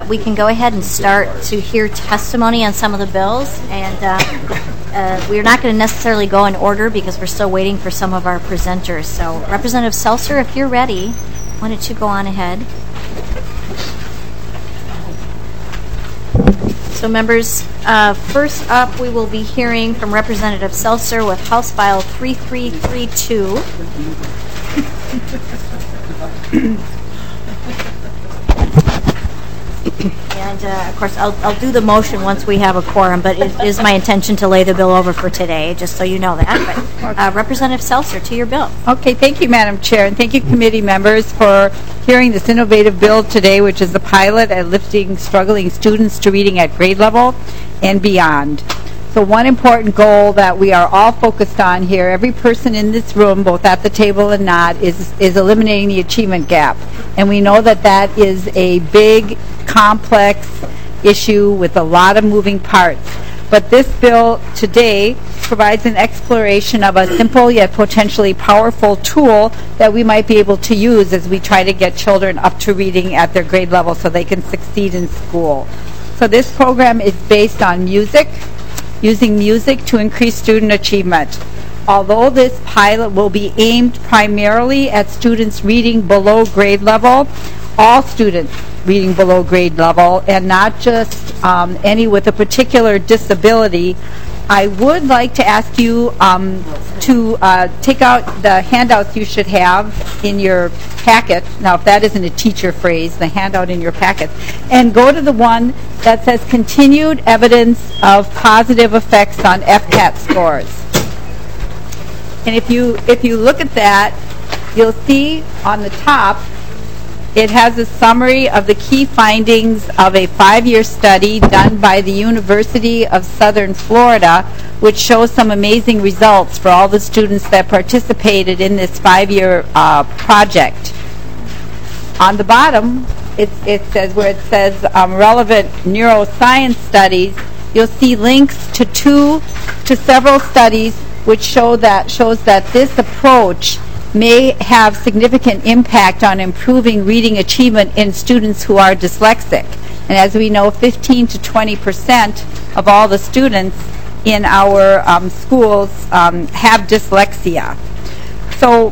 we can go ahead and start to hear testimony on some of the bills. And we're not going to necessarily go in order because we're still waiting for some of our presenters. So, Representative Seltzer, if you're ready, why don't you go on ahead? So, members, first up, we will be hearing from Representative Seltzer with House File 3332. And, of course, I'll do the motion once we have a quorum, but it is my intention to lay the bill over for today, just so you know that. But Representative Seltzer, to your bill. Okay, thank you, Madam Chair, and thank you, committee members, for hearing this innovative bill today, which is the pilot at lifting struggling students to reading at grade level and beyond. So one important goal that we are all focused on here, every person in this room, both at the table and not, is eliminating the achievement gap. And we know that that is a big, complex issue with a lot of moving parts. But this bill today provides an exploration of a simple yet potentially powerful tool that we might be able to use as we try to get children up to reading at their grade level so they can succeed in school. So this program is based on music, using music to increase student achievement. Although this pilot will be aimed primarily at students reading below grade level, all students reading below grade level, and not just any with a particular disability, I would like to ask you to take out the handouts you should have in your packet. Now, if that isn't a teacher phrase, the handout in your packet, and go to the one that says Continued Evidence of Positive Effects on FCAT Scores. And if you look at that, you'll see on the top it has a summary of the key findings of a 5-year study done by the University of Southern Florida, which shows some amazing results for all the students that participated in this 5-year project. On the bottom, it says where it says relevant neuroscience studies, you'll see links to several studies which shows that this approach may have significant impact on improving reading achievement in students who are dyslexic. And as we know, 15 to 20% of all the students in our schools have dyslexia. So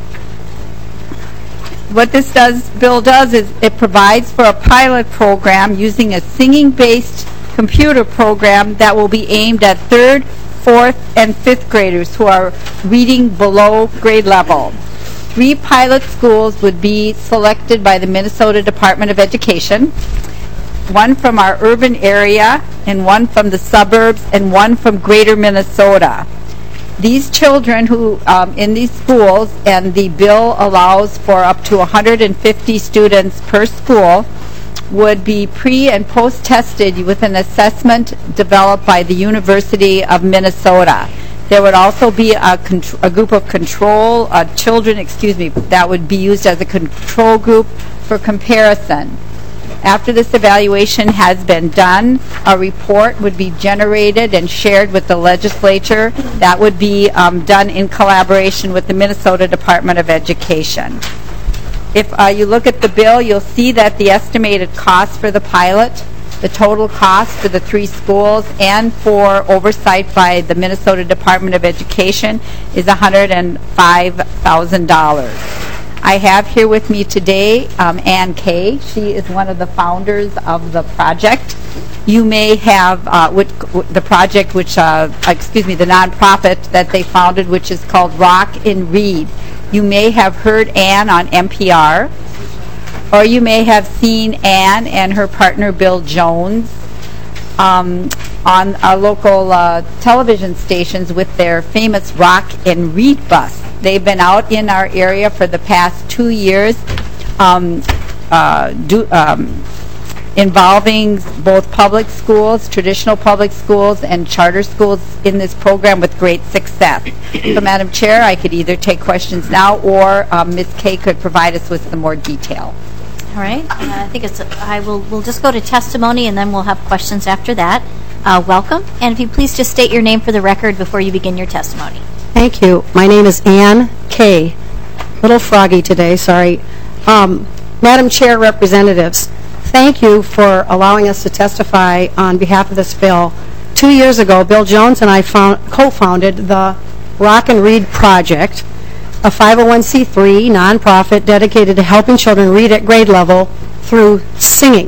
what this bill does is it provides for a pilot program using a singing-based computer program that will be aimed at 3rd, 4th, and 5th graders who are reading below grade level. 3 pilot schools would be selected by the Minnesota Department of Education, 1 from our urban area, and 1 from the suburbs, and 1 from greater Minnesota. These children who in these schools, and the bill allows for up to 150 students per school, would be pre- and post-tested with an assessment developed by the University of Minnesota. There would also be a group of control children, that would be used as a control group for comparison. After this evaluation has been done, a report would be generated and shared with the legislature. That would be done in collaboration with the Minnesota Department of Education. If you look at the bill, you'll see that the estimated cost for the pilot, the total cost for the 3 schools, and for oversight by the Minnesota Department of Education is $105,000. I have here with me today Ann Kay. She is one of the founders of the project. You may have the project, the nonprofit that they founded, which is called Rock and Read. You may have heard Ann on NPR, or you may have seen Ann and her partner Bill Jones on our local television stations with their famous Rock and Read bus. They've been out in our area for the past 2 years involving both public schools, traditional public schools, and charter schools in this program with great success. So, Madam Chair, I could either take questions now, or Ms. Kay could provide us with some more detail. All right. I think we'll just go to testimony, and then we'll have questions after that. Welcome. And if you please just state your name for the record before you begin your testimony. Thank you. My name is Ann Kay. A little froggy today, sorry. Madam Chair, representatives, thank you for allowing us to testify on behalf of this bill. 2 years ago, Bill Jones and I co-founded the Rock and Read Project, a 501c3 nonprofit dedicated to helping children read at grade level through singing.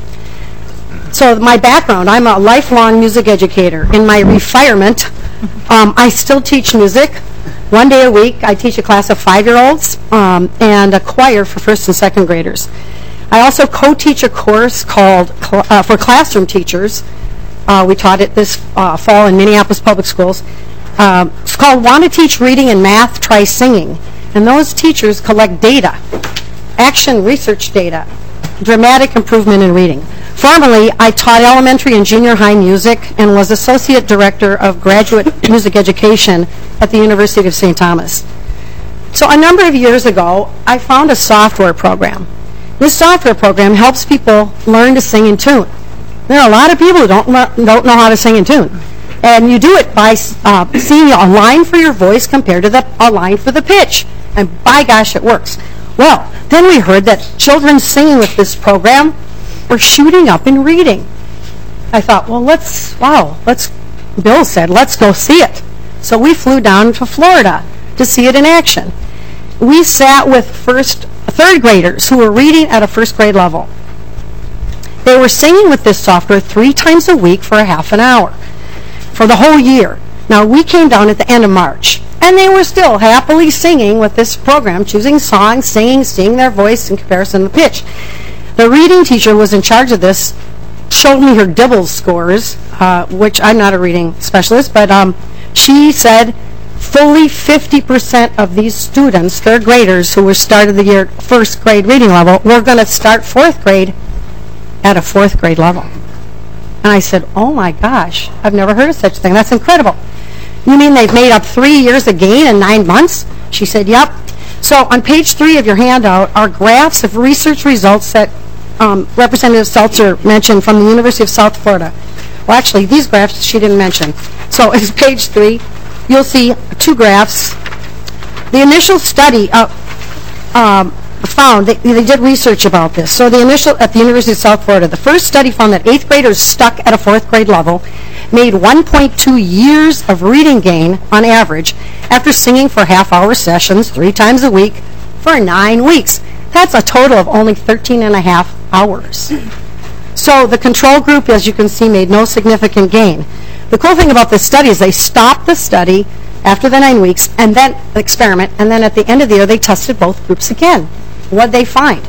So my background, I'm a lifelong music educator. In my retirement, I still teach music. 1 day a week, I teach a class of 5-year-olds and a choir for first and second graders. I also co-teach a course called for classroom teachers. We taught it this fall in Minneapolis Public Schools. It's called Want to Teach Reading and Math, Try Singing. And those teachers collect data, action research data, dramatic improvement in reading. Formerly, I taught elementary and junior high music and was Associate Director of Graduate Music Education at the University of St. Thomas. So a number of years ago, I found a software program. This software program helps people learn to sing in tune. There are a lot of people who don't know how to sing in tune. And you do it by seeing a line for your voice compared to a line for the pitch. And by gosh, it works. Well, then we heard that children singing with this program were shooting up in reading. I thought, well, Bill said, let's go see it. So we flew down to Florida to see it in action. We sat with third graders who were reading at a first grade level. They were singing with this software 3 times a week for a half an hour for the whole year. Now, we came down at the end of March, and they were still happily singing with this program, choosing songs, singing, seeing their voice in comparison to the pitch. The reading teacher was in charge of this, showed me her Dibbles scores, which I'm not a reading specialist, but she said fully 50% of these students, third graders who were started the year first grade reading level, were going to start fourth grade at a fourth grade level. And I said, oh my gosh, I've never heard of such a thing. That's incredible. You mean they've made up 3 years of gain in 9 months? She said, yep. So on page 3 of your handout are graphs of research results that Representative Seltzer mentioned from the University of South Florida. Well, actually, these graphs she didn't mention. So it's page 3. You'll see 2 graphs. The initial study found, they did research about this. So at the University of South Florida, the first study found that 8th graders stuck at a 4th grade level made 1.2 years of reading gain on average after singing for half-hour sessions 3 times a week for 9 weeks. That's a total of only 13 and a half hours. So the control group, as you can see, made no significant gain. The cool thing about this study is they stopped the study after the 9 weeks and then experiment, and then at the end of the year they tested both groups again. What'd they find?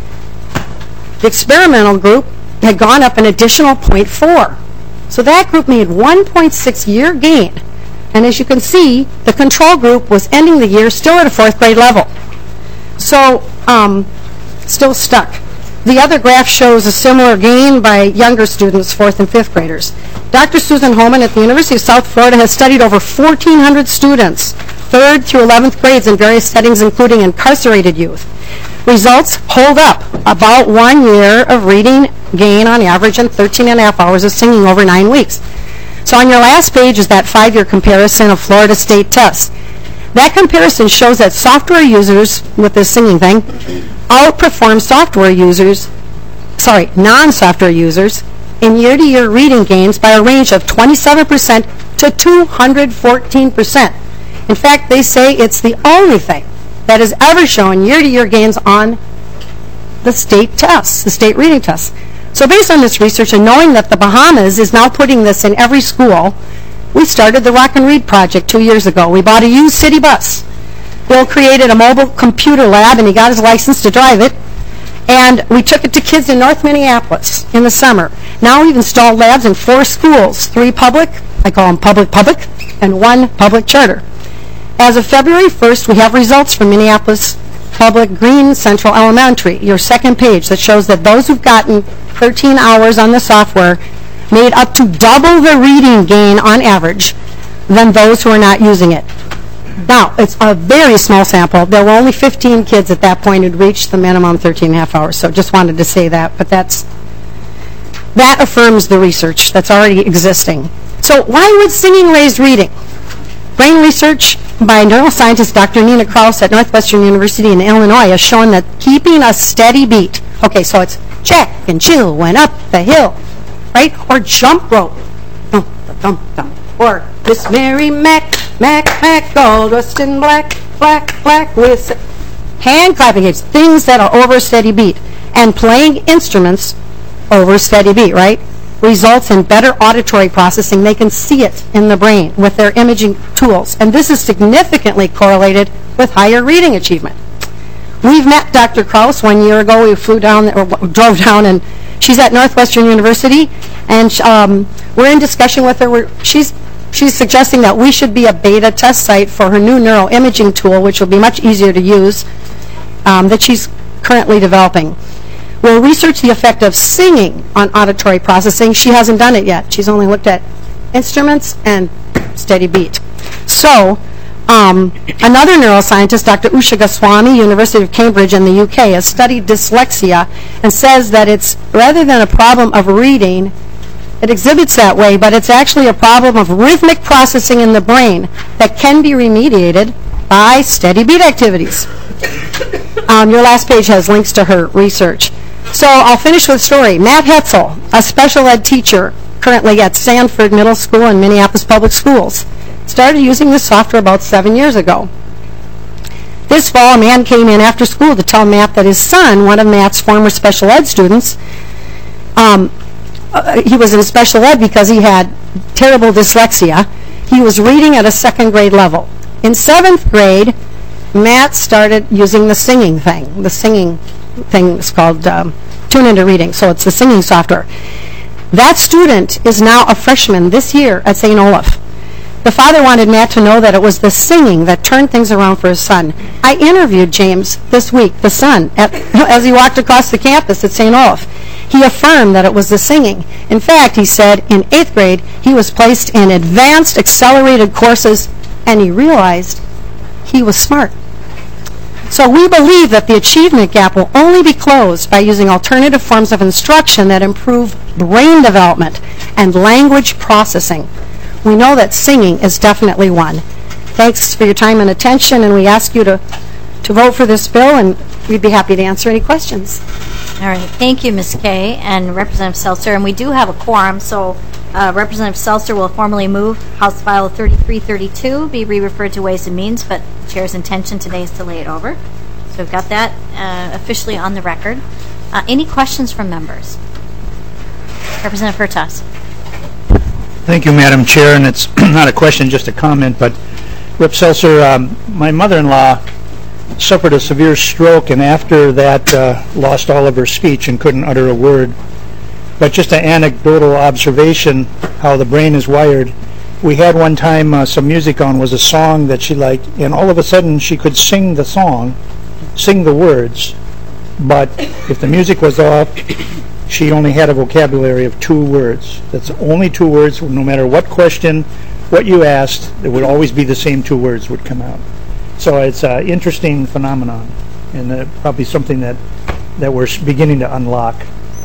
The experimental group had gone up an additional 0.4. So that group made 1.6 year gain. And as you can see, the control group was ending the year still at a 4th grade level. So, still stuck. The other graph shows a similar gain by younger students, 4th and 5th graders. Dr. Susan Holman at the University of South Florida has studied over 1,400 students, 3rd through 11th grades in various settings, including incarcerated youth. Results hold up. About 1 year of reading gain on average and 13 and a half hours of singing over 9 weeks. So on your last page is that 5-year comparison of Florida state tests. That comparison shows that software users with this singing thing outperform non-software users in year-to-year reading gains by a range of 27% to 214%. In fact, they say it's the only thing that has ever shown year-to-year gains on the state tests, the state reading tests. So based on this research and knowing that the Bahamas is now putting this in every school, we started the Rock and Read Project 2 years ago. We bought a used city bus. Bill created a mobile computer lab, and he got his license to drive it. And we took it to kids in North Minneapolis in the summer. Now we've installed labs in 4 schools, 3 public, I call them public, and 1 public charter. As of February 1st, we have results from Minneapolis Public Green Central Elementary, your second page, that shows that those who've gotten 13 hours on the software made up to double the reading gain on average than those who are not using it. Now, it's a very small sample. There were only 15 kids at that point who'd reached the minimum 13 and a half hours, so just wanted to say that. But that affirms the research that's already existing. So why would singing raise reading? Brain research by neuroscientist Dr. Nina Kraus at Northwestern University in Illinois has shown that keeping a steady beat Okay, so it's Jack and Jill went up the hill, right? Or jump rope. Thump, thump, thump. Or Miss Mary Mac, all dressed in black, black, black, with hand clapping aids, things that are over steady beat. And playing instruments over steady beat, right, results in better auditory processing. They can see it in the brain with their imaging tools. And this is significantly correlated with higher reading achievement. We've met Dr. Kraus 1 year ago. We flew down, or drove down, and she's at Northwestern University. And we're in discussion with her. She's suggesting that we should be a beta test site for her new neuroimaging tool, which will be much easier to use, that she's currently developing. We'll research the effect of singing on auditory processing. She hasn't done it yet. She's only looked at instruments and steady beat. So, another neuroscientist, Dr. Usha Goswami, University of Cambridge in the UK, has studied dyslexia and says that it's, rather than a problem of reading, it exhibits that way, but it's actually a problem of rhythmic processing in the brain that can be remediated by steady beat activities. Your last page has links to her research. So I'll finish with a story. Matt Hetzel, a special ed teacher currently at Sanford Middle School in Minneapolis Public Schools, started using this software about 7 years ago. This fall, a man came in after school to tell Matt that his son, one of Matt's former special ed students, he was in special ed because he had terrible dyslexia. He was reading at a 2nd grade level. In 7th grade, Matt started using the singing thing. The singing thing is called Tune Into Reading, so it's the singing software. That student is now a freshman this year at St. Olaf. The father wanted Matt to know that it was the singing that turned things around for his son. I interviewed James this week, the son, as he walked across the campus at St. Olaf. He affirmed that it was the singing. In fact, he said in 8th grade he was placed in advanced accelerated courses, and he realized he was smart. So we believe that the achievement gap will only be closed by using alternative forms of instruction that improve brain development and language processing. We know that singing is definitely one. Thanks for your time and attention, and we ask you to vote for this bill, and we'd be happy to answer any questions. All right. Thank you, Ms. Kay and Representative Seltzer. And we do have a quorum, so Representative Seltzer will formally move House File 3332 be re-referred to Ways and Means, but the Chair's intention today is to lay it over. So we've got that officially on the record. Any questions from members? Representative Hertaus. Thank you, Madam Chair, and it's not a question, just a comment, but Rep. Seltzer, my mother-in-law suffered a severe stroke, and after that lost all of her speech and couldn't utter a word. But just an anecdotal observation how the brain is wired. We had one time some music on, was a song that she liked, and all of a sudden she could sing the song, sing the words, but if the music was off, she only had a vocabulary of 2 words. That's only 2 words, no matter what question, what you asked, it would always be the same 2 words would come out. So it's an interesting phenomenon, and probably something that we're beginning to unlock.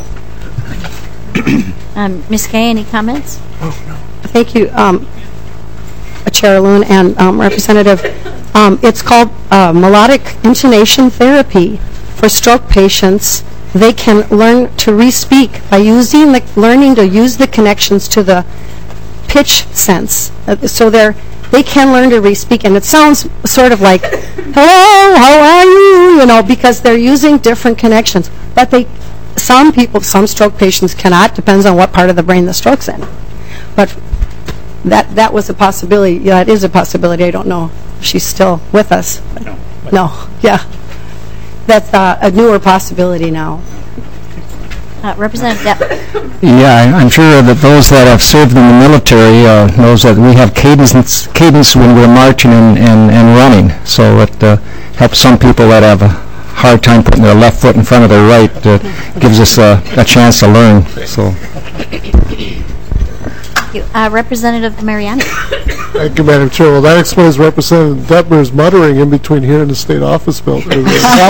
Ms. Kay, any comments? Oh, no. Thank you, Chair Loon and Representative. It's called melodic intonation therapy for stroke patients. They can learn to re-speak by learning to use the connections to the pitch sense. So they can learn to re-speak, and it sounds sort of like, hello, how are you? Because they're using different connections. But some stroke patients cannot, depends on what part of the brain the stroke's in. But that was a possibility. Yeah, it is a possibility. I don't know if she's still with us. No, yeah. That's a newer possibility now. Representative Depp. Yeah, I'm sure that those that have served in the military knows that we have cadence when we're marching and running. So it helps some people that have a hard time putting their left foot in front of their right. Gives us a chance to learn. So. Thank you. Representative Mariani. Thank you, Madam Chair. Well, that explains Representative Detmer's muttering in between here and the State Office Building.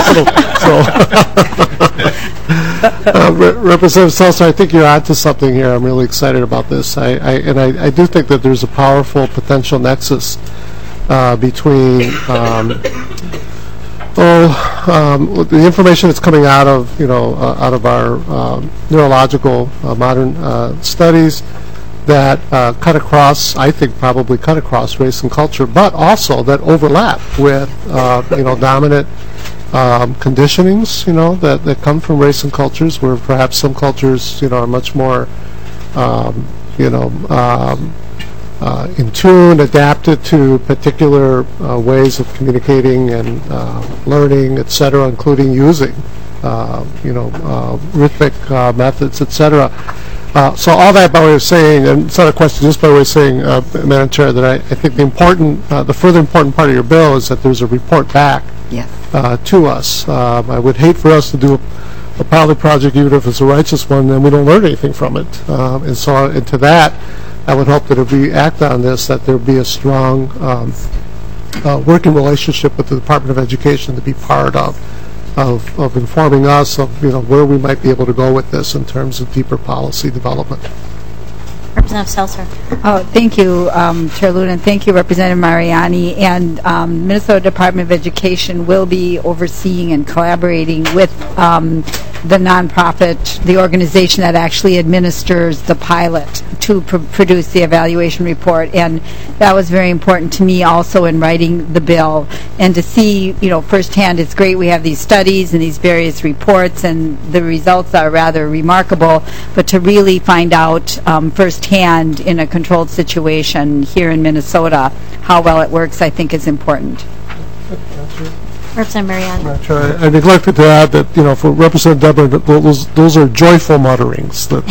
Representative Seltzer, I think you're onto something here. I'm really excited about this. I do think that there's a powerful potential nexus between the information that's coming out of, out of our neurological modern studies that cut across, I think probably cut across race and culture, but also that overlap with, dominant conditionings, that come from race and cultures, where perhaps some cultures, are much more, in tune, adapted to particular ways of communicating and learning, etc., including using, rhythmic methods, etc. So all that by way of saying, and it's not a question, just by way of saying, Madam Chair, that I think the further important part of your bill is that there's a report back to us. I would hate for us to do a pilot project, even if it's a righteous one, and we don't learn anything from it. And to that, I would hope that if we act on this, that there be a strong working relationship with the Department of Education to be part of informing us of where we might be able to go with this in terms of deeper policy development. Representative Seltzer. Oh, thank you, Chair Luna, and thank you, Representative Mariani. And Minnesota Department of Education will be overseeing and collaborating with the nonprofit, the organization that actually administers the pilot, to produce the evaluation report. And that was very important to me also in writing the bill. And to see, firsthand, it's great we have these studies and these various reports, and the results are rather remarkable, but to really find out firsthand in a controlled situation here in Minnesota how well it works, I think is important. Representative Mariani. I neglected to add that, for Representative Deborah, those are joyful mutterings. That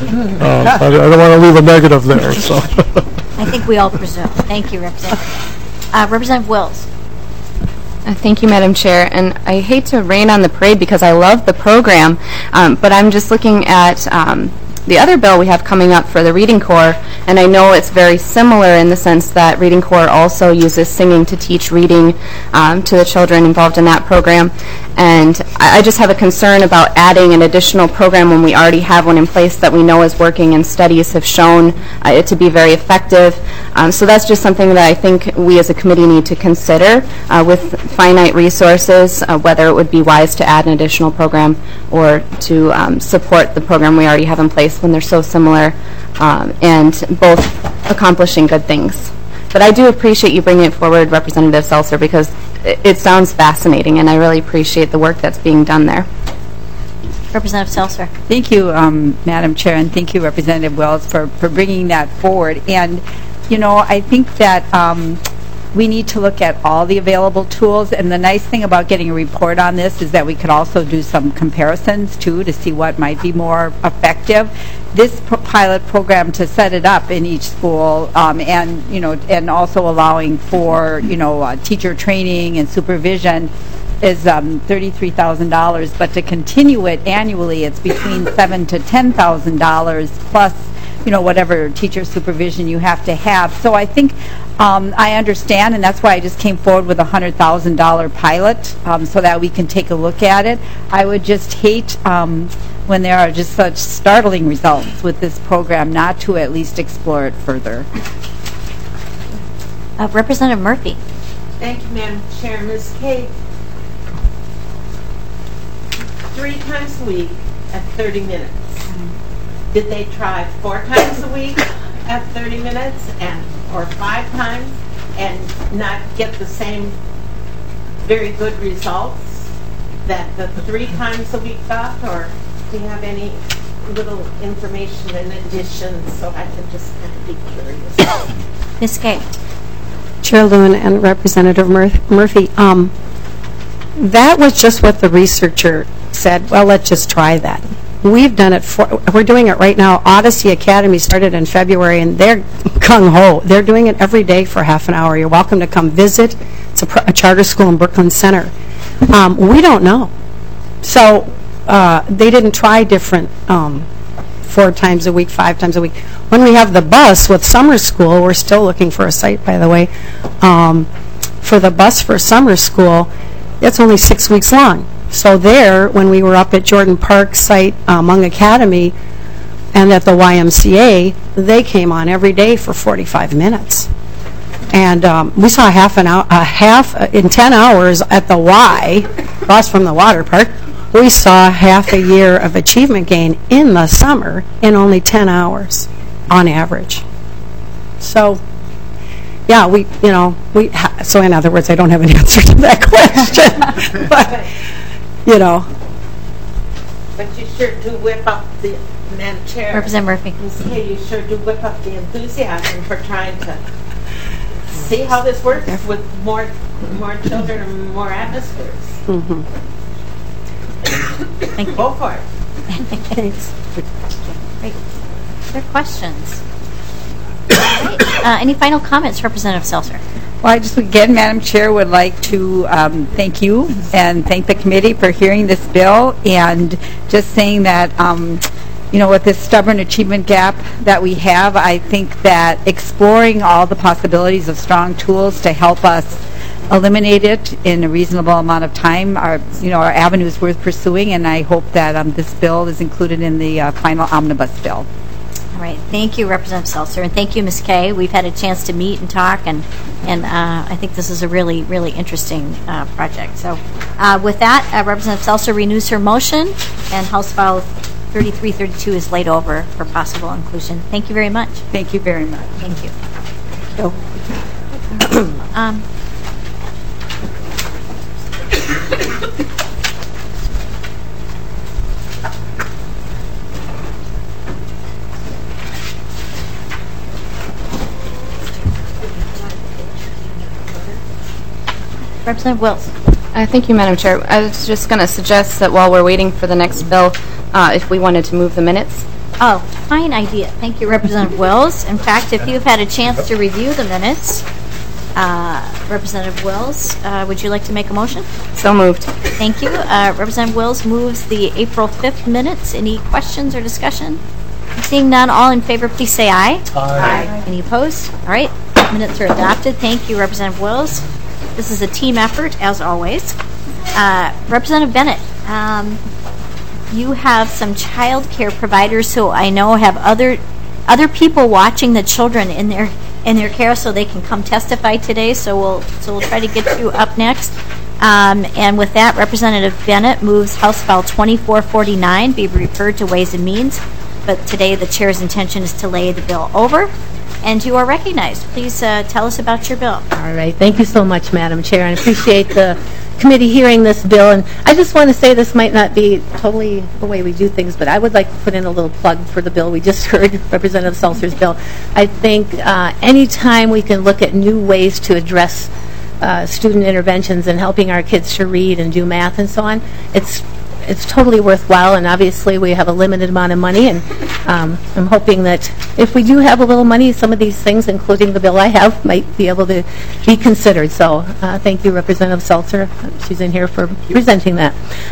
I don't want to leave a negative there. So. I think we all presume. Thank you, Representative. Representative Wills. Thank you, Madam Chair. And I hate to rain on the parade because I love the program, but I'm just looking at the other bill we have coming up for the Reading Corps, and I know it's very similar in the sense that Reading Corps also uses singing to teach reading to the children involved in that program. And I just have a concern about adding an additional program when we already have one in place that we know is working, and studies have shown it to be very effective. So that's just something that I think we as a committee need to consider with finite resources, whether it would be wise to add an additional program or to support the program we already have in place when they're so similar and both accomplishing good things. But I do appreciate you bringing it forward, Representative Seltzer, because it sounds fascinating, and I really appreciate the work that's being done there. Representative Seltzer. Thank you, Madam Chair, and thank you, Representative Wells, for bringing that forward. And, I think that we need to look at all the available tools, and the nice thing about getting a report on this is that we could also do some comparisons too to see what might be more effective. This pilot program, to set it up in each school, and also allowing for teacher training and supervision, is $33,000, but to continue it annually, it's between $7,000 to $10,000 plus whatever teacher supervision you have to have. So I think I understand, and that's why I just came forward with a $100,000 pilot so that we can take a look at it. I would just hate when there are just such startling results with this program not to at least explore it further. Representative Murphy. Thank you, Madam Chair. Ms. Kate, 3 times a week at 30 minutes. Did they try 4 times a week at 30 minutes or 5 times and not get the same very good results that the 3 times a week got? Or do you have any little information in addition so I can just kind of be curious? Ms. Kate. Chair Lewin and Representative Murphy, that was just what the researcher said. Well, let's just try that. We've done it we're doing it right now. Odyssey Academy started in February, and they're gung-ho. They're doing it every day for half an hour. You're welcome to come visit. It's a charter school in Brooklyn Center. We don't know. So they didn't try different 4 times a week, 5 times a week. When we have the bus with summer school, we're still looking for a site, by the way, for the bus for summer school, it's only 6 weeks long. So there, when we were up at Jordan Park site, Mung Academy, and at the YMCA, they came on every day for 45 minutes. And we saw in 10 hours at the Y, across from the water park, we saw half a year of achievement gain in the summer in only 10 hours on average. So, yeah, so in other words, I don't have an answer to that question. But, But you sure do whip up the, Madam Chair. Representative Murphy. Ms. Kay, you sure do whip up the enthusiasm for trying to see how this works with more children and more atmospheres. Mm-hmm. Thank you. Go for it. Thanks. Great. Other questions? All right. Any final comments, Representative Seltzer? Well, I just, again, Madam Chair, would like to thank you and thank the committee for hearing this bill, and just saying that, with this stubborn achievement gap that we have, I think that exploring all the possibilities of strong tools to help us eliminate it in a reasonable amount of time are avenues worth pursuing, and I hope that this bill is included in the final omnibus bill. All right. Thank you, Representative Seltzer, and thank you, Ms. Kay. We've had a chance to meet and talk, and I think this is a really, really interesting project. So with that, Representative Seltzer renews her motion, and House File 3332 is laid over for possible inclusion. Thank you very much. Thank you very much. Thank you. Representative Wills. Thank you, Madam Chair. I was just going to suggest that while we're waiting for the next bill, if we wanted to move the minutes. Oh, fine idea. Thank you, Representative Wills. In fact, if you've had a chance to review the minutes, Representative Wills, would you like to make a motion? So moved. Thank you. Representative Wills moves the April 5th minutes. Any questions or discussion? Seeing none, all in favor, please say aye. Aye. Any opposed? All right. Minutes are adopted. Thank you, Representative Wills. This is a team effort, as always. Representative Bennett, you have some child care providers who I know have other people watching the children in their care, so they can come testify today. So we'll try to get you up next. And with that, Representative Bennett moves House File 2449 be referred to Ways and Means. But today, the chair's intention is to lay the bill over. And you are recognized. Please tell us about your bill. All right. Thank you so much, Madam Chair. I appreciate the committee hearing this bill. And I just want to say this might not be totally the way we do things, but I would like to put in a little plug for the bill. We just heard Representative Seltzer's bill. I think any time we can look at new ways to address student interventions and helping our kids to read and do math and so on, it's totally worthwhile, and obviously we have a limited amount of money, and I'm hoping that if we do have a little money, some of these things, including the bill I have, might be able to be considered. So thank you, Representative Seltzer. She's in here for presenting that.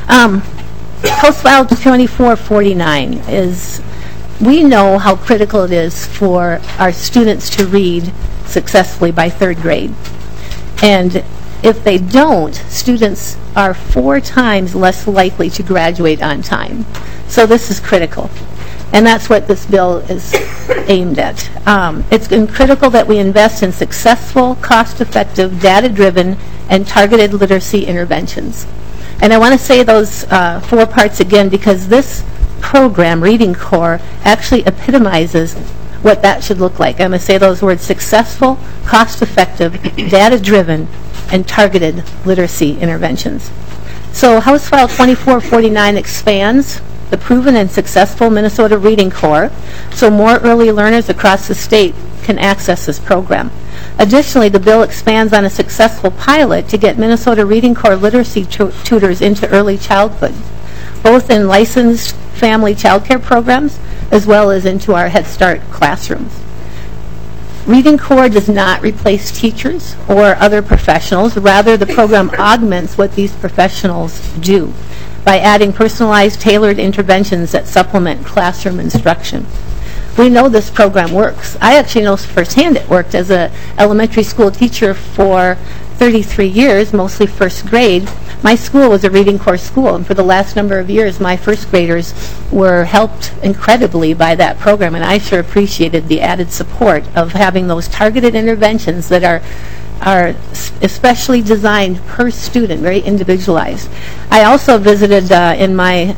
House File 2449 is, we know how critical it is for our students to read successfully by third grade. And if they don't, students are 4 times less likely to graduate on time. So this is critical. And that's what this bill is aimed at. It's critical that we invest in successful, cost-effective, data-driven, and targeted literacy interventions. And I want to say those 4 parts again because this program, Reading Corps, actually epitomizes what that should look like. I'm going to say those words: successful, cost-effective, data-driven, and targeted literacy interventions. So House File 2449 expands the proven and successful Minnesota Reading Corps so more early learners across the state can access this program. Additionally, the bill expands on a successful pilot to get Minnesota Reading Corps literacy tutors into early childhood, both in licensed family child care programs as well as into our Head Start classrooms. Reading Corps does not replace teachers or other professionals. Rather, the program augments what these professionals do by adding personalized, tailored interventions that supplement classroom instruction. We know this program works. I actually know firsthand it worked as an elementary school teacher for 33 years, mostly first grade. my school was a Reading Corps school, and for the last number of years, my first graders were helped incredibly by that program, and I sure appreciated the added support of having those targeted interventions that are especially designed per student, very individualized. I also visited in my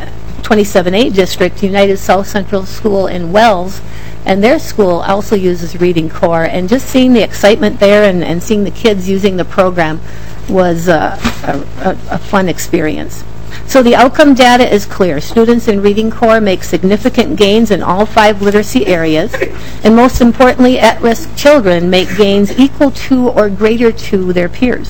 27A district, United South Central School in Wells, and their school also uses Reading Corps, and just seeing the excitement there and seeing the kids using the program was a fun experience. So the outcome data is clear. Students in Reading Corps make significant gains in all 5 literacy areas, and most importantly, at-risk children make gains equal to or greater to their peers.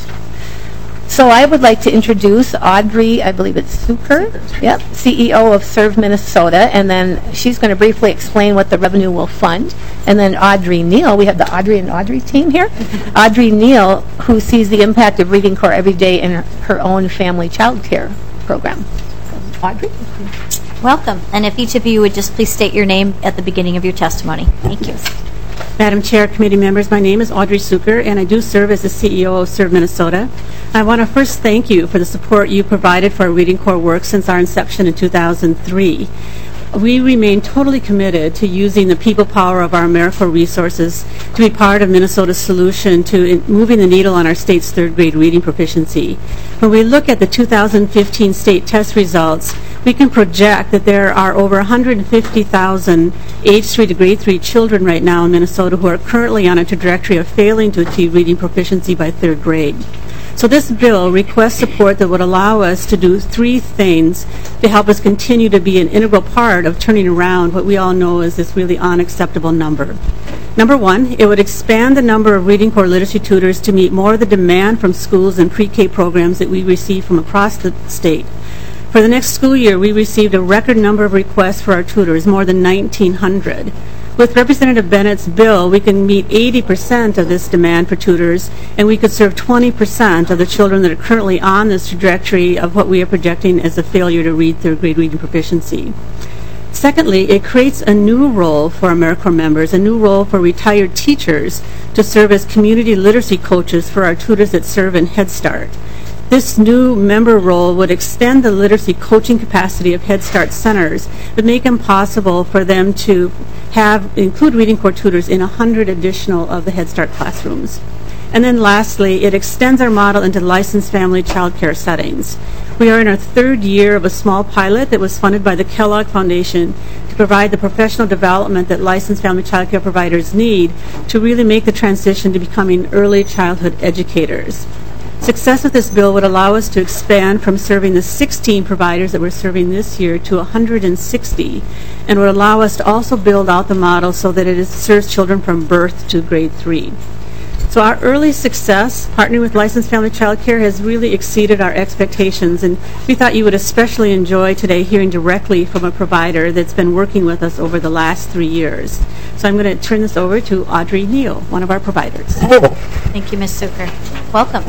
So I would like to introduce Audrey, I believe it's Zucker, yep, CEO of Serve Minnesota, and then she's going to briefly explain what the revenue will fund. And then Audrey Neal, we have the Audrey and Audrey team here. Audrey Neal, who sees the impact of Reading Corps every day in her own family child care program. Audrey? Welcome. And if each of you would just please state your name at the beginning of your testimony. Thank you. Madam Chair, committee members, my name is Audrey Zucker, and I do serve as the CEO of Serve Minnesota. I want to first thank you for the support you provided for our Reading Corps work since our inception in 2003. We remain totally committed to using the people power of our AmeriCorps resources to be part of Minnesota's solution to moving the needle on our state's third grade reading proficiency. When we look at the 2015 state test results, we can project that there are over 150,000 age 3 to grade 3 children right now in Minnesota who are currently on a trajectory of failing to achieve reading proficiency by third grade. So this bill requests support that would allow us to do 3 things to help us continue to be an integral part of turning around what we all know is this really unacceptable number. Number 1, it would expand the number of Reading Corps literacy tutors to meet more of the demand from schools and pre-K programs that we receive from across the state. For the next school year, we received a record number of requests for our tutors, more than 1,900. With Representative Bennett's bill, we can meet 80% of this demand for tutors, and we could serve 20% of the children that are currently on this trajectory of what we are projecting as a failure to read third grade reading proficiency. Secondly, it creates a new role for AmeriCorps members, a new role for retired teachers to serve as community literacy coaches for our tutors that serve in Head Start. This new member role would extend the literacy coaching capacity of Head Start centers, but make it possible for them to include Reading Corps tutors in 100 additional of the Head Start classrooms. And then lastly, it extends our model into licensed family child care settings. We are in our 3rd year of a small pilot that was funded by the Kellogg Foundation to provide the professional development that licensed family child care providers need to really make the transition to becoming early childhood educators. Success with this bill would allow us to expand from serving the 16 providers that we're serving this year to 160, and would allow us to also build out the model so that it serves children from birth to grade 3. So our early success partnering with licensed family child care has really exceeded our expectations, and we thought you would especially enjoy today hearing directly from a provider that's been working with us over the last 3 years. So I'm going to turn this over to Audrey Neal, one of our providers. Thank you, Ms. Zucker. Welcome.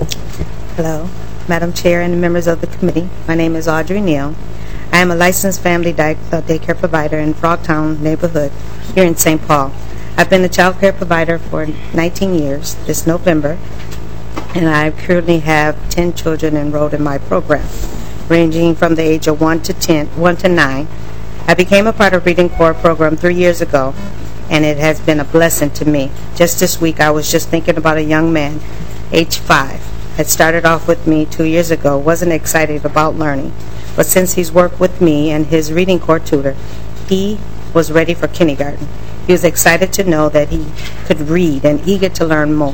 Hello, Madam Chair and members of the committee. My name is Audrey Neal. I am a licensed family daycare provider in Frogtown neighborhood here in St. Paul. I've been a child care provider for 19 years this November, and I currently have 10 children enrolled in my program, ranging from the age of 1 to 9. I became a part of Reading Corps program 3 years ago, and it has been a blessing to me. Just this week, I was just thinking about a young man, age 5, that started off with me 2 years ago, wasn't excited about learning, but since he's worked with me and his Reading Corps tutor, he was ready for kindergarten. He was excited to know that he could read and eager to learn more.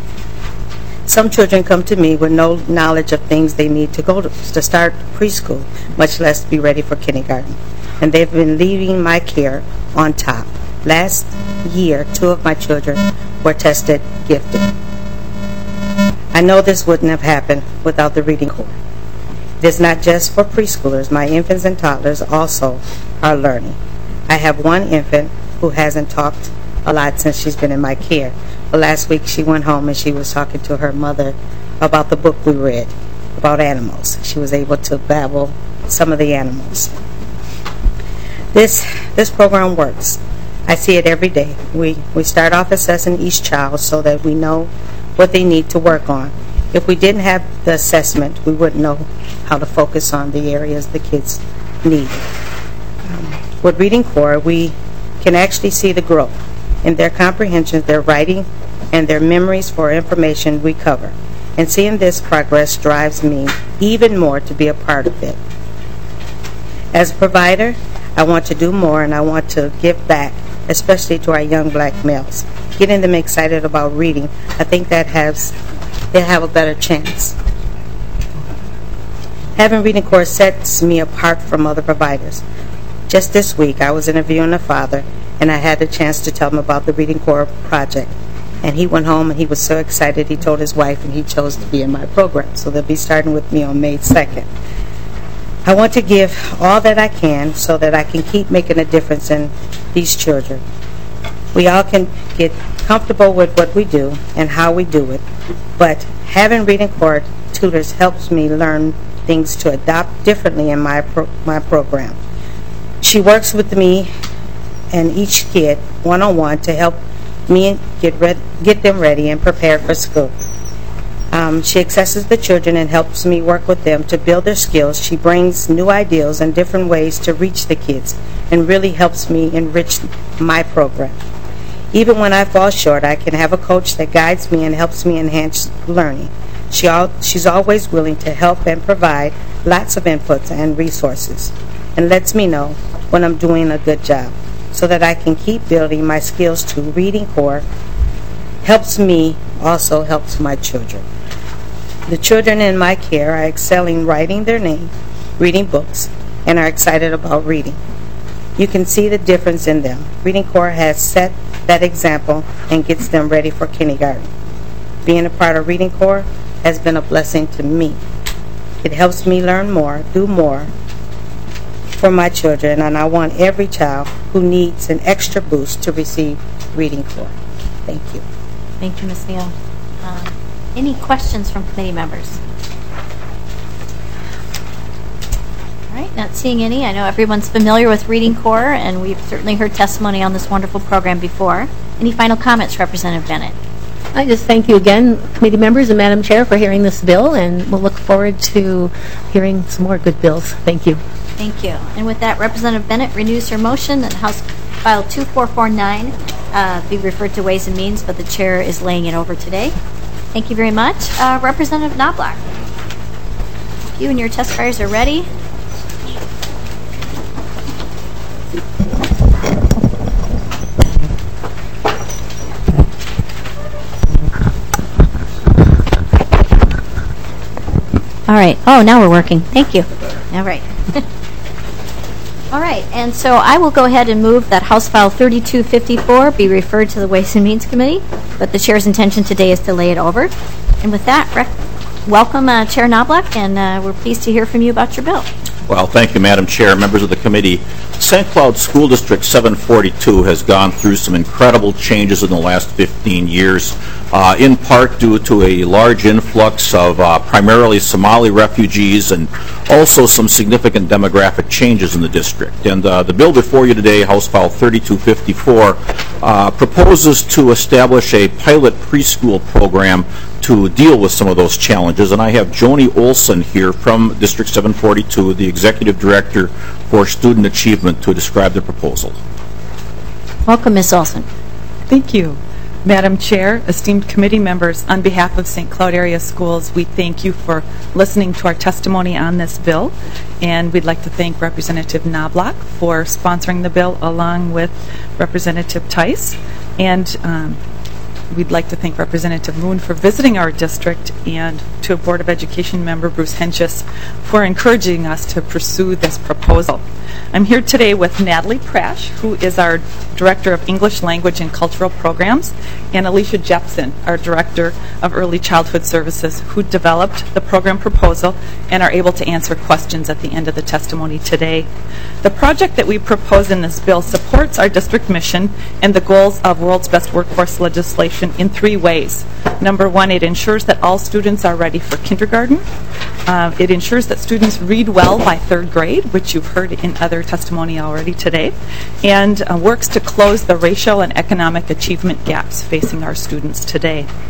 Some children come to me with no knowledge of things they need to go to start preschool, much less be ready for kindergarten. And they've been leaving my care on top. Last year, 2 of my children were tested gifted. I know this wouldn't have happened without the Reading Corps. It is not just for preschoolers. My infants and toddlers also are learning. I have one infant who hasn't talked a lot since she's been in my care. But last week she went home and she was talking to her mother about the book we read about animals. She was able to babble some of the animals. This program works. I see it every day. We start off assessing each child so that we know what they need to work on. If we didn't have the assessment, we wouldn't know how to focus on the areas the kids need. With Reading Corps, we can actually see the growth in their comprehension, their writing, and their memories for information we cover. And seeing this progress drives me even more to be a part of it. As a provider, I want to do more, and I want to give back, especially to our young black males. Getting them excited about reading, I think they'll have a better chance. Having Reading Corps sets me apart from other providers. Just this week, I was interviewing a father, and I had the chance to tell him about the Reading Corps project. And he went home, and he was so excited, he told his wife, and he chose to be in my program. So they'll be starting with me on May 2nd. I want to give all that I can so that I can keep making a difference in these children. We all can get comfortable with what we do and how we do it, but having Reading Corps tutors helps me learn things to adopt differently in my program. She works with me and each kid one-on-one to help me get them ready and prepared for school. She accesses the children and helps me work with them to build their skills. She brings new ideas and different ways to reach the kids and really helps me enrich my program. Even when I fall short, I can have a coach that guides me and helps me enhance learning. She's always willing to help and provide lots of inputs and resources and lets me know when I'm doing a good job so that I can keep building my skills to Reading Corps. Helps me, also helps my children. The children in my care are excelling writing their name, reading books, and are excited about reading. You can see the difference in them. Reading Corps has set that example and gets them ready for kindergarten. Being a part of Reading Corps has been a blessing to me. It helps me learn more, do more for my children, and I want every child who needs an extra boost to receive Reading Corps. Thank you. Thank you, Ms. Neal. Any questions from committee members? All right, not seeing any. I know everyone's familiar with Reading Corps, and we've certainly heard testimony on this wonderful program before. Any final comments, Representative Bennett? I just thank you again, committee members and Madam Chair, for hearing this bill, and we'll look forward to hearing some more good bills. Thank you. Thank you. And with that, Representative Bennett renews her motion that House File 2449 be referred to Ways and Means, but the chair is laying it over today. Thank you very much. Representative Knobloch, if you and your testifiers are ready. All right. Oh, now we're working. Thank you. All right. All right, and so I will go ahead and move that House File 3254 be referred to the Ways and Means Committee, but the Chair's intention today is to lay it over. And with that, welcome Chair Knobloch, and we're pleased to hear from you about your bill. Well, thank you, Madam Chair, members of the committee. St. Cloud School District 742 has gone through some incredible changes in the last 15 years, in part due to a large influx of primarily Somali refugees and also some significant demographic changes in the district. And the bill before you today, House File 3254, proposes to establish a pilot preschool program to deal with some of those challenges. And I have Joni Olson here from District 742, the Executive Director for Student Achievement, to describe the proposal. Welcome, Ms. Olson. Thank you. Madam Chair, esteemed committee members, on behalf of St. Cloud Area Schools, we thank you for listening to our testimony on this bill, and we'd like to thank Representative Knobloch for sponsoring the bill along with Representative Tice, and we'd like to thank Representative Moon for visiting our district and to Board of Education member Bruce Henches for encouraging us to pursue this proposal. I'm here today with Natalie Prash, who is our Director of English Language and Cultural Programs, and Alicia Jepson, our Director of Early Childhood Services, who developed the program proposal and are able to answer questions at the end of the testimony today. The project that we propose in this bill supports our district mission and the goals of World's Best Workforce legislation in 3 ways. Number 1, it ensures that all students are ready for kindergarten. It ensures that students read well by 3rd grade, which you've heard in other testimony already today, and works to close the racial and economic achievement gaps facing our students today.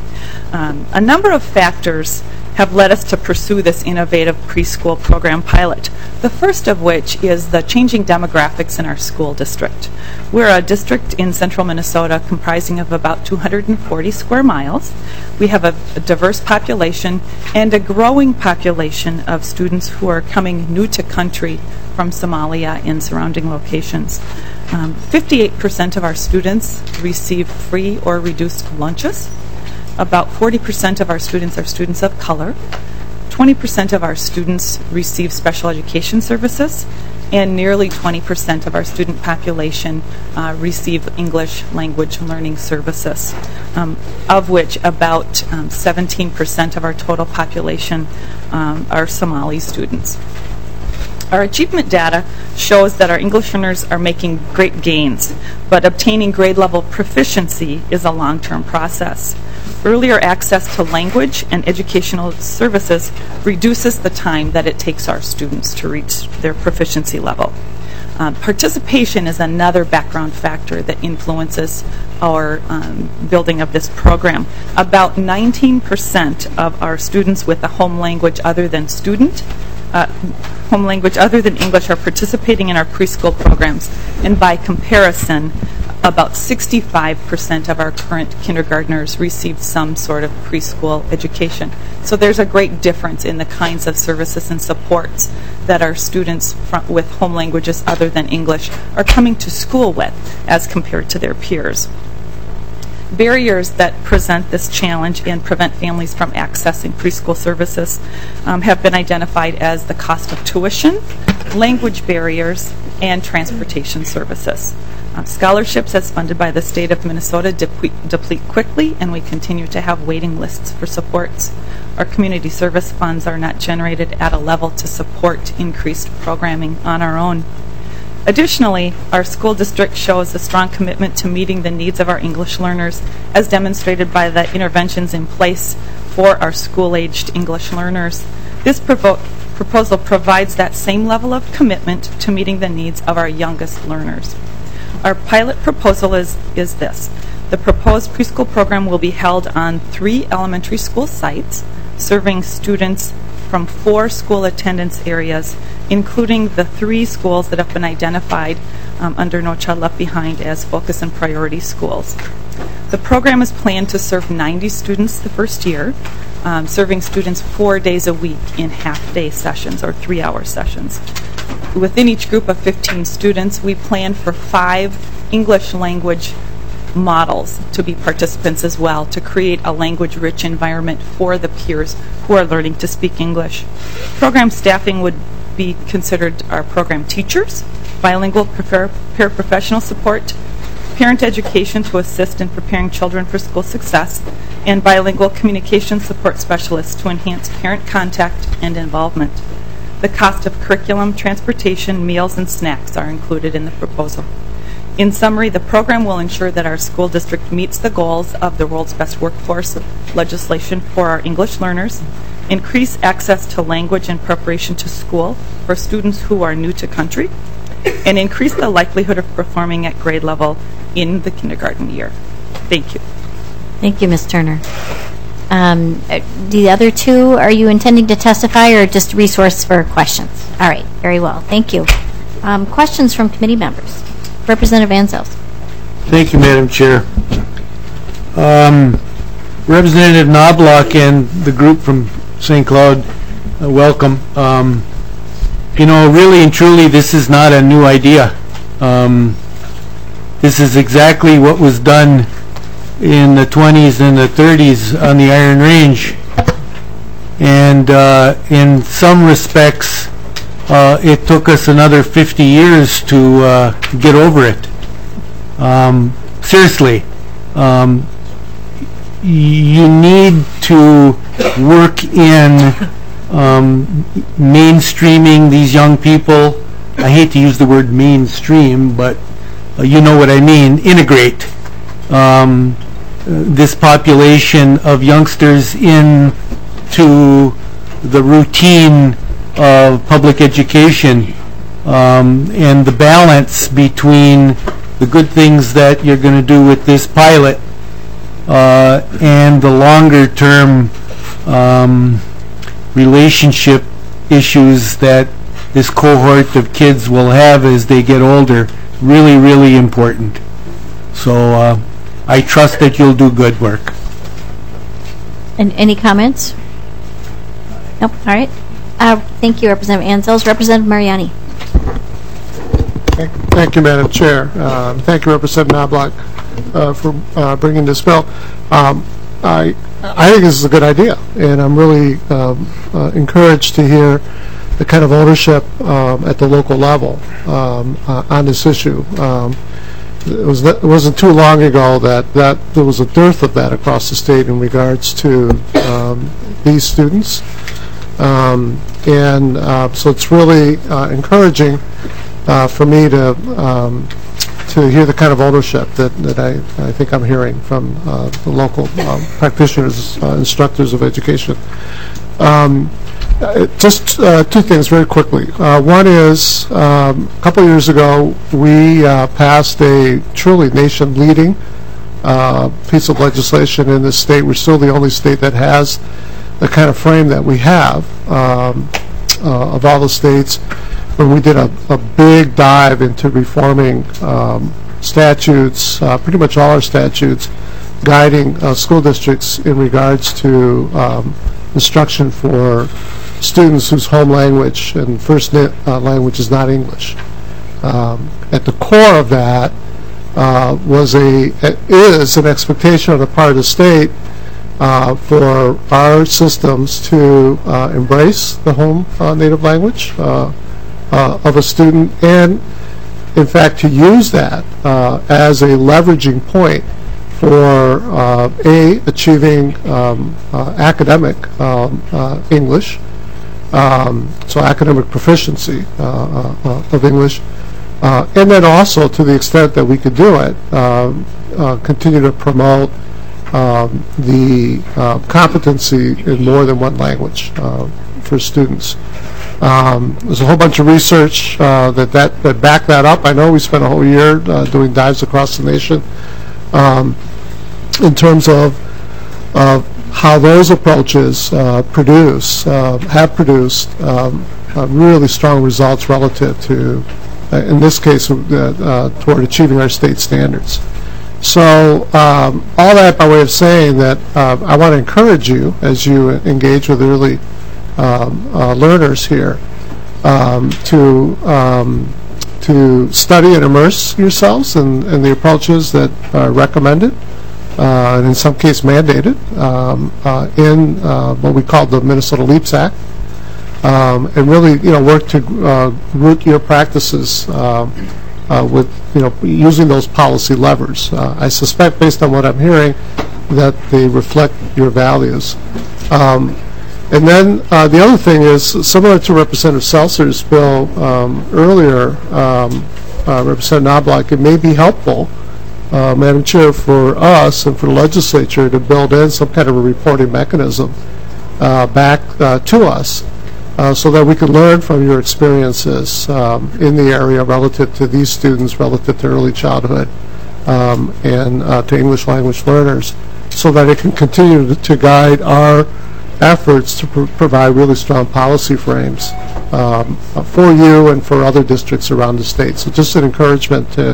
A number of factors have led us to pursue this innovative preschool program pilot. The first of which is the changing demographics in our school district. We're a district in central Minnesota comprising of about 240 square miles. We have a diverse population and a growing population of students who are coming new to country from Somalia and surrounding locations. 58% of our students receive free or reduced lunches. About 40% of our students are students of color. 20% of our students receive special education services, and nearly 20% of our student population receive English language learning services, of which about 17% of our total population are Somali students. Our achievement data shows that our English learners are making great gains, but obtaining grade level proficiency is a long-term process. Earlier access to language and educational services reduces the time that it takes our students to reach their proficiency level. Participation is another background factor that influences our building of this program. About 19% of our students with a home language other than English are participating in our preschool programs, and by comparison, about 65% of our current kindergartners receive some sort of preschool education. So there's a great difference in the kinds of services and supports that our students with home languages other than English are coming to school with as compared to their peers. Barriers that present this challenge and prevent families from accessing preschool services have been identified as the cost of tuition, language barriers, and transportation services. Scholarships as funded by the state of Minnesota deplete quickly, and we continue to have waiting lists for supports. Our community service funds are not generated at a level to support increased programming on our own. Additionally, our school district shows a strong commitment to meeting the needs of our English learners, as demonstrated by the interventions in place for our school-aged English learners. This proposal provides that same level of commitment to meeting the needs of our youngest learners. Our pilot proposal is this. The proposed preschool program will be held on 3 elementary school sites, serving students from 4 school attendance areas, including the 3 schools that have been identified under No Child Left Behind as focus and priority schools. The program is planned to serve 90 students the first year, serving students 4 days a week in half-day sessions or 3-hour sessions. Within each group of 15 students, we plan for 5 English language models to be participants as well, to create a language-rich environment for the peers who are learning to speak English. Program staffing would be considered our program teachers, bilingual paraprofessional support, parent education to assist in preparing children for school success, and bilingual communication support specialists to enhance parent contact and involvement. The cost of curriculum, transportation, meals, and snacks are included in the proposal. In summary, the program will ensure that our school district meets the goals of the World's Best Workforce legislation for our English learners, increase access to language and preparation to school for students who are new to country, and increase the likelihood of performing at grade level in the kindergarten year. Thank you. Thank you, Ms. Turner. The other 2, are you intending to testify or just resource for questions? All right, very well. Thank you. Questions from committee members? Representative Anzels. Thank you, Madam Chair. Representative Knobloch and the group from St. Cloud, welcome. You know, really and truly, this is not a new idea. This is exactly what was done in the 20s and the 30s on the Iron Range. And in some respects, it took us another 50 years to get over it. Seriously, you need to work in mainstreaming these young people. I hate to use the word mainstream, but you know what I mean. Integrate this population of youngsters into the routine of public education, and the balance between the good things that you're going to do with this pilot and the longer-term relationship issues that this cohort of kids will have as they get older, really, really important. So I trust that you'll do good work. And any comments? Nope. All right. Thank you, Representative Anzels. Representative Mariani. Thank you, Madam Chair. Thank you, Representative Knobloch, for bringing this bill. I think this is a good idea, and I'm really encouraged to hear the kind of ownership at the local level on this issue. It wasn't too long ago that there was a dearth of that across the state in regards to these students, so it's really encouraging for me to hear the kind of ownership that I think I'm hearing from the local practitioners, instructors of education. Just two things very quickly. One is, a couple years ago, we passed a truly nation-leading piece of legislation in this state. We're still the only state that has the kind of frame that we have of all the states, when we did a big dive into reforming statutes, pretty much all our statutes, guiding school districts in regards to instruction for students whose home language and first language is not English. At the core of that is an expectation on the part of the state for our systems to embrace the home native language of a student, and in fact to use that as a leveraging point for achieving academic English, so academic proficiency of English, and then also, to the extent that we could do it, continue to promote the competency in more than one language for students. There's a whole bunch of research that back that up. I know we spent a whole year doing dives across the nation in terms of how those approaches have produced really strong results relative to, in this case, toward achieving our state standards. So all that by way of saying that I want to encourage you, as you engage with early learners here, to study and immerse yourselves in the approaches that are recommended, and in some cases mandated, in what we call the Minnesota LEAPS Act, and really, work to root your practices with, using those policy levers. I suspect, based on what I'm hearing, that they reflect your values. And then the other thing is, similar to Representative Seltzer's bill earlier, Representative Knobloch, it may be helpful, Madam Chair, for us and for the legislature to build in some kind of a reporting mechanism back to us, so that we can learn from your experiences in the area relative to these students, relative to early childhood, and to English language learners, so that it can continue to guide our efforts to provide really strong policy frames for you and for other districts around the state. So just an encouragement to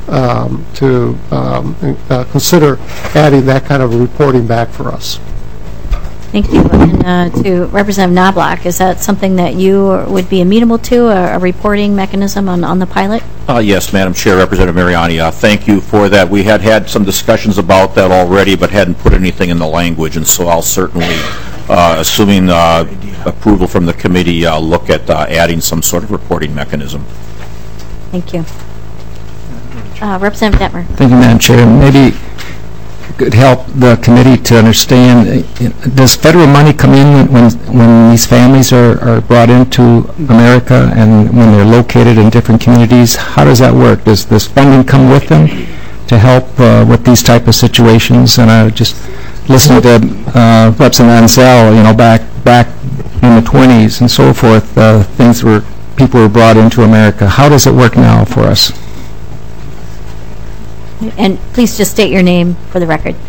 consider adding that kind of reporting back for us. Thank you. And to Representative Knobloch, is that something that you would be amenable to, a reporting mechanism on the pilot? Yes, Madam Chair, Representative Mariani, thank you for that. We had some discussions about that already, but hadn't put anything in the language, and so I'll certainly, assuming approval from the committee, look at adding some sort of reporting mechanism. Thank you. Representative Detmer. Thank you, Madam Chair. Maybe it could help the committee to understand, does federal money come in when these families are brought into America and when they're located in different communities? How does that work? Does this funding come with them to help with these type of situations? And I just listened to Representative Ansel, back in the 20s and so forth, things where people were brought into America. How does it work now for us? And please just state your name for the record.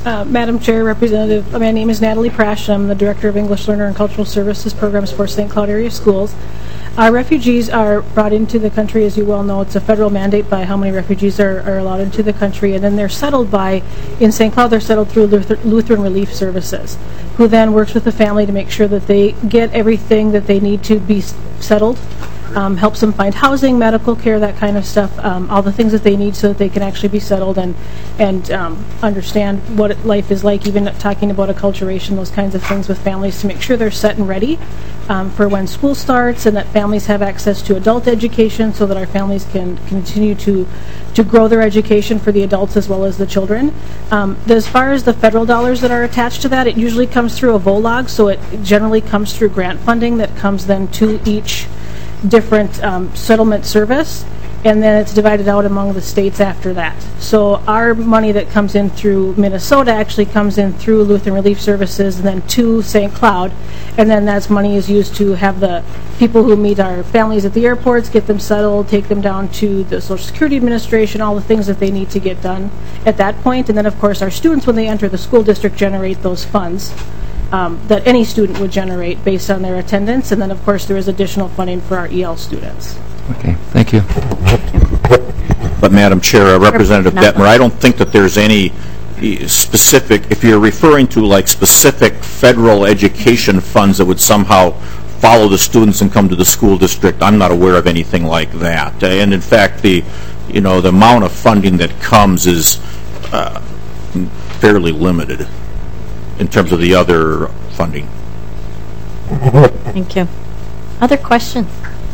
Madam Chair, Representative, my name is Natalie Prash. I'm the Director of English Learner and Cultural Services Programs for St. Cloud Area Schools. Our refugees are brought into the country, as you well know. It's a federal mandate by how many refugees are allowed into the country, and then they're settled in St. Cloud, they're settled through Lutheran Relief Services, who then works with the family to make sure that they get everything that they need to be settled, helps them find housing, medical care, that kind of stuff, all the things that they need so that they can actually be settled and understand what life is like, even talking about acculturation, those kinds of things with families to make sure they're set and ready for when school starts, and that families have access to adult education so that our families can continue to grow their education for the adults as well as the children. As far as the federal dollars that are attached to that, it usually comes through a VOLOG, so it generally comes through grant funding that comes then to each different settlement service, and then it's divided out among the states after that. So our money that comes in through Minnesota actually comes in through Lutheran Relief Services and then to St. Cloud, and then that money is used to have the people who meet our families at the airports, get them settled, take them down to the Social Security Administration, all the things that they need to get done at that point. And then of course our students, when they enter the school district, generate those funds that any student would generate based on their attendance, and then of course there is additional funding for our EL students. Okay, thank you. But Madam Chair, Representative Detmer, I don't think that there's any specific, if you're referring to like specific federal education funds that would somehow follow the students and come to the school district, I'm not aware of anything like that. And in fact, the amount of funding that comes is fairly limited in terms of the other funding. Thank you. Other questions?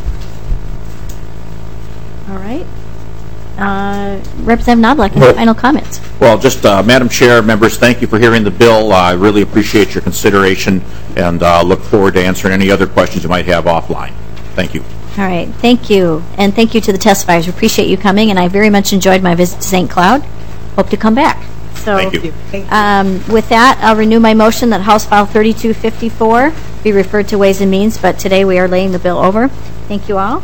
All right. Representative Knobloch, any final comments? Well, just Madam Chair, members, thank you for hearing the bill. I really appreciate your consideration and look forward to answering any other questions you might have offline. Thank you. All right. Thank you. And thank you to the testifiers. We appreciate you coming, and I very much enjoyed my visit to St. Cloud. Hope to come back. So, thank you. With that, I'll renew my motion that House File 3254 be referred to Ways and Means, but today we are laying the bill over. Thank you all.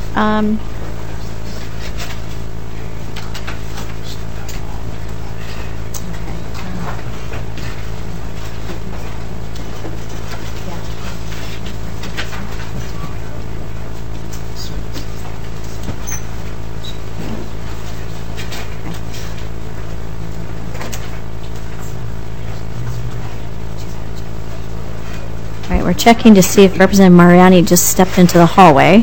All right, we're checking to see if Representative Mariani just stepped into the hallway.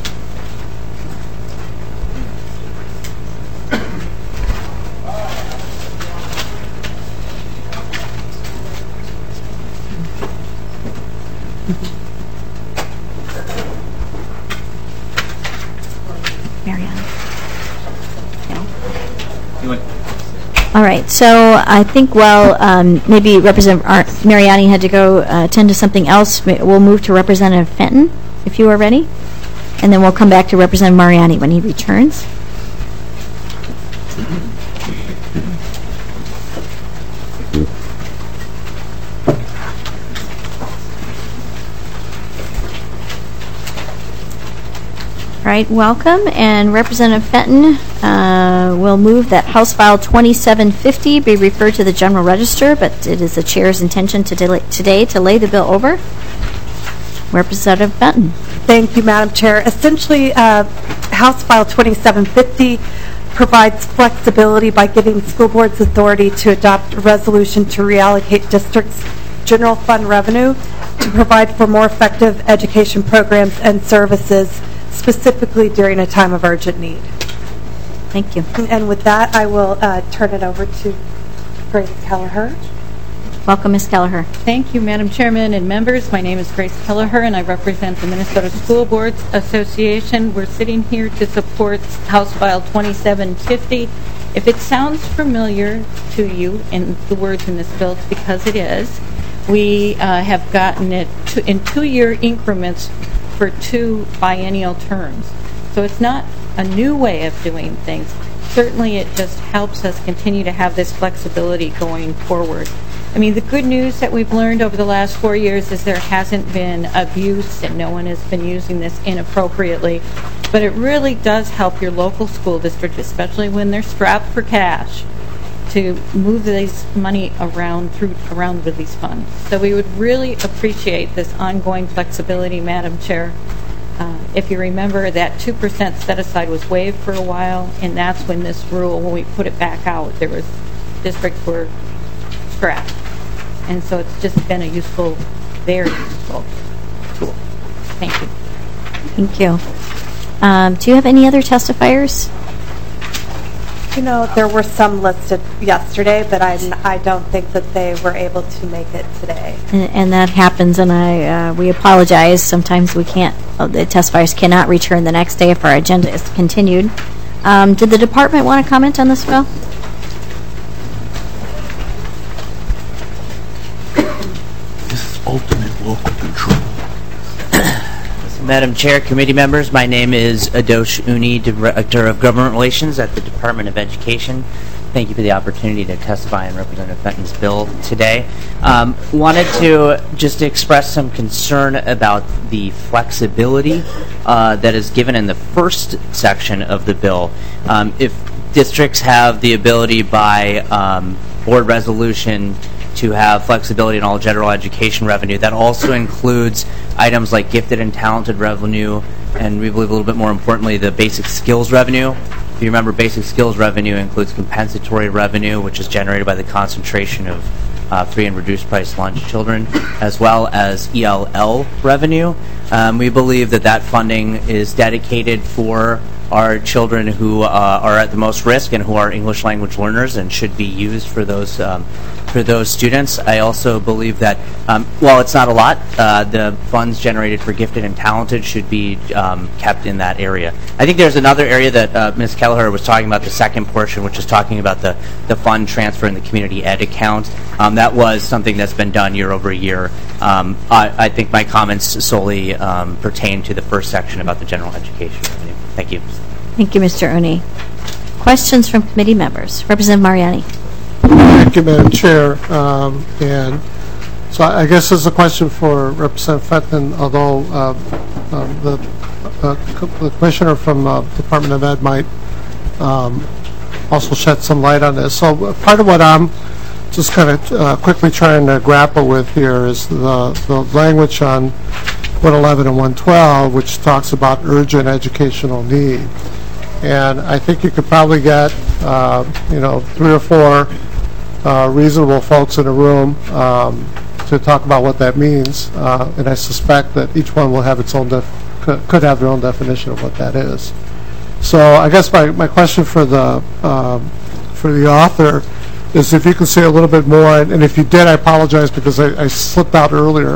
All right, so I think maybe Representative Mariani had to go attend to something else. We'll move to Representative Fenton, if you are ready, and then we'll come back to Representative Mariani when he returns. All right, welcome, and Representative Fenton will move that House File 2750 be referred to the General Register, but it is the Chair's intention today to lay the bill over. Representative Fenton. Thank you, Madam Chair. Essentially, House File 2750 provides flexibility by giving school boards authority to adopt a resolution to reallocate districts' general fund revenue to provide for more effective education programs and services, specifically during a time of urgent need. Thank you. And with that, I will turn it over to Grace Kelleher. Welcome, Ms. Kelleher. Thank you, Madam Chairman and members. My name is Grace Kelleher, and I represent the Minnesota School Boards Association. We're sitting here to support House File 2750. If it sounds familiar to you in the words in this bill, it's because it is. We have gotten it in 2-year increments for 2 biennial terms. So it's not a new way of doing things. Certainly it just helps us continue to have this flexibility going forward. I mean, the good news that we've learned over the last 4 years is there hasn't been abuse and no one has been using this inappropriately. But it really does help your local school district, especially when they're strapped for cash, to move this money around with these funds. So we would really appreciate this ongoing flexibility, Madam Chair. If you remember, that 2% set aside was waived for a while, and that's when this rule, when we put it back out, districts were scrapped. And so it's just been a useful, very useful tool. Thank you. Thank you. Do you have any other testifiers? You know, there were some listed yesterday, but I don't think that they were able to make it today. And that happens, and we apologize. Sometimes we can't, the testifiers cannot return the next day if our agenda is continued. Did the department want to comment on this bill? This is ultimate local control. Madam Chair, committee members, my name is Adosh Uni, Director of Government Relations at the Department of Education. Thank you for the opportunity to testify on Representative Fenton's bill today. Wanted to just express some concern about the flexibility that is given in the first section of the bill. If districts have the ability by board resolution to have flexibility in all general education revenue, that also includes items like gifted and talented revenue, and we believe a little bit more importantly the basic skills revenue. If you remember, basic skills revenue includes compensatory revenue, which is generated by the concentration of free and reduced price lunch children, as well as ELL revenue. We believe that funding is dedicated for our children who are at the most risk and who are English language learners and should be used for those students. I also believe that while it's not a lot, the funds generated for gifted and talented should be kept in that area. I think there's another area that Ms. Kelleher was talking about, the second portion, which is talking about the fund transfer in the community ed account. That was something that's been done year over year. I think my comments solely pertain to the first section about the general education revenue. Thank you. Thank you, Mr. Oni. Questions from committee members? Representative Mariani. Thank you, Madam Chair. And so I guess this is a question for Representative Fenton, although the Commissioner from Department of Ed might also shed some light on this. So part of what I'm just kind of quickly trying to grapple with here is the language on 111 and 112, which talks about urgent educational need. And I think you could probably get, 3 or 4 reasonable folks in a room to talk about what that means. And I suspect that each one will have its own could have their own definition of what that is. So I guess my question for the author is if you can say a little bit more, and if you did, I apologize because I slipped out earlier.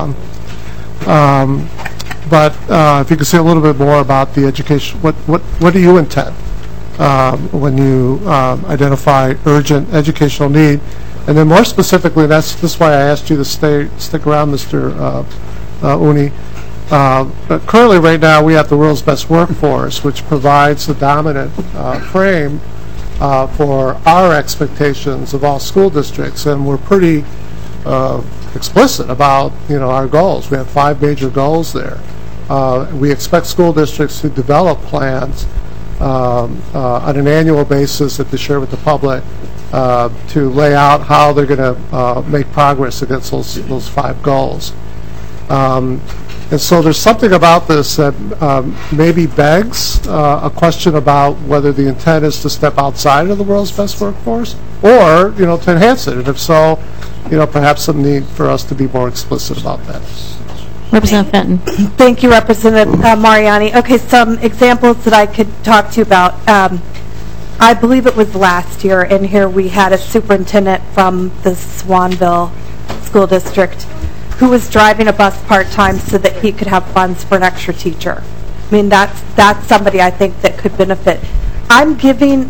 But if you could say a little bit more about the education, what do you intend when you identify urgent educational need? And then more specifically, this is why I asked you to stick around, Mr. Uni. Currently, right now, we have the world's best workforce, which provides the dominant frame for our expectations of all school districts, and we're pretty explicit about our goals. We have 5 major goals there. We expect school districts to develop plans on an annual basis that they share with the public to lay out how they're going to make progress against those 5 goals. And so there's something about this that maybe begs a question about whether the intent is to step outside of the world's best workforce or, to enhance it. And if so, perhaps some need for us to be more explicit about that. Representative Fenton. Thank you, Representative Mariani. Okay, some examples that I could talk to you about. I believe it was last year, in here we had a superintendent from the Swanville School District who was driving a bus part-time so that he could have funds for an extra teacher. I mean, that's somebody I think that could benefit. I am giving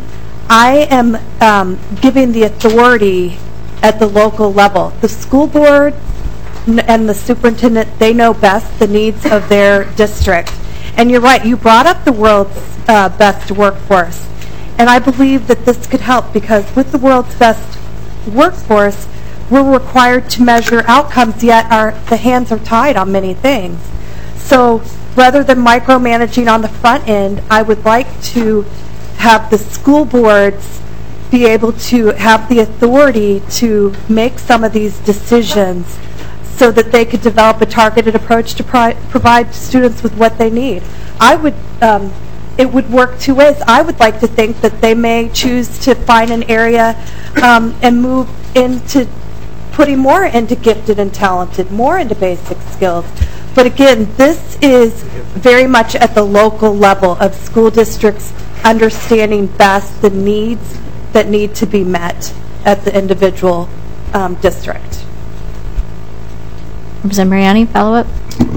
the authority at the local level. The school board and the superintendent, they know best the needs of their district. And you're right, you brought up the world's best workforce. And I believe that this could help because with the world's best workforce, we're required to measure outcomes, yet the hands are tied on many things. So rather than micromanaging on the front end, I would like to have the school boards be able to have the authority to make some of these decisions so that they could develop a targeted approach to provide students with what they need. It would work two ways. I would like to think that they may choose to find an area and move into putting more into gifted and talented, more into basic skills. But again, this is very much at the local level of school districts understanding best the needs that need to be met at the individual district. Representative Mariani, follow-up?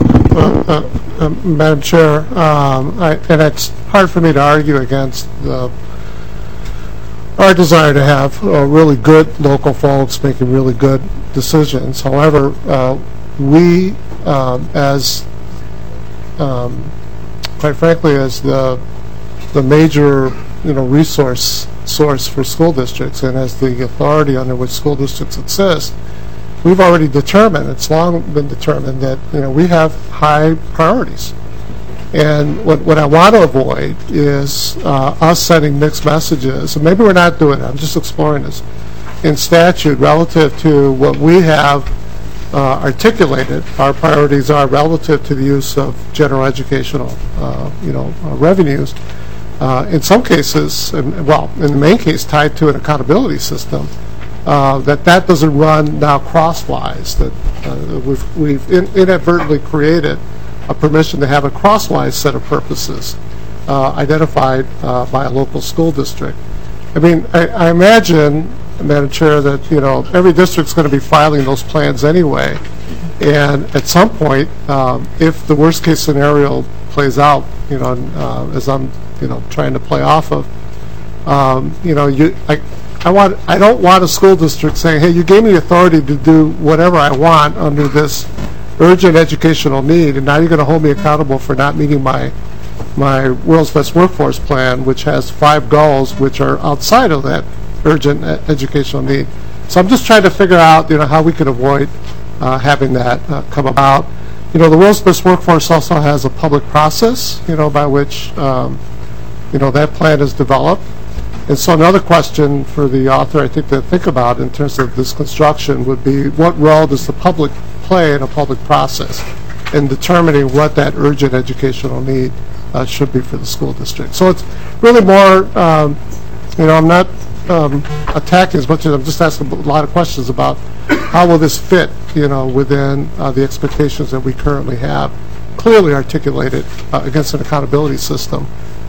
Madam Chair, and it's hard for me to argue against our desire to have really good local folks making really good decisions. However, we, quite frankly, as the major resource source for school districts and as the authority under which school districts exist, we've already determined, it's long been determined, that we have high priorities. And what I want to avoid is us sending mixed messages, and maybe we're not doing it, I'm just exploring this, in statute relative to what we have articulated our priorities are relative to the use of general educational revenues. In some cases, in the main case tied to an accountability system, that doesn't run now crosswise, that we've inadvertently created a permission to have a crosswise set of purposes identified by a local school district. I mean, I imagine, Madam Chair, that every district's going to be filing those plans anyway, and at some point, if the worst case scenario plays out, as I'm trying to play off of, I don't want a school district saying, hey, you gave me the authority to do whatever I want under this urgent educational need, and now you're going to hold me accountable for not meeting my World's Best Workforce Plan, which has 5 goals which are outside of that urgent educational need. So I'm just trying to figure out how we can avoid having that come about. The World's Best Workforce also has a public process by which that plan is developed. And so another question for the author, I think, to think about in terms of this construction would be, what role does the public play in a public process in determining what that urgent educational need should be for the school district? So it's really more, I'm not attacking as much as I'm just asking a lot of questions about how will this fit, within the expectations that we currently have, clearly articulated against an accountability system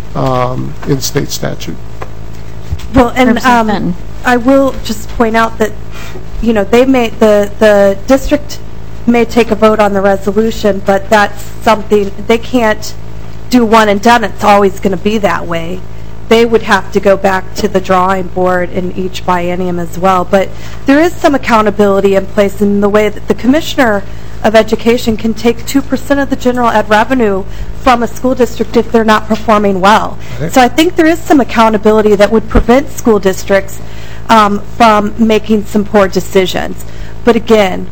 in state statute. Well, and I will just point out that, they may, the district may take a vote on the resolution, but that's something, they can't do one and done. It's always going to be that way. They would have to go back to the drawing board in each biennium as well. But there is some accountability in place in the way that the Commissioner of Education can take 2% of the general ed revenue from a school district if they're not performing well. Right. So I think there is some accountability that would prevent school districts from making some poor decisions. But again,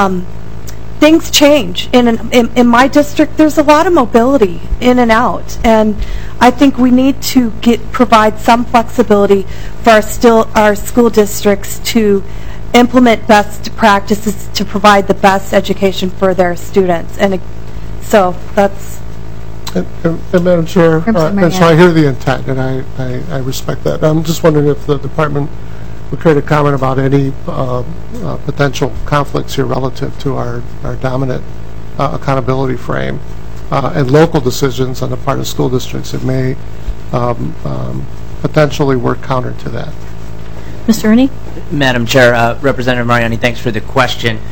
things change. In my district, there's a lot of mobility in and out, and I think we need to provide some flexibility for our school districts to implement best practices to provide the best education for their students. And so that's... And Madam Chair, and so I hear the intent, and I respect that. I'm just wondering if the department would care to comment about any potential conflicts here relative to our dominant accountability frame and local decisions on the part of school districts that may potentially work counter to that. Mr. Ernie? Madam Chair, Representative Mariani, thanks for the question.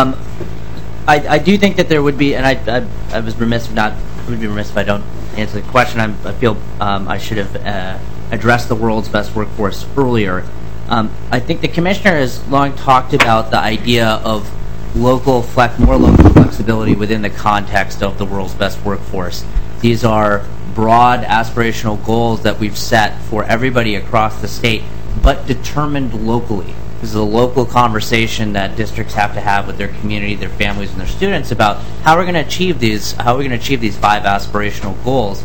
I do think that there would be, and I would be remiss if I don't answer the question. I feel I should have addressed the world's best workforce earlier. I think the Commissioner has long talked about the idea of more local flexibility within the context of the world's best workforce. These are broad aspirational goals that we've set for everybody across the state, but determined locally. This is a local conversation that districts have to have with their community, their families, and their students about how we're going to achieve these 5 aspirational goals.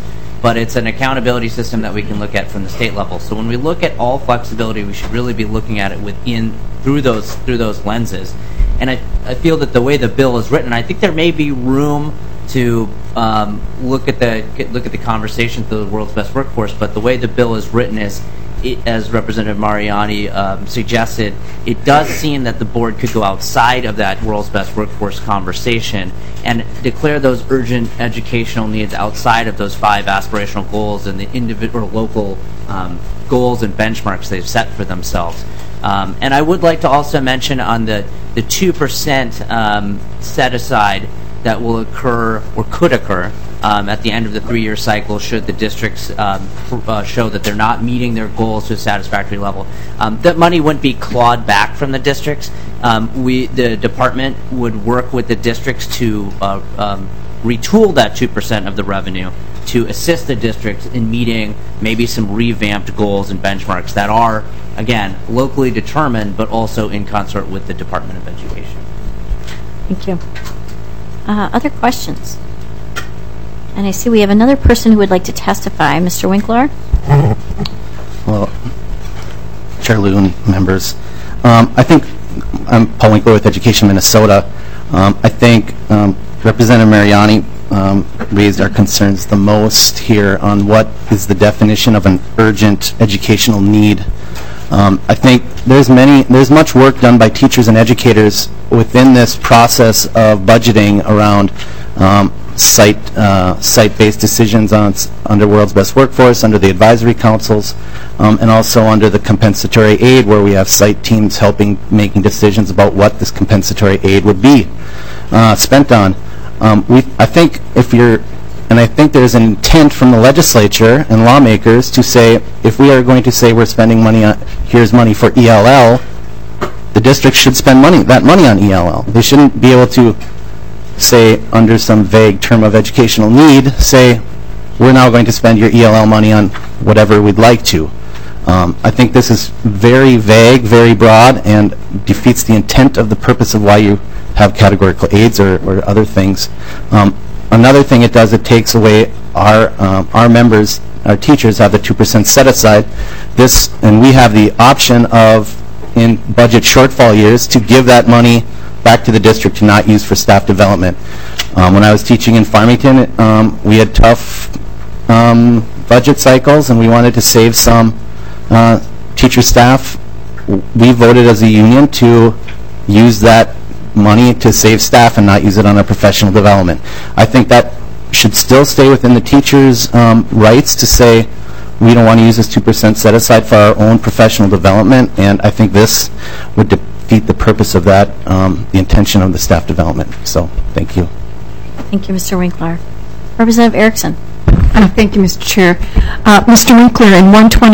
but it's an accountability system that we can look at from the state level. So when we look at all flexibility, we should really be looking at it through those lenses. And I feel that the way the bill is written, I think there may be room to look at the conversation through the world's best workforce, but the way the bill is written is, as Representative Mariani suggested, it does seem that the board could go outside of that world's best workforce conversation and declare those urgent educational needs outside of those 5 aspirational goals and the individual local goals and benchmarks they've set for themselves. And I would like to also mention on the 2% set aside that will occur or could occur at the end of the 3-year cycle should the districts show that they're not meeting their goals to a satisfactory level. That money wouldn't be clawed back from the districts. The department would work with the districts to retool that 2% of the revenue to assist the districts in meeting maybe some revamped goals and benchmarks that are, again, locally determined, but also in concert with the Department of Education. Thank you. Other questions? And I see we have another person who would like to testify. Mr. Winkler? Well, Chair Loon, members, I think I'm Paul Winkler with Education Minnesota. I think Representative Mariani raised our concerns the most here on what is the definition of an urgent educational need. I think there's much work done by teachers and educators within this process of budgeting around site-based decisions under World's Best Workforce, under the advisory councils, and also under the compensatory aid, where we have site teams making decisions about what this compensatory aid would be spent on. I think there's an intent from the legislature and lawmakers to say, if we are going to say we're spending money on, here's money for ELL, the district should spend that money on ELL. They shouldn't be able to say, under some vague term of educational need, say, we're now going to spend your ELL money on whatever we'd like to. I think this is very vague, very broad, and defeats the intent of the purpose of why you have categorical aids or other things. Another thing it does, it takes away our members, our teachers have the 2% set aside. And we have the option of, in budget shortfall years, to give that money back to the district to not use for staff development. When I was teaching in Farmington, we had tough budget cycles, and we wanted to save some teacher staff. We voted as a union to use that money to save staff and not use it on our professional development. I think that should still stay within the teachers' rights to say, we don't want to use this 2% set aside for our own professional development, and I think this would defeat the purpose of that, the intention of the staff development. So, thank you. Thank you, Mr. Winkler. Representative Erickson. Thank you, Mr. Chair. Mr. Winkler, in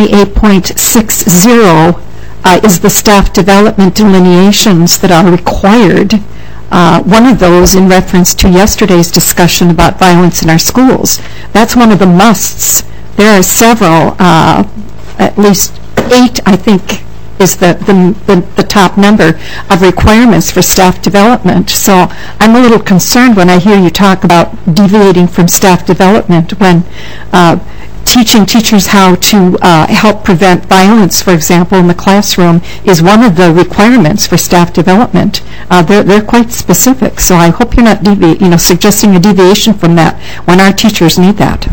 128.60 is the staff development delineations that are required. One of those in reference to yesterday's discussion about violence in our schools. That's one of the musts. There are several, at least 8, I think, is the top number of requirements for staff development. So I'm a little concerned when I hear you talk about deviating from staff development when teaching teachers how to help prevent violence, for example, in the classroom is one of the requirements for staff development. They're quite specific, so I hope you're not suggesting a deviation from that when our teachers need that.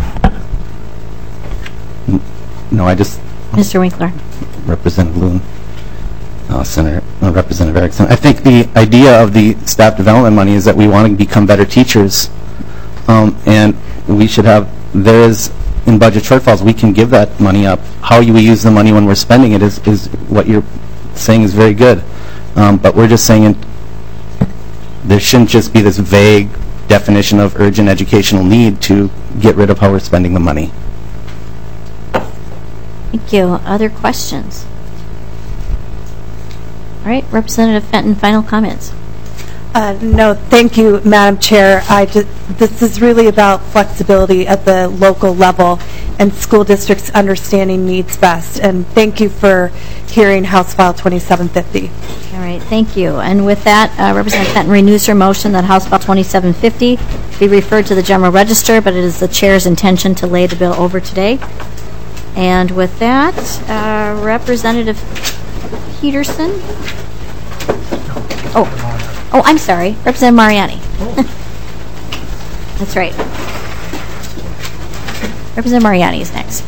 No, I just... Mr. Winkler. Representative Loon, Representative Erickson. I think the idea of the staff development money is that we want to become better teachers, and we should have, in budget shortfalls, we can give that money up. How we use the money when we're spending it is what you're saying is very good. But we're just saying there shouldn't just be this vague definition of urgent educational need to get rid of how we're spending the money. Thank you. Other questions? All right, Representative Fenton, final comments. No, thank you, Madam Chair. This is really about flexibility at the local level, and school districts understanding needs best. And thank you for hearing House File 2750. All right, thank you. And with that, Representative Fenton renews her motion that House File 2750 be referred to the General Register, but it is the Chair's intention to lay the bill over today. And with that, Representative Peterson. Oh, I'm sorry, Representative Mariani. That's right. Representative Mariani is next.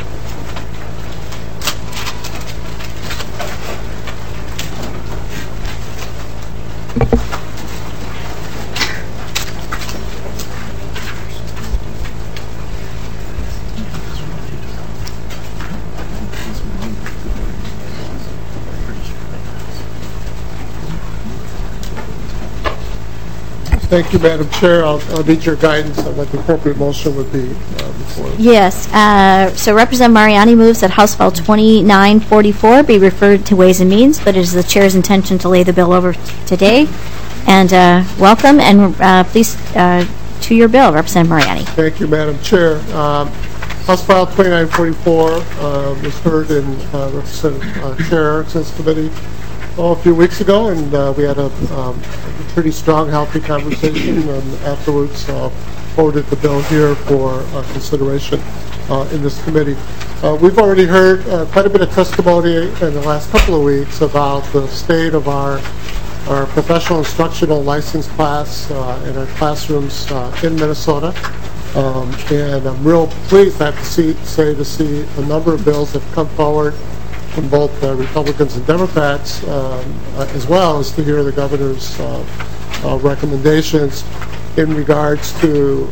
Thank you, Madam Chair. I'll need your guidance on what the appropriate motion would be before. Yes. So Representative Mariani moves that House File 2944 be referred to Ways and Means, but it is the Chair's intention to lay the bill over today. And welcome, and please to your bill, Representative Mariani. Thank you, Madam Chair. House File 2944 was heard in Representative Chair Erickson's committee a few weeks ago, and we had a pretty strong, healthy conversation, and afterwards forwarded the bill here for consideration in this committee. We've already heard quite a bit of testimony in the last couple of weeks about the state of our professional instructional license class in our classrooms in Minnesota. And I'm real pleased, I have to see a number of bills that have come forward from both Republicans and Democrats, as well as to hear the governor's recommendations in regards to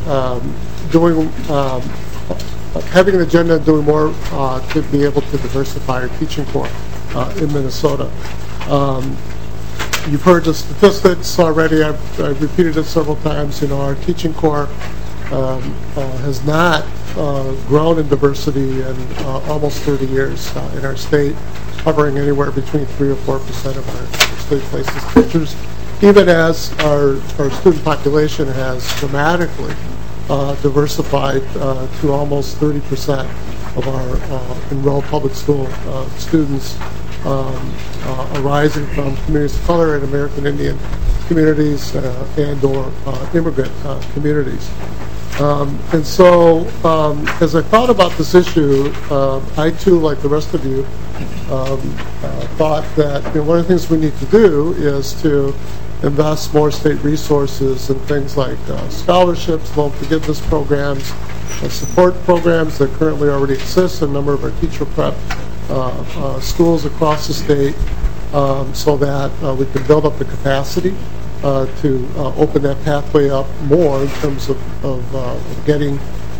having an agenda and doing more to be able to diversify our teaching corps in Minnesota. You've heard the statistics already. I've repeated it several times. You know, our teaching corps has not grown in diversity in almost 30 years in our state, hovering anywhere between 3 or 4% of our state places teachers, even as our student population has dramatically diversified to almost 30% of our enrolled public school students arising from communities of color and American Indian communities and or immigrant communities. And so, as I thought about this issue, I too, like the rest of you, thought that one of the things we need to do is to invest more state resources in things like scholarships, loan forgiveness programs, support programs that currently already exist in a number of our teacher prep schools across the state, so that we can build up the capacity to open that pathway up more in terms of getting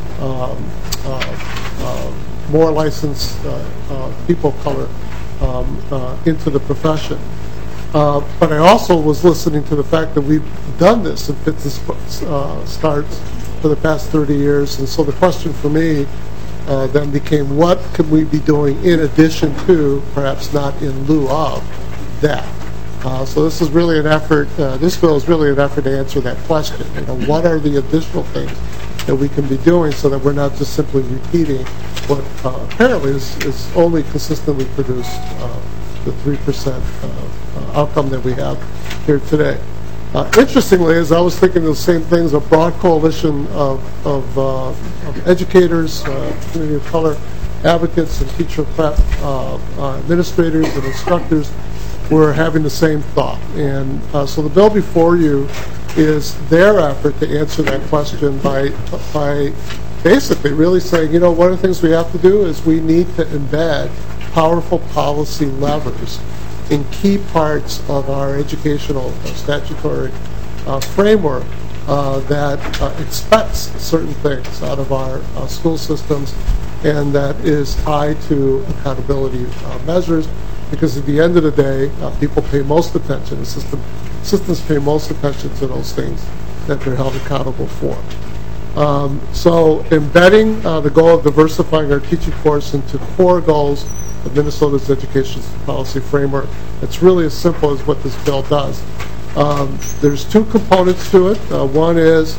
more licensed people of color into the profession. But I also was listening to the fact that we've done this in fits and starts for the past 30 years, and so the question for me then became, what could we be doing in addition to, perhaps not in lieu of, that? So this is really an effort, this bill is really an effort to answer that question. What are the additional things that we can be doing so that we're not just simply repeating what apparently is only consistently produced the 3% outcome that we have here today. Interestingly, as I was thinking the same things, a broad coalition of educators, community of color advocates, and teacher prep administrators and instructors were having the same thought. And so the bill before you is their effort to answer that question by basically really saying, one of the things we have to do is we need to embed powerful policy levers in key parts of our educational statutory framework that expects certain things out of our school systems, and that is tied to accountability measures, because at the end of the day, people pay most attention, the systems pay most attention to those things that they're held accountable for. So embedding the goal of diversifying our teaching course into core goals of Minnesota's education policy framework, it's really as simple as what this bill does. There's two components to it. One is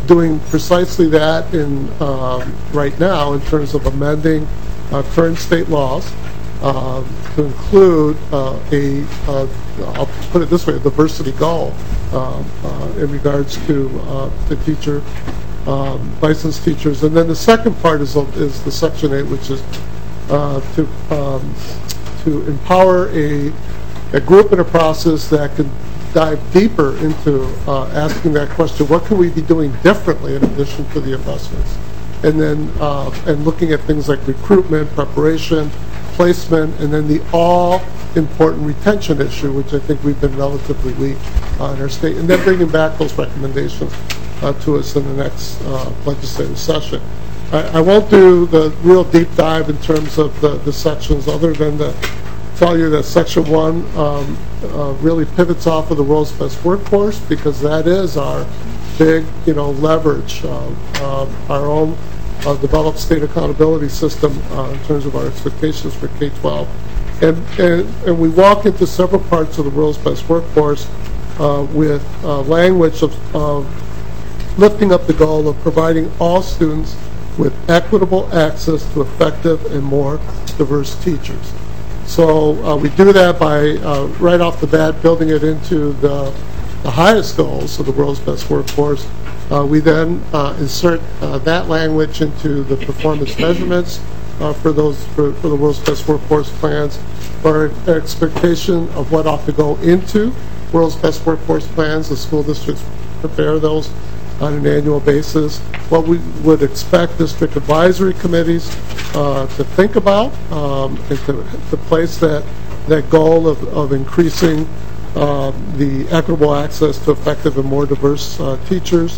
doing precisely that right now in terms of amending current state laws to include I'll put it this way, a diversity goal in regards to the teacher, licensed teachers. And then the second part is the Section 8, which is to empower a group in a process that can dive deeper into asking that question, what can we be doing differently in addition to the investments? And then and looking at things like recruitment, preparation, placement, and then the all-important retention issue, which I think we've been relatively weak in our state, and then bringing back those recommendations to us in the next legislative session. I won't do the real deep dive in terms of the sections, other than to tell you that Section 1 really pivots off of the world's best workforce, because that is our big, leverage, our own developed state accountability system in terms of our expectations for K-12. And we walk into several parts of the world's best workforce with language of lifting up the goal of providing all students with equitable access to effective and more diverse teachers. So we do that by, right off the bat, building it into the highest goals of the world's best workforce. We then insert that language into the performance measurements for the world's best workforce plans, for our expectation of what ought to go into world's best workforce plans. The school districts prepare those on an annual basis. What we would expect district advisory committees to think about and to place that goal of increasing the equitable access to effective and more diverse teachers.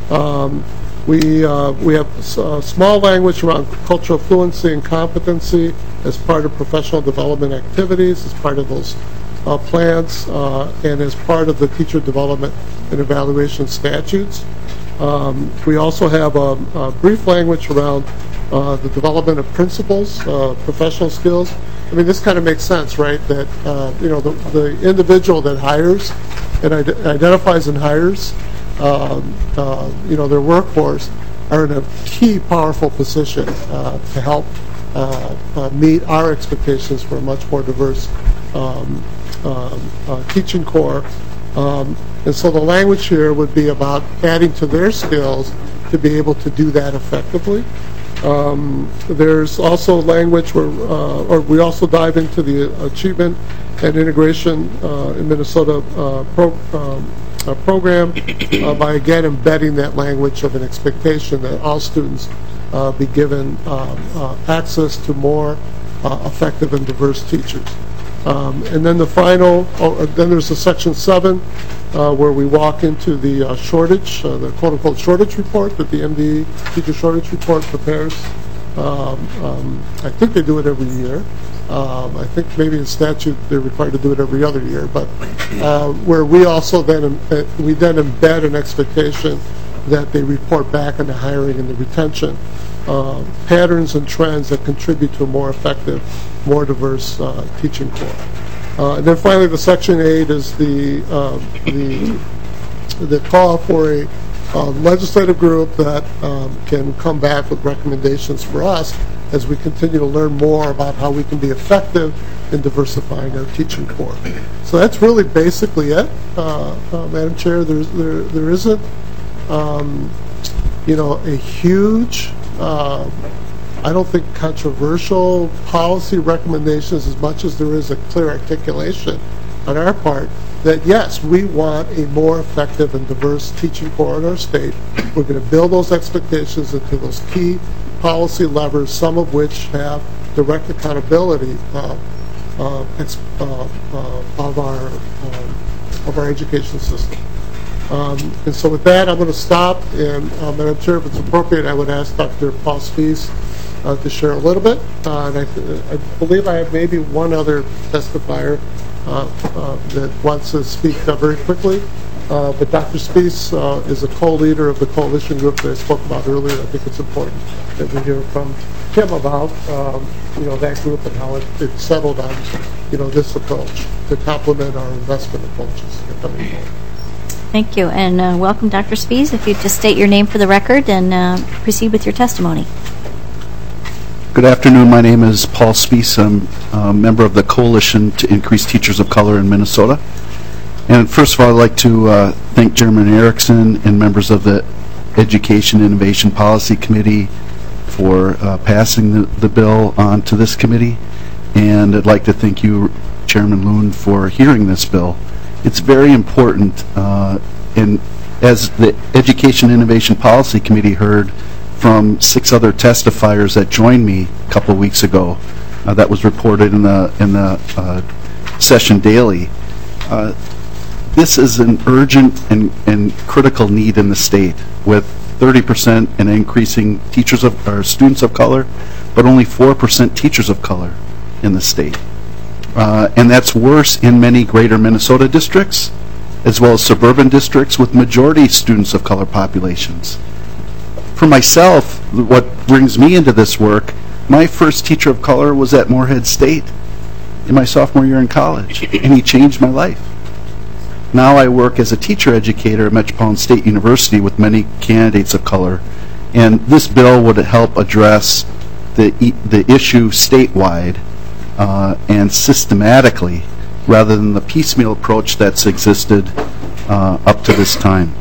We have small language around cultural fluency and competency as part of professional development activities, as part of those plans, and as part of the teacher development and evaluation statutes. We also have a brief language around the development of principles, professional skills. I mean, this kind of makes sense, right? That the individual that hires and identifies and hires, their workforce, are in a key, powerful position to help meet our expectations for a much more diverse teaching corps. And so the language here would be about adding to their skills to be able to do that effectively. There's also language where, or we also dive into the achievement and integration in Minnesota program by again embedding that language of an expectation that all students be given access to more effective and diverse teachers. And then the final, then there's a Section 7 where we walk into the shortage, the quote-unquote shortage report that the MD teacher shortage report prepares. I think they do it every year. I think maybe in statute they're required to do it every other year, but where we also then embed an expectation that they report back on the hiring and the retention patterns and trends that contribute to a more effective, more diverse teaching corps. And then finally, the Section 8 is the call for a legislative group that can come back with recommendations for us as we continue to learn more about how we can be effective in diversifying our teaching corps. So that's really basically it, Madam Chair. There isn't, a huge, I don't think controversial policy recommendations as much as there is a clear articulation on our part that yes, we want a more effective and diverse teaching corps in our state. We're going to build those expectations into those key policy levers, some of which have direct accountability of our education system. And so with that, I'm going to stop, and Madam Chair, if it's appropriate, I would ask Dr. Paul Spies to share a little bit. And I believe I have maybe one other testifier that wants to speak very quickly. But Dr. Spies is a co-leader of the coalition group that I spoke about earlier. I think it's important that we hear from him about that group and how it settled on this approach to complement our investment approaches. Thank you, and welcome, Dr. Spies. If you just state your name for the record and proceed with your testimony. Good afternoon. My name is Paul Spies. I'm a member of the Coalition to Increase Teachers of Color in Minnesota. And first of all, I'd like to thank Chairman Erickson and members of the Education Innovation Policy Committee for passing the bill on to this committee. And I'd like to thank you, Chairman Loon, for hearing this bill. It's very important, and as the Education Innovation Policy Committee heard from 6 other testifiers that joined me a couple of weeks ago, that was reported in the session daily. This is an urgent and critical need in the state, with 30% and increasing students of color, but only 4% teachers of color in the state. And that's worse in many greater Minnesota districts, as well as suburban districts with majority students of color populations. For myself, what brings me into this work, my first teacher of color was at Moorhead State in my sophomore year in college, and he changed my life. Now I work as a teacher educator at Metropolitan State University with many candidates of color, and this bill would help address the issue statewide and systematically, rather than the piecemeal approach that's existed up to this time.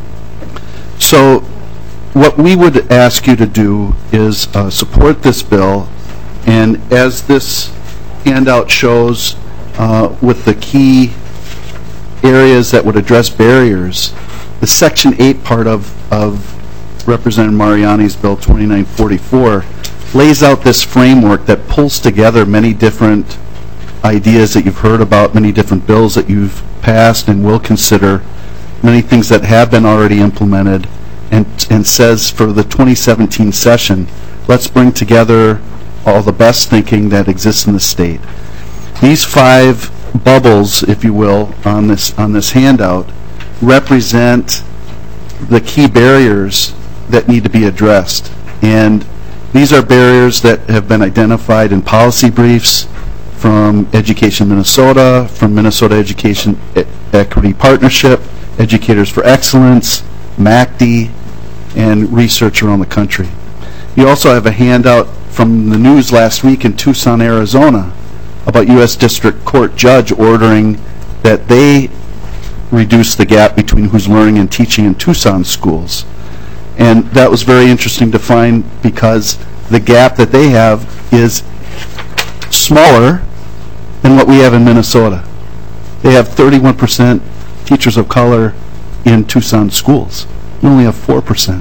So what we would ask you to do is support this bill, and as this handout shows, with the key areas that would address barriers, the Section 8 part of Representative Mariani's Bill 2944 lays out this framework that pulls together many different ideas that you've heard about, many different bills that you've passed and will consider, many things that have been already implemented, and says for the 2017 session, let's bring together all the best thinking that exists in the state. These 5 bubbles, if you will, on this handout represent the key barriers that need to be addressed. And these are barriers that have been identified in policy briefs from Education Minnesota, from Minnesota Education Equity Partnership, Educators for Excellence, MACD, and research around the country. You also have a handout from the news last week in Tucson, Arizona, about U.S. District Court judge ordering that they reduce the gap between who's learning and teaching in Tucson schools. And that was very interesting to find, because the gap that they have is smaller than what we have in Minnesota. They have 31% teachers of color in Tucson schools. We only have 4%.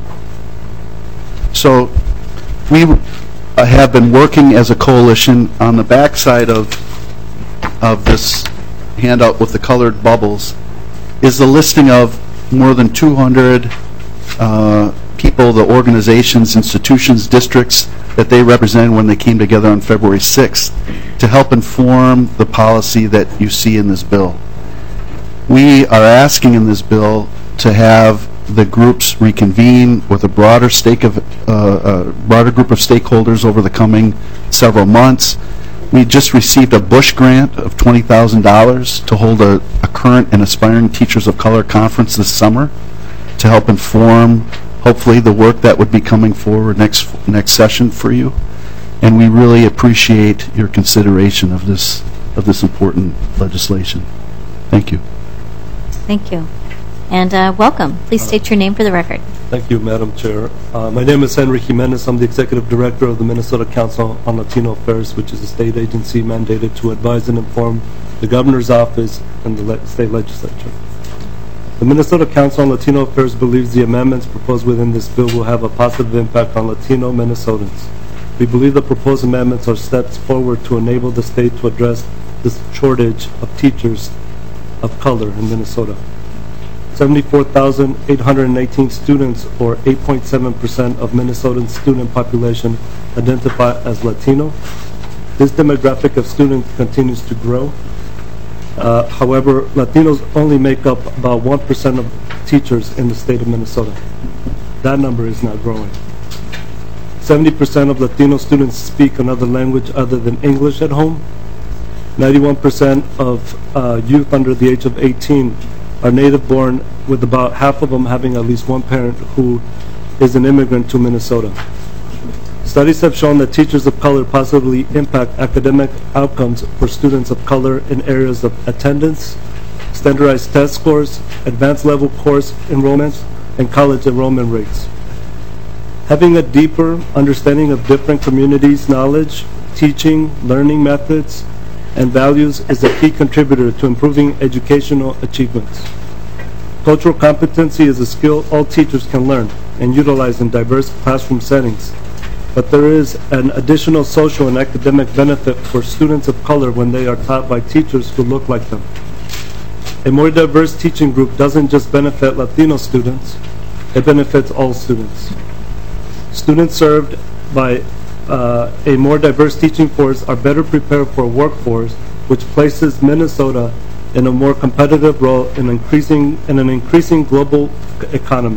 So we have been working as a coalition. On the backside of this handout with the colored bubbles is the listing of more than 200 people, the organizations, institutions, districts that they represented when they came together on February 6th to help inform the policy that you see in this bill. We are asking in this bill to have the groups reconvene with a broader broader group of stakeholders over the coming several months. We just received a Bush grant of $20,000 to hold a current and aspiring teachers of color conference this summer to help inform, hopefully, the work that would be coming forward next session for you. And we really appreciate your consideration of this important legislation. Thank you. Thank you. And welcome. Please state your name for the record. Thank you, Madam Chair. My name is Henry Jimenez. I'm the Executive Director of the Minnesota Council on Latino Affairs, which is a state agency mandated to advise and inform the Governor's Office and the state legislature. The Minnesota Council on Latino Affairs believes the amendments proposed within this bill will have a positive impact on Latino Minnesotans. We believe the proposed amendments are steps forward to enable the state to address this shortage of teachers of color in Minnesota. 74,818 students, or 8.7% of Minnesotan student population, identify as Latino. This demographic of students continues to grow. However, Latinos only make up about 1% of teachers in the state of Minnesota. That number is now growing. 70% of Latino students speak another language other than English at home. 91% of youth under the age of 18 are native-born with about half of them having at least one parent who is an immigrant to Minnesota. Studies have shown that teachers of color positively impact academic outcomes for students of color in areas of attendance, standardized test scores, advanced level course enrollments, and college enrollment rates. Having a deeper understanding of different communities' knowledge, teaching, learning methods, and values is a key contributor to improving educational achievements. Cultural competency is a skill all teachers can learn and utilize in diverse classroom settings, but there is an additional social and academic benefit for students of color when they are taught by teachers who look like them. A more diverse teaching group doesn't just benefit Latino students, it benefits all students. Students served by a more diverse teaching force are better prepared for a workforce which places Minnesota in a more competitive role in an increasing global economy.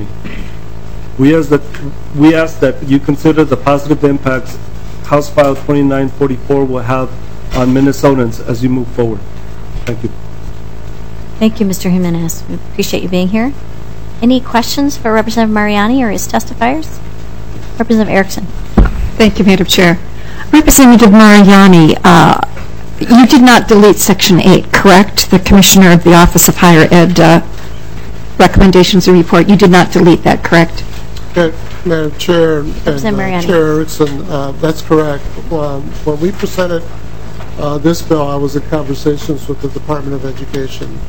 We ask that you consider the positive impacts House File 2944 will have on Minnesotans as you move forward. Thank you. Thank you, Mr. Jimenez. We appreciate you being here. Any questions for Representative Mariani or his testifiers? Representative Erickson. Thank you, Madam Chair. Representative Mariani, you did not delete Section 8, correct? The Commissioner of the Office of Higher Ed recommendations and report. You did not delete that, correct? Madam Chair and Chair Erickson, that's correct. When we presented this bill, I was in conversations with the Department of Education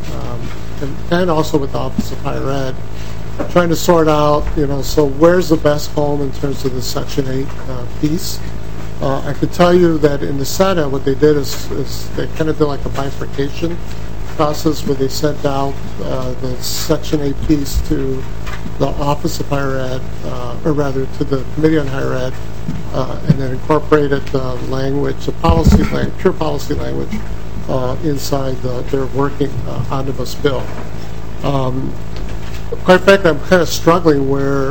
and also with the Office of Higher Ed, trying to sort out, so where's the best home in terms of the Section 8 piece. I could tell you that in the Senate, what they did is they kind of did like a bifurcation process where they sent out the Section 8 piece to the Office of Higher Ed, or rather to the Committee on Higher Ed, and then incorporated the language, the policy language, pure policy language, inside their working omnibus bill. Quite frankly, I'm kind of struggling where,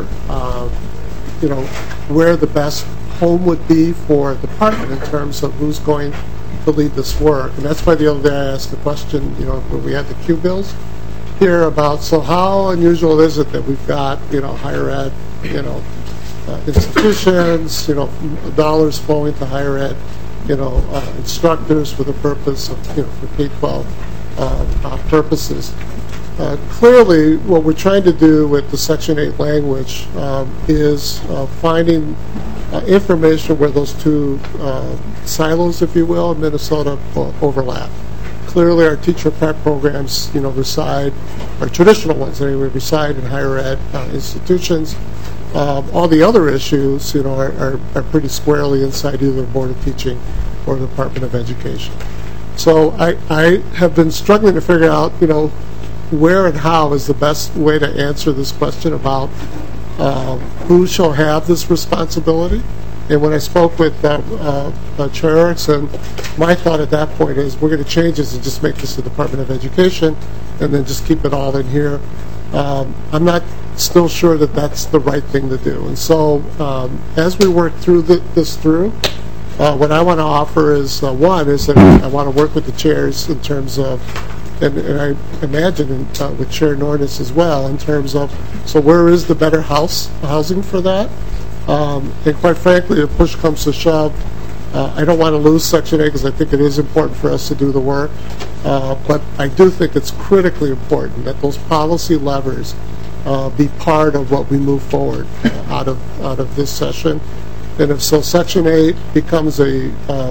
where the best home would be for a department in terms of who's going to lead this work. And that's why the other day I asked the question, when we had the Q bills here about, so how unusual is it that we've got, higher ed, institutions, dollars flowing to higher ed, instructors for the purpose of, for K-12 purposes. Clearly, what we're trying to do with the Section 8 language is finding information where those two silos, if you will, in Minnesota overlap. Clearly, our teacher prep programs, reside, our traditional ones anyway, reside in higher ed institutions. All the other issues, are pretty squarely inside either the Board of Teaching or the Department of Education. So I have been struggling to figure out, where and how is the best way to answer this question about who shall have this responsibility. And when I spoke with Chair Erickson, my thought at that point is we're going to change this and just make this the Department of Education and then just keep it all in here. I'm not still sure that that's the right thing to do. And so as we work through what I want to offer is, one, is that I want to work with the chairs in terms of, and I imagine with Chair Nornis as well, in terms of, so where is the better housing for that? And quite frankly, if push comes to shove, I don't want to lose Section 8 because I think it is important for us to do the work. But I do think it's critically important that those policy levers be part of what we move forward out of this session. And if so, Section 8 becomes a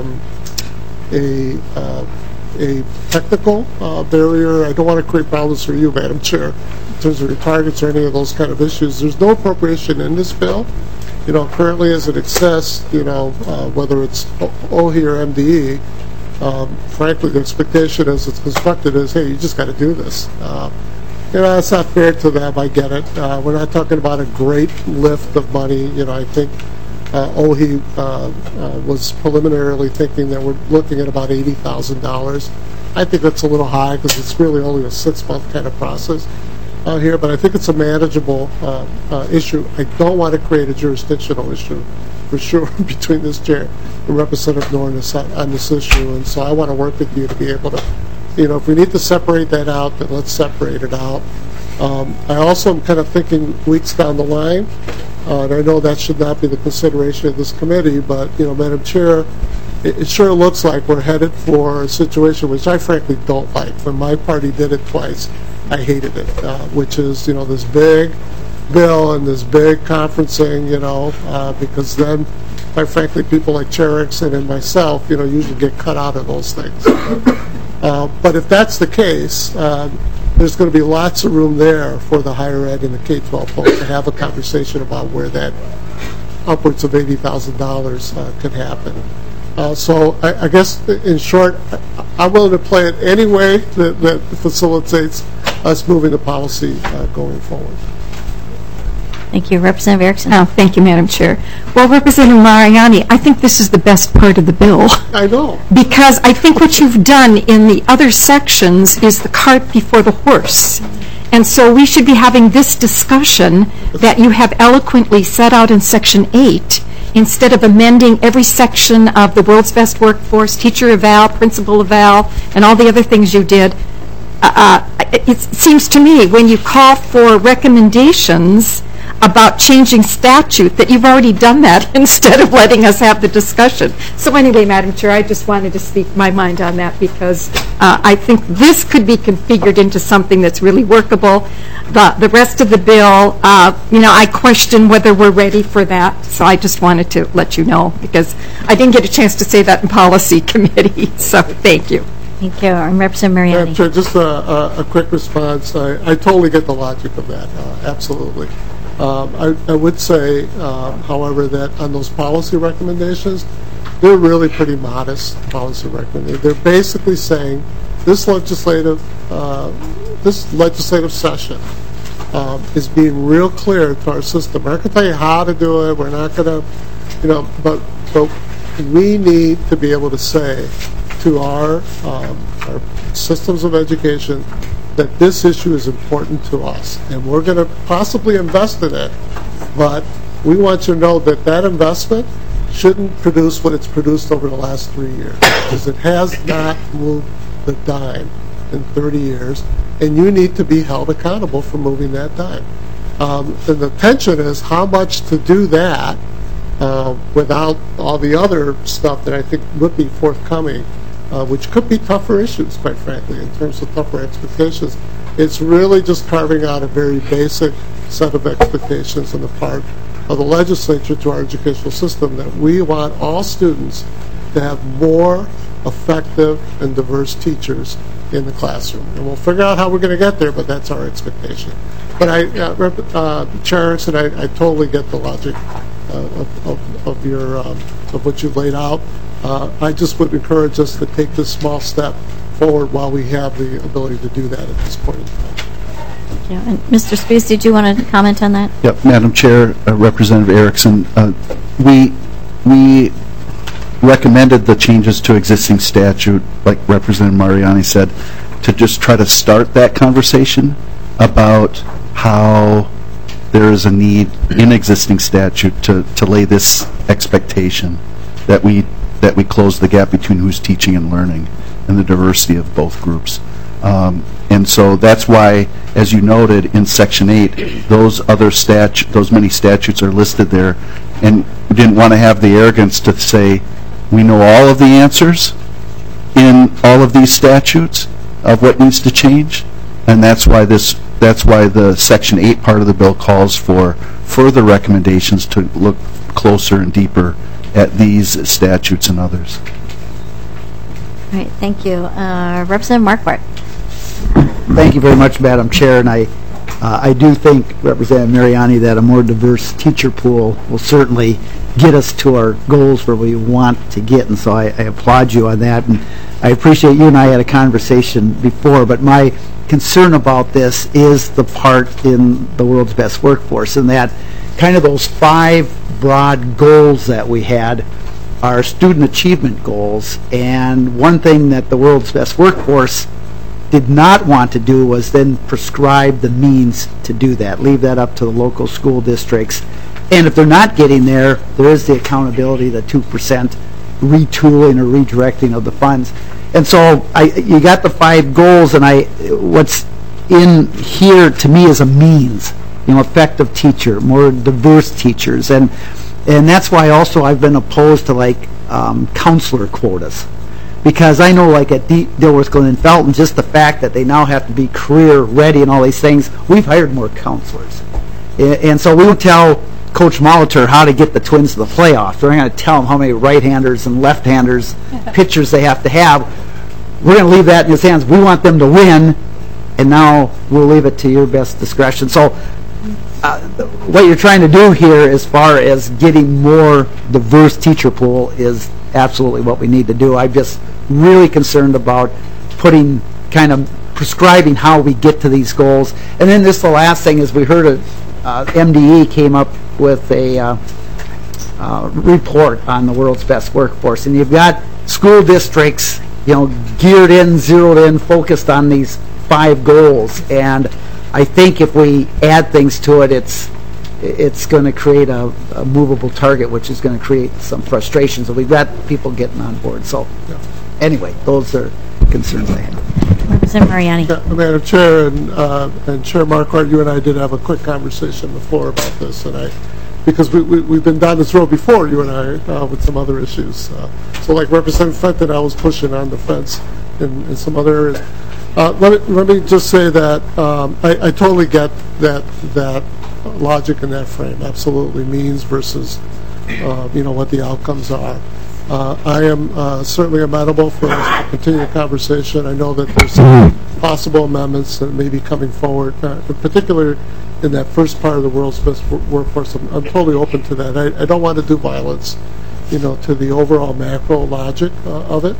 technical barrier. I don't want to create problems for you, Madam Chair, in terms of retargets or any of those kind of issues. There's no appropriation in this bill. Currently as it exists, whether it's OHE or MDE, frankly, the expectation as it's constructed is, hey, you just got to do this. It's not fair to them, I get it. We're not talking about a great lift of money. I think OHE was preliminarily thinking that we're looking at about $80,000. I think that's a little high because it's really only a 6-month kind of process here, but I think it's a manageable issue. I don't want to create a jurisdictional issue, for sure, between this chair and Representative Nornis on this issue, and so I want to work with you to be able to, if we need to separate that out, then let's separate it out. I also am kind of thinking weeks down the line, and I know that should not be the consideration of this committee, but, Madam Chair, it sure looks like we're headed for a situation which I frankly don't like. When my party did it twice, I hated it, which is, this big bill and this big conferencing, because then, quite frankly, people like Chair Erickson and myself, usually get cut out of those things. But if that's the case, there's going to be lots of room there for the higher ed and the K-12 folks to have a conversation about where that upwards of $80,000 could happen. So I guess, in short, I'm willing to play it any way that facilitates us moving the policy going forward. Thank you. Representative Erickson. Thank you, Madam Chair. Well, Representative Mariani, I think this is the best part of the bill. I know. Because I think what you've done in the other sections is the cart before the horse. And so we should be having this discussion that you have eloquently set out in Section 8 instead of amending every section of the World's Best Workforce, teacher eval, principal eval, and all the other things you did. It seems to me when you call for recommendations about changing statute that you've already done that instead of letting us have the discussion. So anyway, Madam Chair, I just wanted to speak my mind on that because I think this could be configured into something that's really workable. The rest of the bill, I question whether we're ready for that. So I just wanted to let you know because I didn't get a chance to say that in Policy Committee. So thank you. Thank you. And Representative Mariani. Sure, just a quick response. I totally get the logic of that, absolutely. I would say, however, that on those policy recommendations, they're really pretty modest policy recommendations. They're basically saying this legislative session is being real clear to our system. We're not going to tell you how to do it. We're not going to, but we need to be able to say to our systems of education that this issue is important to us, and we're going to possibly invest in it, but we want you to know that that investment shouldn't produce what it's produced over the last 3 years, because it has not moved the dime in 30 years, and you need to be held accountable for moving that dime. And the tension is how much to do that without all the other stuff that I think would be forthcoming, which could be tougher issues, quite frankly, in terms of tougher expectations. It's really just carving out a very basic set of expectations on the part of the legislature to our educational system that we want all students to have more effective and diverse teachers in the classroom. And we'll figure out how we're going to get there, but that's our expectation. But Chair Erickson, I totally get the logic of what you've laid out. I just would encourage us to take this small step forward while we have the ability to do that at this point in time. Thank you. And Mr. Spees, did you want to comment on that? Yep, Madam Chair, Representative Erickson, we recommended the changes to existing statute, like Representative Mariani said, to just try to start that conversation about how there is a need in existing statute to lay this expectation that we close the gap between who's teaching and learning and the diversity of both groups. And so that's why, as you noted in Section 8, those many statutes are listed there, and we didn't want to have the arrogance to say we know all of the answers in all of these statutes of what needs to change, and that's why the Section 8 part of the bill calls for further recommendations to look closer and deeper at these statutes and others. All right, thank you. Representative Marquardt. Thank you very much, Madam Chair, and I do think, Representative Mariani, that a more diverse teacher pool will certainly get us to our goals where we want to get, and so I applaud you on that, and I appreciate you and I had a conversation before, but my concern about this is the part in the World's Best Workforce, and that kind of those 5 broad goals that we had are student achievement goals, and one thing that the World's Best Workforce did not want to do was then prescribe the means to do that, leave that up to the local school districts, and if they're not getting there, there is the accountability, the 2% retooling or redirecting of the funds. And so you got the 5 goals, and what's in here, to me, is a means, effective teacher, more diverse teachers. And that's why also I've been opposed to, like, counselor quotas. Because I know, like, at Dilworth, Glen, and Felton, just the fact that they now have to be career-ready and all these things, we've hired more counselors. And so we don't tell Coach Molitor how to get the Twins to the playoffs. We're not going to tell them how many right-handers and left-handers pitchers they have to have. We're going to leave that in his hands. We want them to win, and now we'll leave it to your best discretion. So what you're trying to do here as far as getting more diverse teacher pool is absolutely what we need to do. I'm just really concerned about putting, kind of prescribing how we get to these goals. And then the last thing is we heard MDE came up with a report on the world's best workforce. And you've got school districts, geared in, zeroed in, focused on these 5 goals. And I think if we add things to it, it's going to create a movable target, which is going to create some frustration. So we've got people getting on board. So anyway, those are concerns I have. Representative Mariani. Madam Chair and Chair Marquardt, you and I did have a quick conversation before about this, and because we've been down this road before, you and I, with some other issues. So like Representative Fenton, I was pushing on the fence in some other areas. Let me just say that I totally get that logic in that frame. Absolutely, means versus what the outcomes are. I am certainly amenable for a continued conversation. I know that there's some possible amendments that may be coming forward, in particular in that first part of the world's best workforce. I'm totally open to that. I don't want to do violence, to the overall macro logic of it.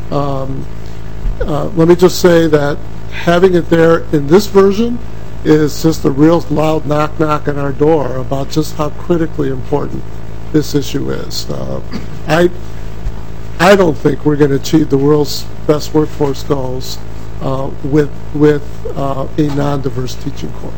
Let me just say that having it there in this version is just a real loud knock on our door about just how critically important this issue is. I don't think we're going to achieve the world's best workforce goals with a non-diverse teaching corps.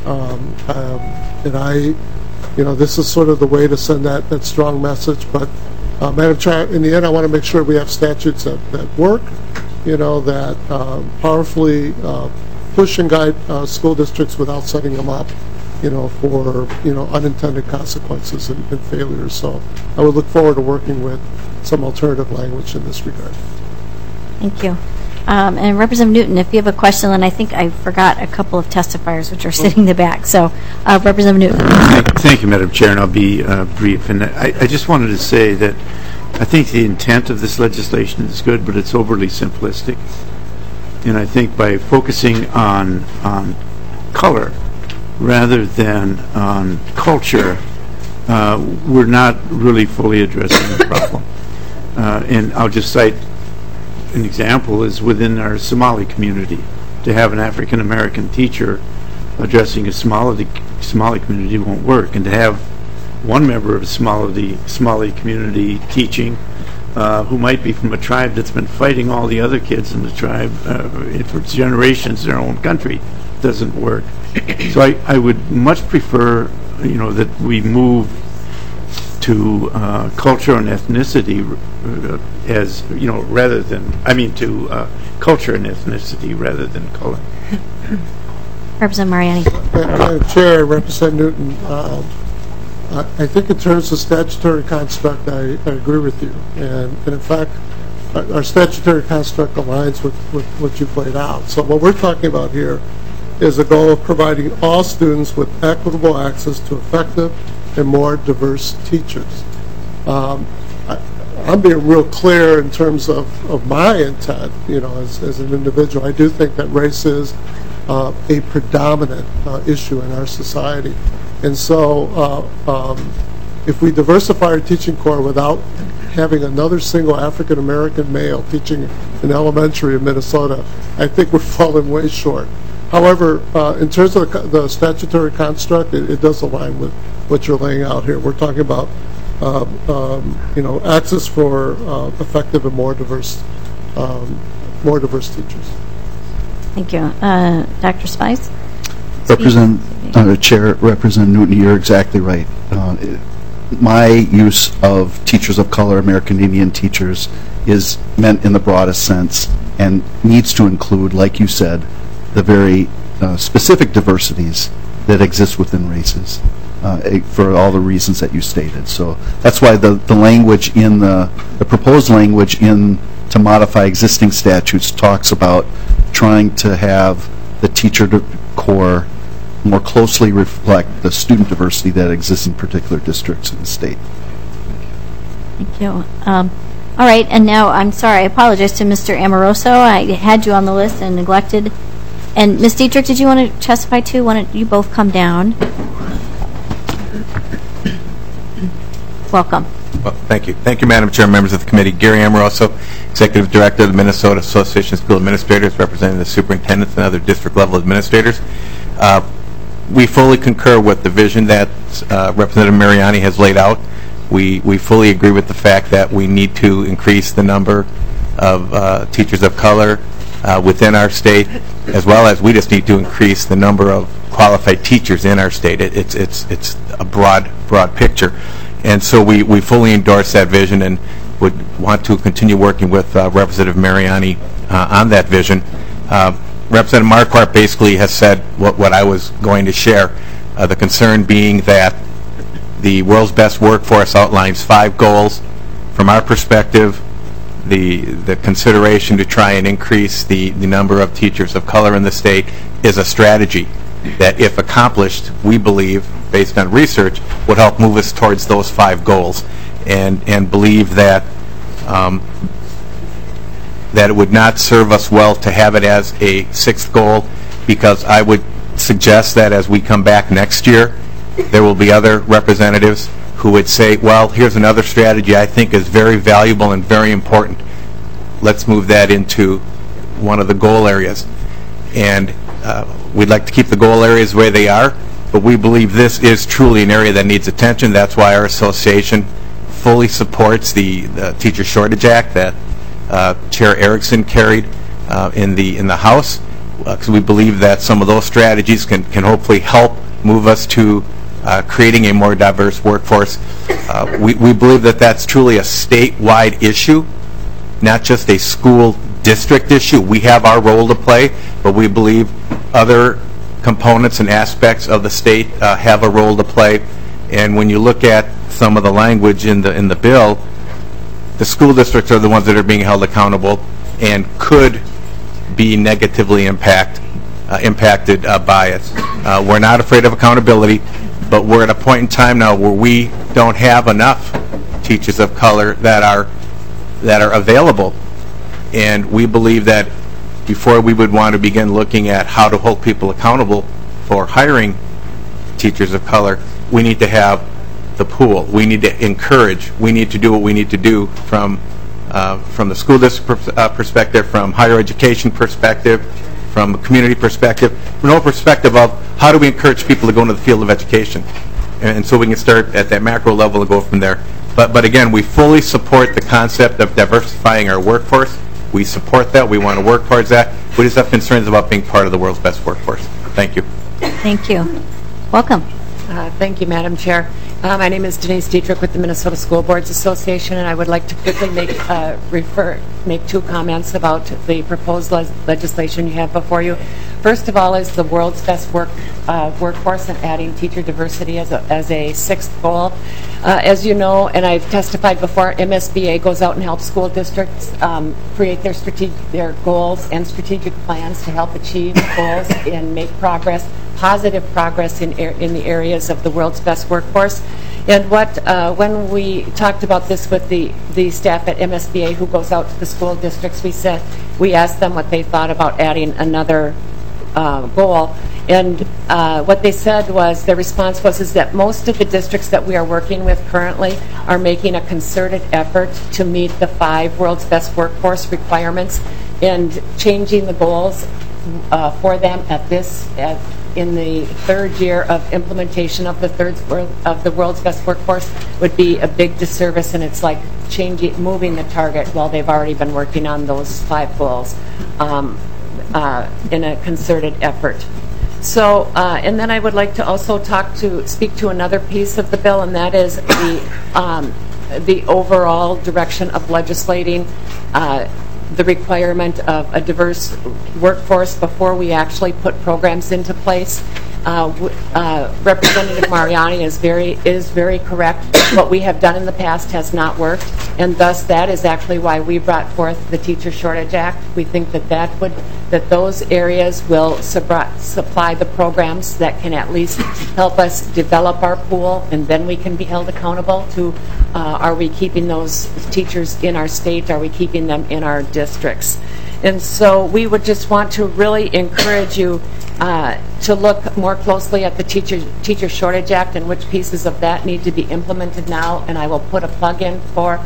And this is sort of the way to send that strong message. But Madam Chair, in the end, I want to make sure we have statutes that work, that powerfully push and guide school districts without setting them up, for unintended consequences and failures. So I would look forward to working with some alternative language in this regard. Thank you. And Representative Newton, if you have a question, then I think I forgot a couple of testifiers which are sitting in the back. So, Representative Newton. Thank you, Madam Chair, and I'll be brief. And I just wanted to say that I think the intent of this legislation is good, but it's overly simplistic. And I think by focusing on color rather than on culture, we're not really fully addressing the problem. And I'll just cite an example is within our Somali community. To have an African American teacher addressing a Somali community won't work, and to have one member of the Somali community teaching who might be from a tribe that's been fighting all the other kids in the tribe for generations in their own country doesn't work. So I would much prefer that we move to culture and ethnicity as rather than to culture and ethnicity rather than color. Representative Mariani. Madam Chair, Representative Newton, I think in terms of statutory construct, I agree with you, and in fact, our statutory construct aligns with what you've laid out. So what we're talking about here is a goal of providing all students with equitable access to effective and more diverse teachers. I'm being real clear in terms of my intent, as an individual. I do think that race is a predominant issue in our society. And so if we diversify our teaching corps without having another single African American male teaching in elementary in Minnesota, I think we're falling way short. However, in terms of the statutory construct, it does align with what you're laying out here. We're talking about, access for effective and more diverse teachers. Thank you, Dr. Spice. Chair, Representative Newton, you're exactly right. My use of teachers of color, American Indian teachers, is meant in the broadest sense and needs to include, like you said, the very specific diversities that exist within races for all the reasons that you stated. So that's why the language in the proposed language to modify existing statutes talks about trying to have the teacher corps more closely reflect the student diversity that exists in particular districts in the state. Thank you. All right, and now I'm sorry, I apologize to Mr. Amoroso. I had you on the list and neglected. And Ms. Dietrich, did you want to testify too? Why don't you both come down? Welcome. Well, thank you. Thank you, Madam Chair, members of the committee. Gary Amoroso, Executive Director of the Minnesota Association of School Administrators, representing the superintendents and other district-level administrators. We fully concur with the vision that Representative Mariani has laid out. We fully agree with the fact that we need to increase the number of teachers of color within our state, as well as we just need to increase the number of qualified teachers in our state. It's a broad picture. And so we fully endorse that vision and would want to continue working with Representative Mariani on that vision. Representative Marquardt basically has said what I was going to share, the concern being that the World's Best Workforce outlines 5 goals. From our perspective, the consideration to try and increase the number of teachers of color in the state is a strategy that, if accomplished, we believe, based on research, would help move us towards those 5 goals, and believe that that it would not serve us well to have it as a 6th goal, because I would suggest that as we come back next year, there will be other representatives who would say, well, here's another strategy I think is very valuable and very important. Let's move that into one of the goal areas. And we'd like to keep the goal areas where they are, but we believe this is truly an area that needs attention. That's why our association fully supports the Teacher Shortage Act that Chair Erickson carried in the House, because we believe that some of those strategies can hopefully help move us to creating a more diverse workforce. We believe that that's truly a statewide issue, not just a school district issue. We have our role to play, but we believe other components and aspects of the state have a role to play. And when you look at some of the language in the bill, the school districts are the ones that are being held accountable and could be negatively impacted by it. We're not afraid of accountability, but we're at a point in time now where we don't have enough teachers of color that are available, and we believe that before we would want to begin looking at how to hold people accountable for hiring teachers of color, we need to have the pool. We need to encourage. We need to do what we need to do from the school district perspective, from higher education perspective, from a community perspective, from the perspective of how do we encourage people to go into the field of education. And so we can start at that macro level and go from there. But again, we fully support the concept of diversifying our workforce. We support that. We want to work towards that. We just have concerns about being part of the world's best workforce. Thank you. Thank you. Welcome. Thank you, Madam Chair. My name is Denise Dietrich with the Minnesota School Boards Association, and I would like to quickly make 2 comments about the proposed legislation you have before you. First of all is the world's best workforce and adding teacher diversity as a 6th goal. As you know, and I've testified before, MSBA goes out and helps school districts create their goals and strategic plans to help achieve goals and make positive progress in the areas of the world's best workforce. And when we talked about this with the staff at MSBA who goes out to the school districts, we asked them what they thought about adding another goal. And what they said was, their response was that most of the districts that we are working with currently are making a concerted effort to meet the 5 world's best workforce requirements, and changing the goals for them in the 3rd year of implementation of the world's best workforce would be a big disservice, and it's like moving the target while they've already been working on those 5 goals in a concerted effort. So, and then I would like to also speak to another piece of the bill, and that is the overall direction of legislating the requirement of a diverse workforce before we actually put programs into place. Representative Mariani is very correct. What we have done in the past has not worked, and thus that is actually why we brought forth the Teacher Shortage Act. We think that those areas will supply the programs that can at least help us develop our pool, and then we can be held accountable to are we keeping those teachers in our state, are we keeping them in our districts. And so we would just want to really encourage you to look more closely at the Teacher Shortage Act and which pieces of that need to be implemented now. And I will put a plug in for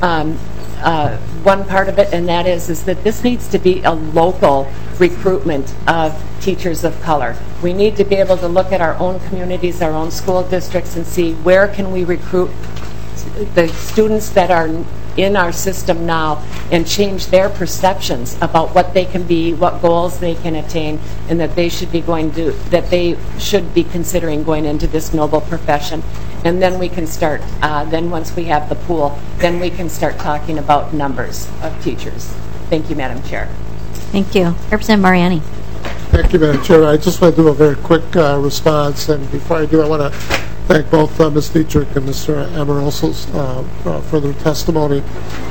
one part of it, and that is that this needs to be a local recruitment of teachers of color. We need to be able to look at our own communities, our own school districts, and see where can we recruit the students that are in our system now and change their perceptions about what they can be, what goals they can attain, and that they should be considering going into this noble profession. And then we can start, then once we have the pool, then we can start talking about numbers of teachers. Thank you, Madam Chair. Thank you. Representative Mariani. Thank you, Madam Chair. I just want to do a very quick response, and before I do, I want to thank both Ms. Dietrich and Mr. Amorosos for their testimony.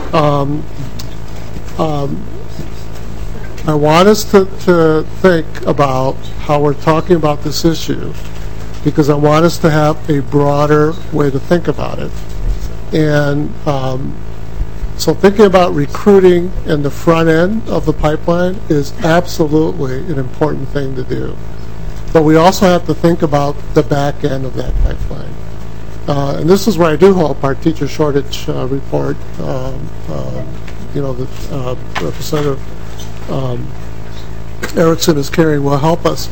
I want us to think about how we're talking about this issue, because I want us to have a broader way to think about it. And so thinking about recruiting in the front end of the pipeline is absolutely an important thing to do. But we also have to think about the back end of that pipeline. And this is where I do hope our teacher shortage report, that Representative Erickson is carrying will help us.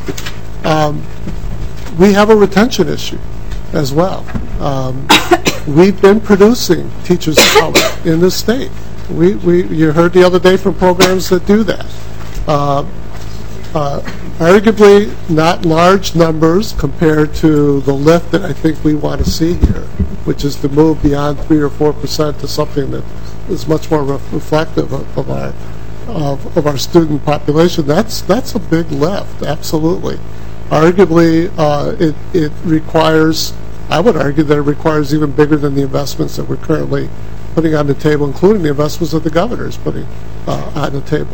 We have a retention issue as well. We've been producing teachers of color in this state. You heard the other day from programs that do that. Arguably not large numbers compared to the lift that I think we want to see here, which is to move beyond 3 or 4% to something that is much more reflective of our student population. That's a big lift, absolutely. Arguably, it requires, I would argue that it requires even bigger than the investments that we're currently putting on the table, including the investments that the governor is putting on the table.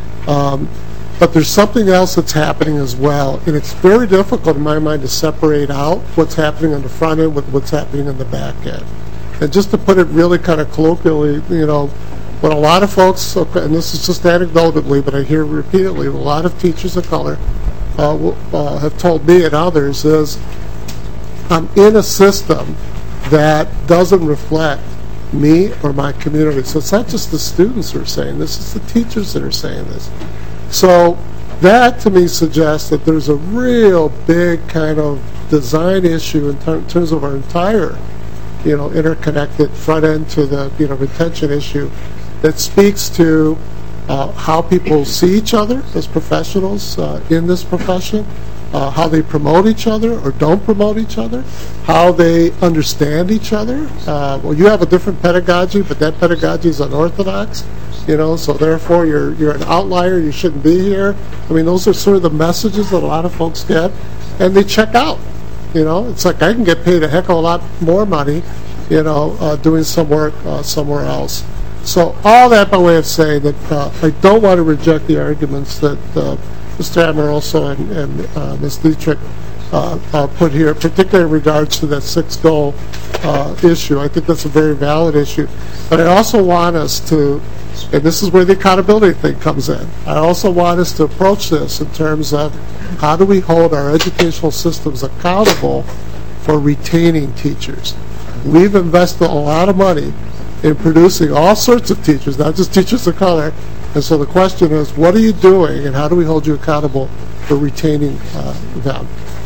But there's something else that's happening as well, and it's very difficult in my mind to separate out what's happening on the front end with what's happening on the back end. And just to put it really kind of colloquially, what a lot of folks, and this is just anecdotally, but I hear repeatedly, a lot of teachers of color have told me and others is, I'm in a system that doesn't reflect me or my community. So it's not just the students who are saying this, it's the teachers that are saying this. So that to me suggests that there's a real big kind of design issue in terms of our entire, interconnected front end to the, retention issue that speaks to how people see each other as professionals in this profession, how they promote each other or don't promote each other, how they understand each other. Well, you have a different pedagogy, but that pedagogy is unorthodox, so therefore you're an outlier, you shouldn't be here. I mean, those are sort of the messages that a lot of folks get, and they check out. It's like I can get paid a heck of a lot more money, doing some work somewhere else. So all that by way of saying that I don't want to reject the arguments that Mr. Amoroso and Ms. Dietrich put here, particularly in regards to that sixth goal issue. I think that's a very valid issue. But I also want us to, and this is where the accountability thing comes in, I also want us to approach this in terms of how do we hold our educational systems accountable for retaining teachers. We've invested a lot of money in producing all sorts of teachers, not just teachers of color. And so the question is, what are you doing, and how do we hold you accountable for retaining them?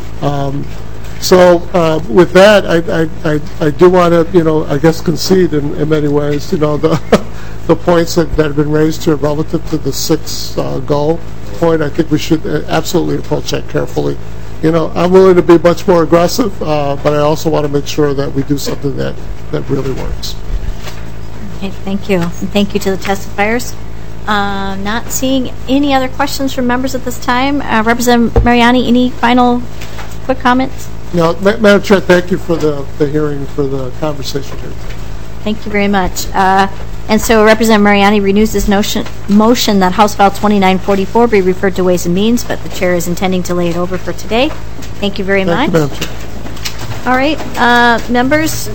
So with that, I do want to, I guess concede in many ways, the points that have been raised here relative to the sixth goal point. I think we should absolutely approach that carefully. I'm willing to be much more aggressive, but I also want to make sure that we do something that really works. Okay, thank you. And thank you to the testifiers. Not seeing any other questions from members at this time. Representative Mariani, any final quick comments? No, Madam Chair, thank you for the hearing, for the conversation here. Thank you very much. And so Representative Mariani renews this motion that House File 2944 be referred to Ways and Means, but the chair is intending to lay it over for today. Thank you very much. Thank you, Madam Chair. All right, members.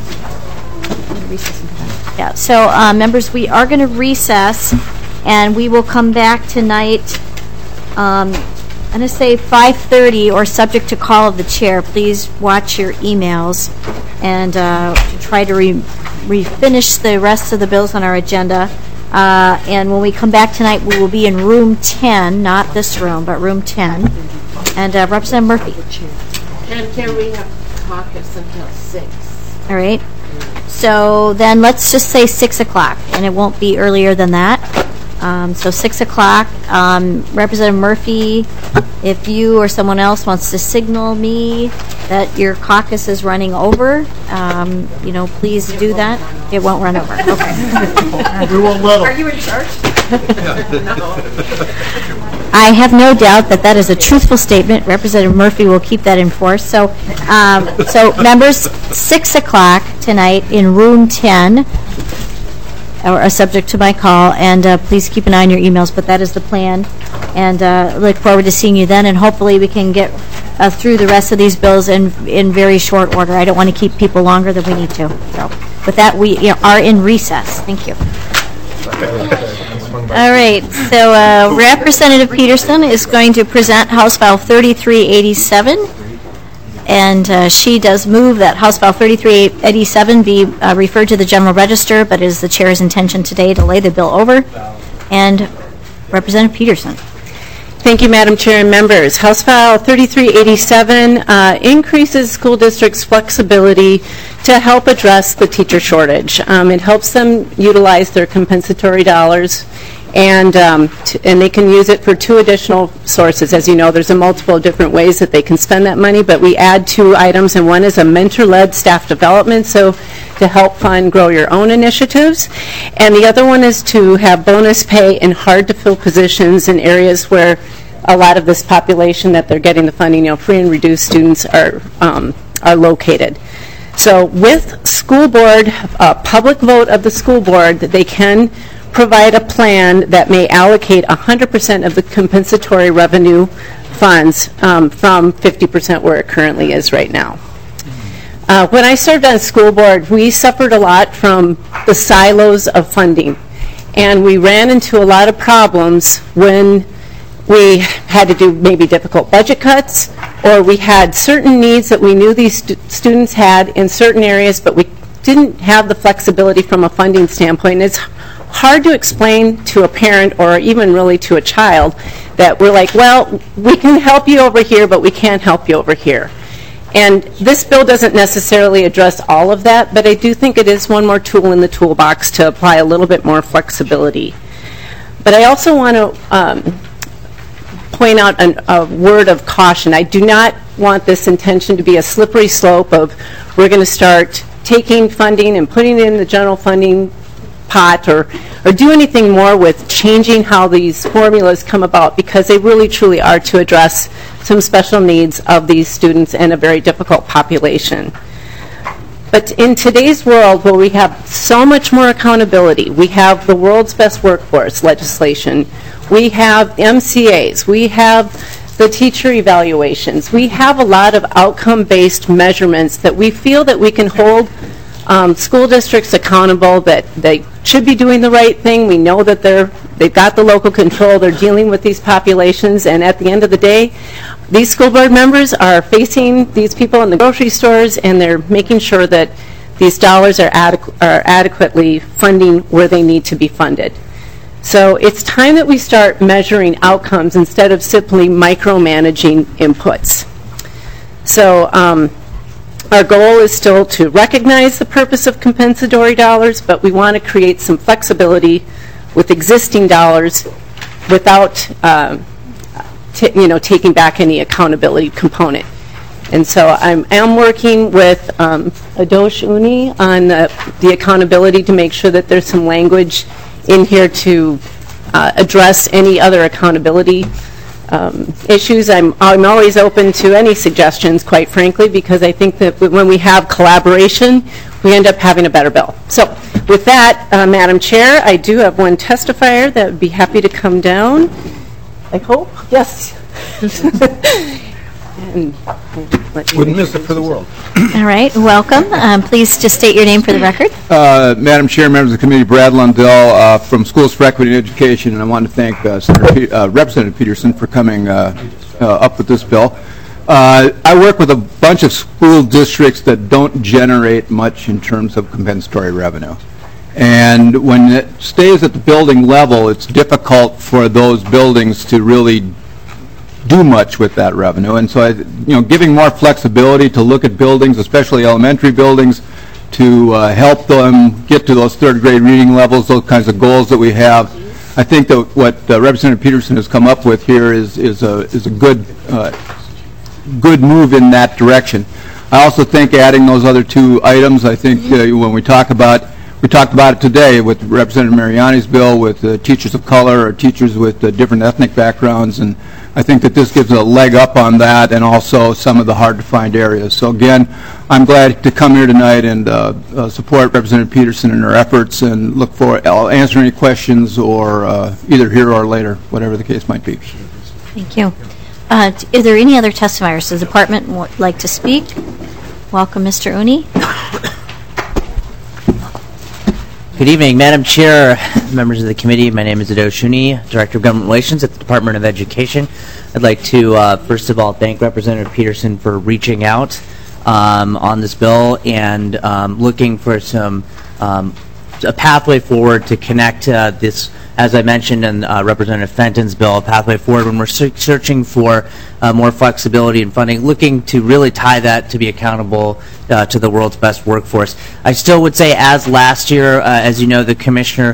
Yeah, so members, we are going to recess, and we will come back tonight. I'm going to say 5:30, or subject to call of the chair. Please watch your emails and try to refinish the rest of the bills on our agenda. And when we come back tonight, we will be in room 10, not this room, but room 10. And Representative Murphy. And can we have caucus until 6? All right. So then let's just say 6 o'clock, and it won't be earlier than that. So 6 o'clock. Representative Murphy, if you or someone else wants to signal me that your caucus is running over, please do that. It won't run over. Okay. We won't let them. Are you in charge? I have no doubt that that is a truthful statement. Representative Murphy will keep that in force. So, members, 6 o'clock tonight in room 10, or subject to my call, and please keep an eye on your emails, but that is the plan. And look forward to seeing you then, and hopefully we can get through the rest of these bills in very short order. I don't want to keep people longer than we need to. So with that, we are in recess. Thank you. All right, so Representative Peterson is going to present House File 3387, and she does move that House File 3387 be referred to the General Register, but it is the Chair's intention today to lay the bill over. And Representative Peterson. Thank you, Madam Chair and members. House File 3387 increases school districts' flexibility to help address the teacher shortage. It helps them utilize their compensatory dollars, and they can use it for 2 additional sources. As you know, there's multiple different ways that they can spend that money, but we add 2 items, and one is a mentor-led staff development, so to help fund Grow Your Own initiatives. And the other one is to have bonus pay in hard-to-fill positions in areas where a lot of this population that they're getting the funding, free and reduced students are located. So with school board, public vote of the school board, that they can provide a plan that may allocate 100% of the compensatory revenue funds from 50% where it currently is right now. When I served on school board, we suffered a lot from the silos of funding, and we ran into a lot of problems when we had to do maybe difficult budget cuts, or we had certain needs that we knew these students had in certain areas, but we didn't have the flexibility from a funding standpoint. And it's hard to explain to a parent or even really to a child that we're like, well, we can help you over here, but we can't help you over here. And this bill doesn't necessarily address all of that, but I do think it is one more tool in the toolbox to apply a little bit more flexibility. But I also want to point out a word of caution. I do not want this intention to be a slippery slope of we're going to start taking funding and putting it in the general funding pot or do anything more with changing how these formulas come about, because they really truly are to address some special needs of these students and a very difficult population. But in today's world, where we have so much more accountability, we have the world's best workforce legislation, we have MCAs, we have the teacher evaluations, we have a lot of outcome-based measurements that we feel that we can hold school districts accountable, that they should be doing the right thing. We know that they've got the local control, they're dealing with these populations, and at the end of the day, these school board members are facing these people in the grocery stores, and they're making sure that these dollars are adequately funding where they need to be funded. So it's time that we start measuring outcomes instead of simply micromanaging inputs. So our goal is still to recognize the purpose of compensatory dollars, but we want to create some flexibility with existing dollars without taking back any accountability component. And so I am working with Adosh Uni on the accountability to make sure that there's some language in here to address any other accountability issues. I'm always open to any suggestions, quite frankly, because I think that when we have collaboration, we end up having a better bill. So with that, Madam Chair, I do have one testifier that would be happy to come down. I hope. Yes. And wouldn't miss it for the world. All right, welcome. Please just state your name for the record. Madam Chair, members of the committee, Brad Lundell from Schools for Equity and Education, and I want to thank Representative Peterson for coming up with this bill. I work with a bunch of school districts that don't generate much in terms of compensatory revenue. And when it stays at the building level, it's difficult for those buildings to really do much with that revenue. And so, giving more flexibility to look at buildings, especially elementary buildings, to help them get to those third grade reading levels, those kinds of goals that we have. I think that what Representative Peterson has come up with here is a good move in that direction. I also think adding those other two items, I think when we talked about it today with Representative Mariani's bill, with teachers of color or teachers with different ethnic backgrounds, and I think that this gives a leg up on that, and also some of the hard-to-find areas. So again, I'm glad to come here tonight and support Representative Peterson in her efforts, and look for, I'll answer any questions, or either here or later, whatever the case might be. Thank you. Is there any other testifiers? Does the department like to speak? Welcome, Mr. Uni. Good evening, Madam Chair, members of the committee. My name is Adosh Uni, Director of Government Relations at the Department of Education. I'd like to, first of all, thank Representative Peterson for reaching out on this bill and looking for a pathway forward to connect this, as I mentioned in Representative Fenton's bill, a pathway forward when we're searching for more flexibility in funding, looking to really tie that to be accountable to the world's best workforce. I still would say, as last year, as you know, the Commissioner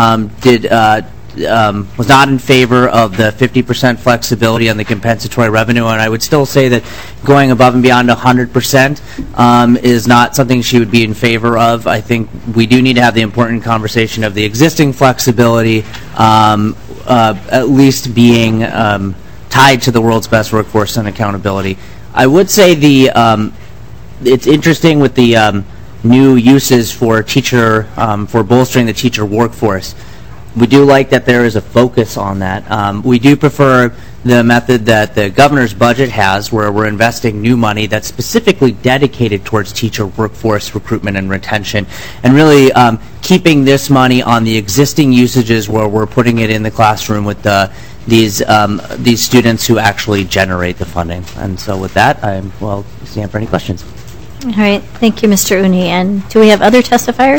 was not in favor of the 50% flexibility on the compensatory revenue, and I would still say that going above and beyond 100% is not something she would be in favor of. I think we do need to have the important conversation of the existing flexibility at least being tied to the world's best workforce and accountability. I would say it's interesting with the new uses for for bolstering the teacher workforce. We do like that there is a focus on that. We do prefer the method that the governor's budget has, where we're investing new money that's specifically dedicated towards teacher workforce recruitment and retention, and really keeping this money on the existing usages where we're putting it in the classroom with these students who actually generate the funding. And so with that, I'm stand for any questions. All right, thank you, Mr. Uni. And do we have other testifiers?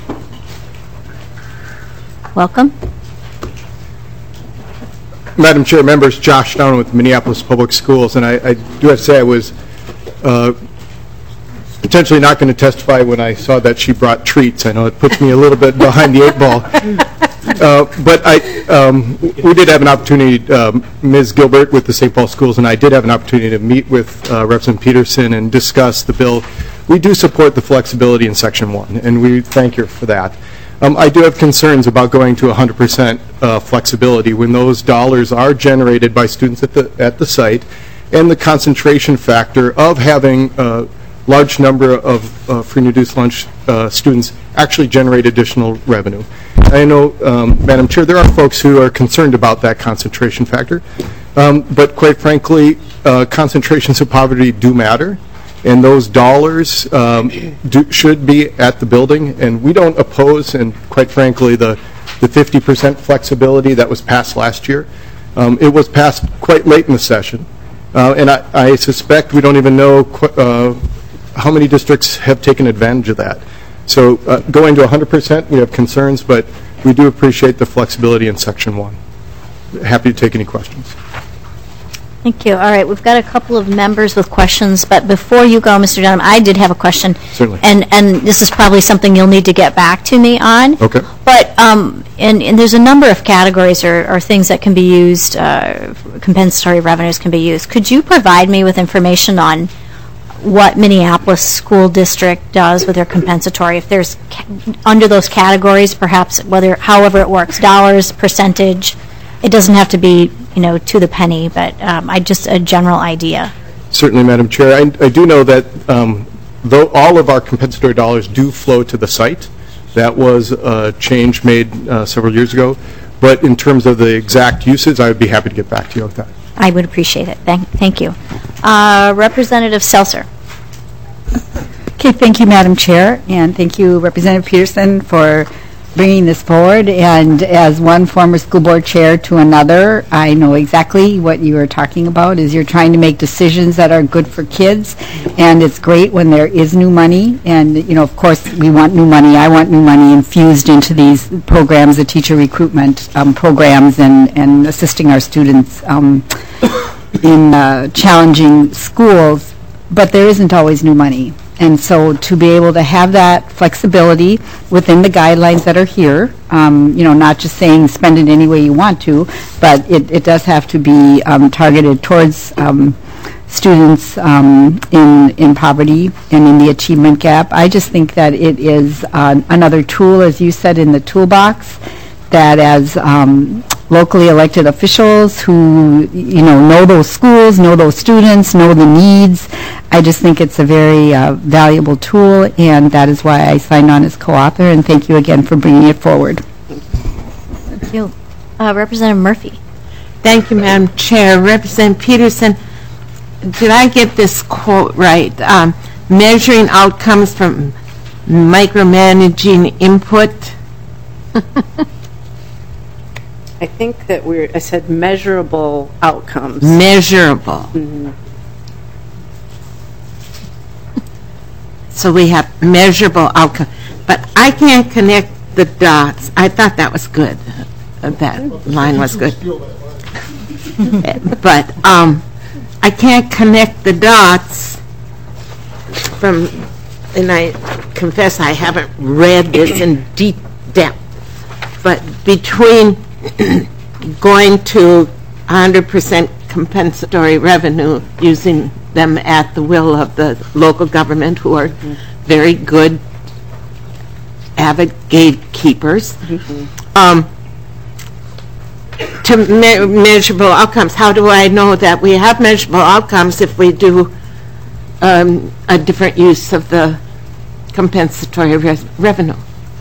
Welcome. Madam Chair, members, Josh Down with Minneapolis Public Schools, and I do have to say I was potentially not going to testify when I saw that she brought treats. I know it puts me a little bit behind the 8 ball. But we did have an opportunity, Ms. Gilbert with the St. Paul Schools and I did have an opportunity to meet with Representative Peterson and discuss the bill. We do support the flexibility in Section 1, and we thank her for that. I do have concerns about going to 100% flexibility when those dollars are generated by students at the site, and the concentration factor of having a large number of free and reduced lunch students actually generate additional revenue. I know, Madam Chair, there are folks who are concerned about that concentration factor, but quite frankly, concentrations of poverty do matter. And those dollars should be at the building, and we don't oppose, and quite frankly, the 50% flexibility that was passed last year. It was passed quite late in the session, and I suspect we don't even know how many districts have taken advantage of that. So going to 100%, we have concerns, but we do appreciate the flexibility in Section 1. Happy to take any questions. Thank you. All right, we've got a couple of members with questions, but before you go, Mr. Dunham, I did have a question. Certainly. And this is probably something you'll need to get back to me on. Okay. But and there's a number of categories or things that can be used, compensatory revenues can be used. Could you provide me with information on what Minneapolis School District does with their compensatory. If there's under those categories, perhaps however it works, dollars, percentage. It doesn't have to be, to the penny, but just a general idea. Certainly, Madam Chair. I do know that though all of our compensatory dollars do flow to the site, that was a change made several years ago. But in terms of the exact uses, I would be happy to get back to you with that. I would appreciate it. Thank you. Representative Seltzer. Okay, thank you, Madam Chair, and thank you, Representative Peterson, for bringing this forward. And as one former school board chair to another, I know exactly what you are talking about, is you're trying to make decisions that are good for kids, and it's great when there is new money. And, of course, we want new money. I want new money infused into these programs, the teacher recruitment programs, and assisting our students in challenging schools. But there isn't always new money. And so to be able to have that flexibility within the guidelines that are here, not just saying spend it any way you want to, but it does have to be targeted towards students in poverty and in the achievement gap. I just think that it is another tool, as you said, in the toolbox, that as locally elected officials who, know those schools, know those students, know the needs, I just think it's a very valuable tool, and that is why I signed on as co-author, and thank you again for bringing it forward. Thank you. Representative Murphy. Thank you, Madam Chair. Representative Peterson, did I get this quote right? Measuring outcomes from micromanaging input? I think that I said measurable outcomes. Measurable. Mm-hmm. So we have measurable outcome. But I can't connect the dots. I thought that was good. That line was good. But I can't connect the dots from, and I confess I haven't read this in deep depth, but between going to 100% compensatory revenue, using them at the will of the local government, who are very good avid gatekeepers, to measurable outcomes. How do I know that we have measurable outcomes if we do a different use of the compensatory revenue?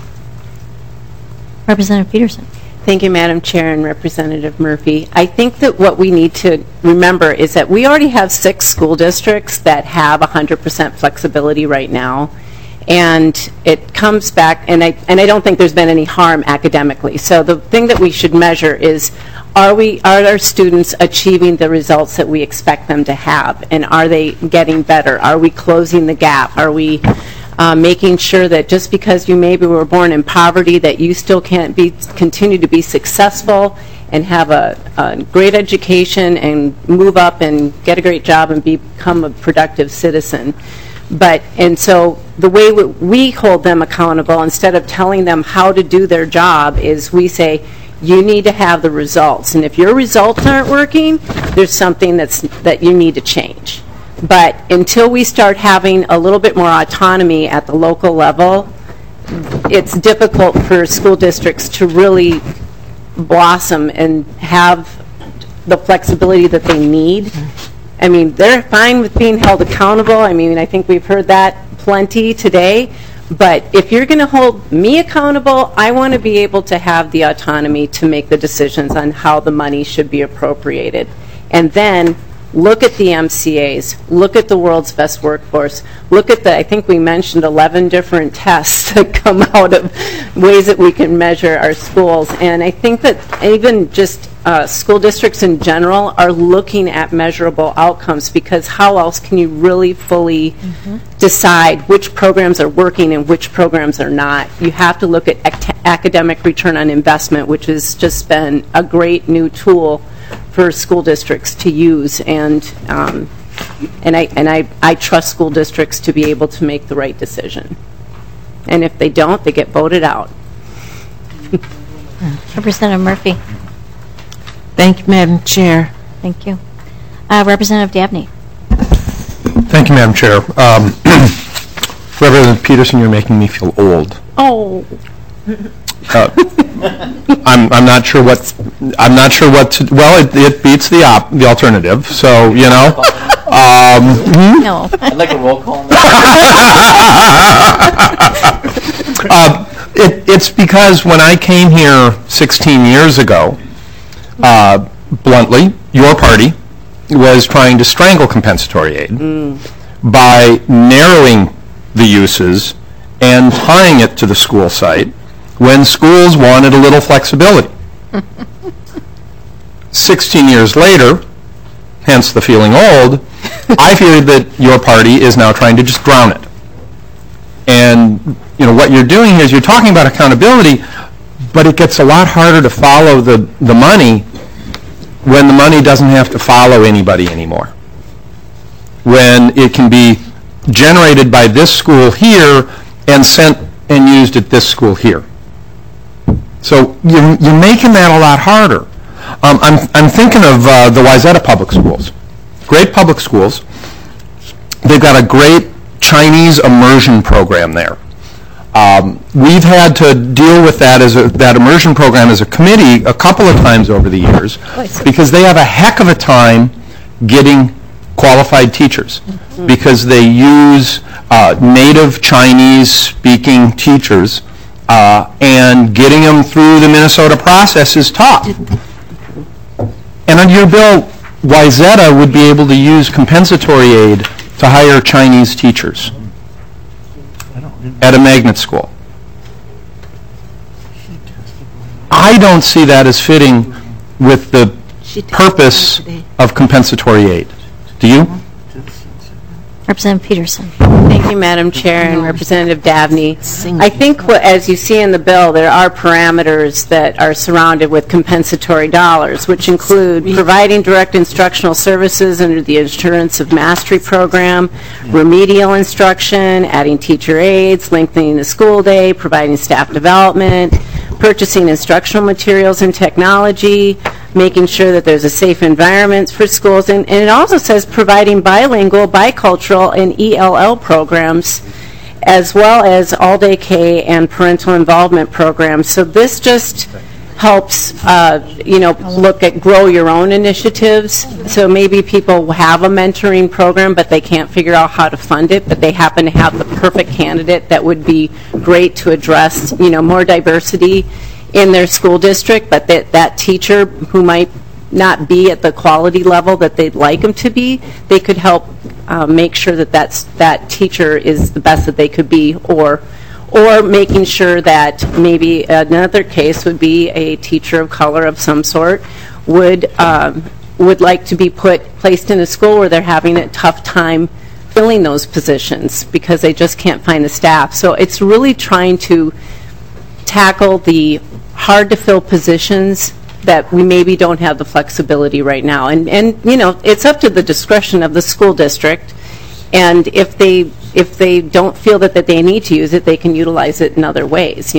Representative Peterson. Thank you, Madam Chair and Representative Murphy. I think that what we need to remember is that we already have 6 school districts that have 100% flexibility right now. And it comes back, and I don't think there's been any harm academically. So the thing that we should measure is, are our students achieving the results that we expect them to have? And are they getting better? Are we closing the gap? Are we making sure that just because you maybe were born in poverty, that you still can't continue to be successful and have a great education and move up and get a great job and become a productive citizen? And so the way we hold them accountable, instead of telling them how to do their job, is we say, you need to have the results. And if your results aren't working, there's something that you need to change. But until we start having a little bit more autonomy at the local level, it's difficult for school districts to really blossom and have the flexibility that they need. I mean, they're fine with being held accountable. I mean, I think we've heard that plenty today. But if you're going to hold me accountable, I want to be able to have the autonomy to make the decisions on how the money should be appropriated. And then look at the MCAs, look at the world's best workforce, look at I think we mentioned 11 different tests that come out of ways that we can measure our schools. And I think that even just school districts in general are looking at measurable outcomes, because how else can you really fully decide which programs are working and which programs are not? You have to look at academic return on investment, which has just been a great new tool for school districts to use, and I trust school districts to be able to make the right decision. And if they don't, they get voted out. Representative Murphy. Thank you, Madam Chair. Thank you. Representative Dabney. Thank you, Madam Chair. Representative Peterson, you're making me feel old. Oh. I'm not sure what to, well, it beats the alternative, so, you know. No. I'd like a roll call. It's because when I came here 16 years ago, bluntly, your party was trying to strangle compensatory aid by narrowing the uses and tying it to the school site when schools wanted a little flexibility. 16 years later, hence the feeling old, I fear that your party is now trying to just drown it. And you know what you're doing here is you're talking about accountability, but it gets a lot harder to follow the money when the money doesn't have to follow anybody anymore. When it can be generated by this school here and sent and used at this school here. So you're making that a lot harder. I'm thinking of the Wayzata Public Schools. Great public schools. They've got a great Chinese immersion program there. We've had to deal with that immersion program as a committee a couple of times over the years because they have a heck of a time getting qualified teachers because they use native Chinese-speaking teachers and getting them through the Minnesota process is tough. And under your bill, Wayzata would be able to use compensatory aid to hire Chinese teachers at a magnet school. I don't see that as fitting with the purpose of compensatory aid. Do you? Representative Peterson. Thank you, Madam Chair, and Representative Dabney. I think, as you see in the bill, there are parameters that are surrounded with compensatory dollars, which include providing direct instructional services under the Assurance of Mastery program, remedial instruction, adding teacher aides, lengthening the school day, providing staff development, purchasing instructional materials and technology, making sure that there's a safe environment for schools, and it also says providing bilingual, bicultural, and ELL programs, as well as all-day K and parental involvement programs. So this just helps, look at grow your own initiatives. So maybe people have a mentoring program, but they can't figure out how to fund it, but they happen to have the perfect candidate that would be great to address, more diversity in their school district, but that teacher who might not be at the quality level that they'd like them to be, they could help make sure that that teacher is the best that they could be, or making sure that maybe another case would be a teacher of color of some sort would like to be placed in a school where they're having a tough time filling those positions because they just can't find the staff. So it's really trying to tackle the hard-to-fill positions that we maybe don't have the flexibility right now. And it's up to the discretion of the school district. And if they don't feel that they need to use it, they can utilize it in other ways.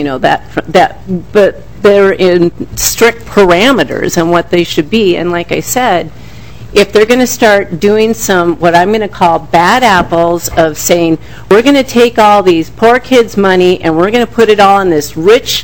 But they're in strict parameters on what they should be. And like I said, if they're going to start doing some, what I'm going to call bad apples of saying, we're going to take all these poor kids' money and we're going to put it all in this rich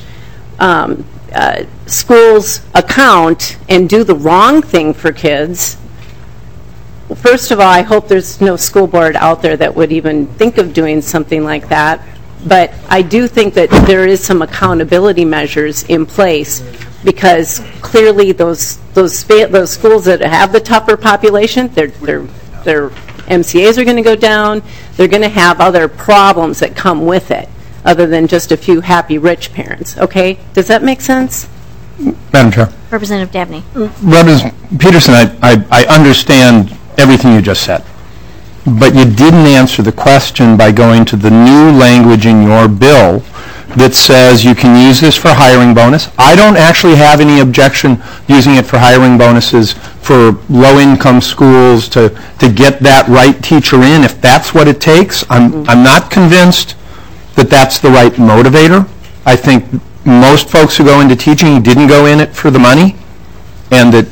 school's account and do the wrong thing for kids. First of all, I hope there's no school board out there that would even think of doing something like that. But I do think that there is some accountability measures in place because clearly those schools that have the tougher population, their MCAs are going to go down. They're going to have other problems that come with it, other than just a few happy rich parents. Okay, does that make sense? Madam Chair. Representative Dabney. Representative Peterson, I understand everything you just said, but you didn't answer the question by going to the new language in your bill that says you can use this for hiring bonus. I don't actually have any objection using it for hiring bonuses for low-income schools to get that right teacher in if that's what it takes. I'm not convinced that that's the right motivator. I think most folks who go into teaching didn't go in it for the money, and that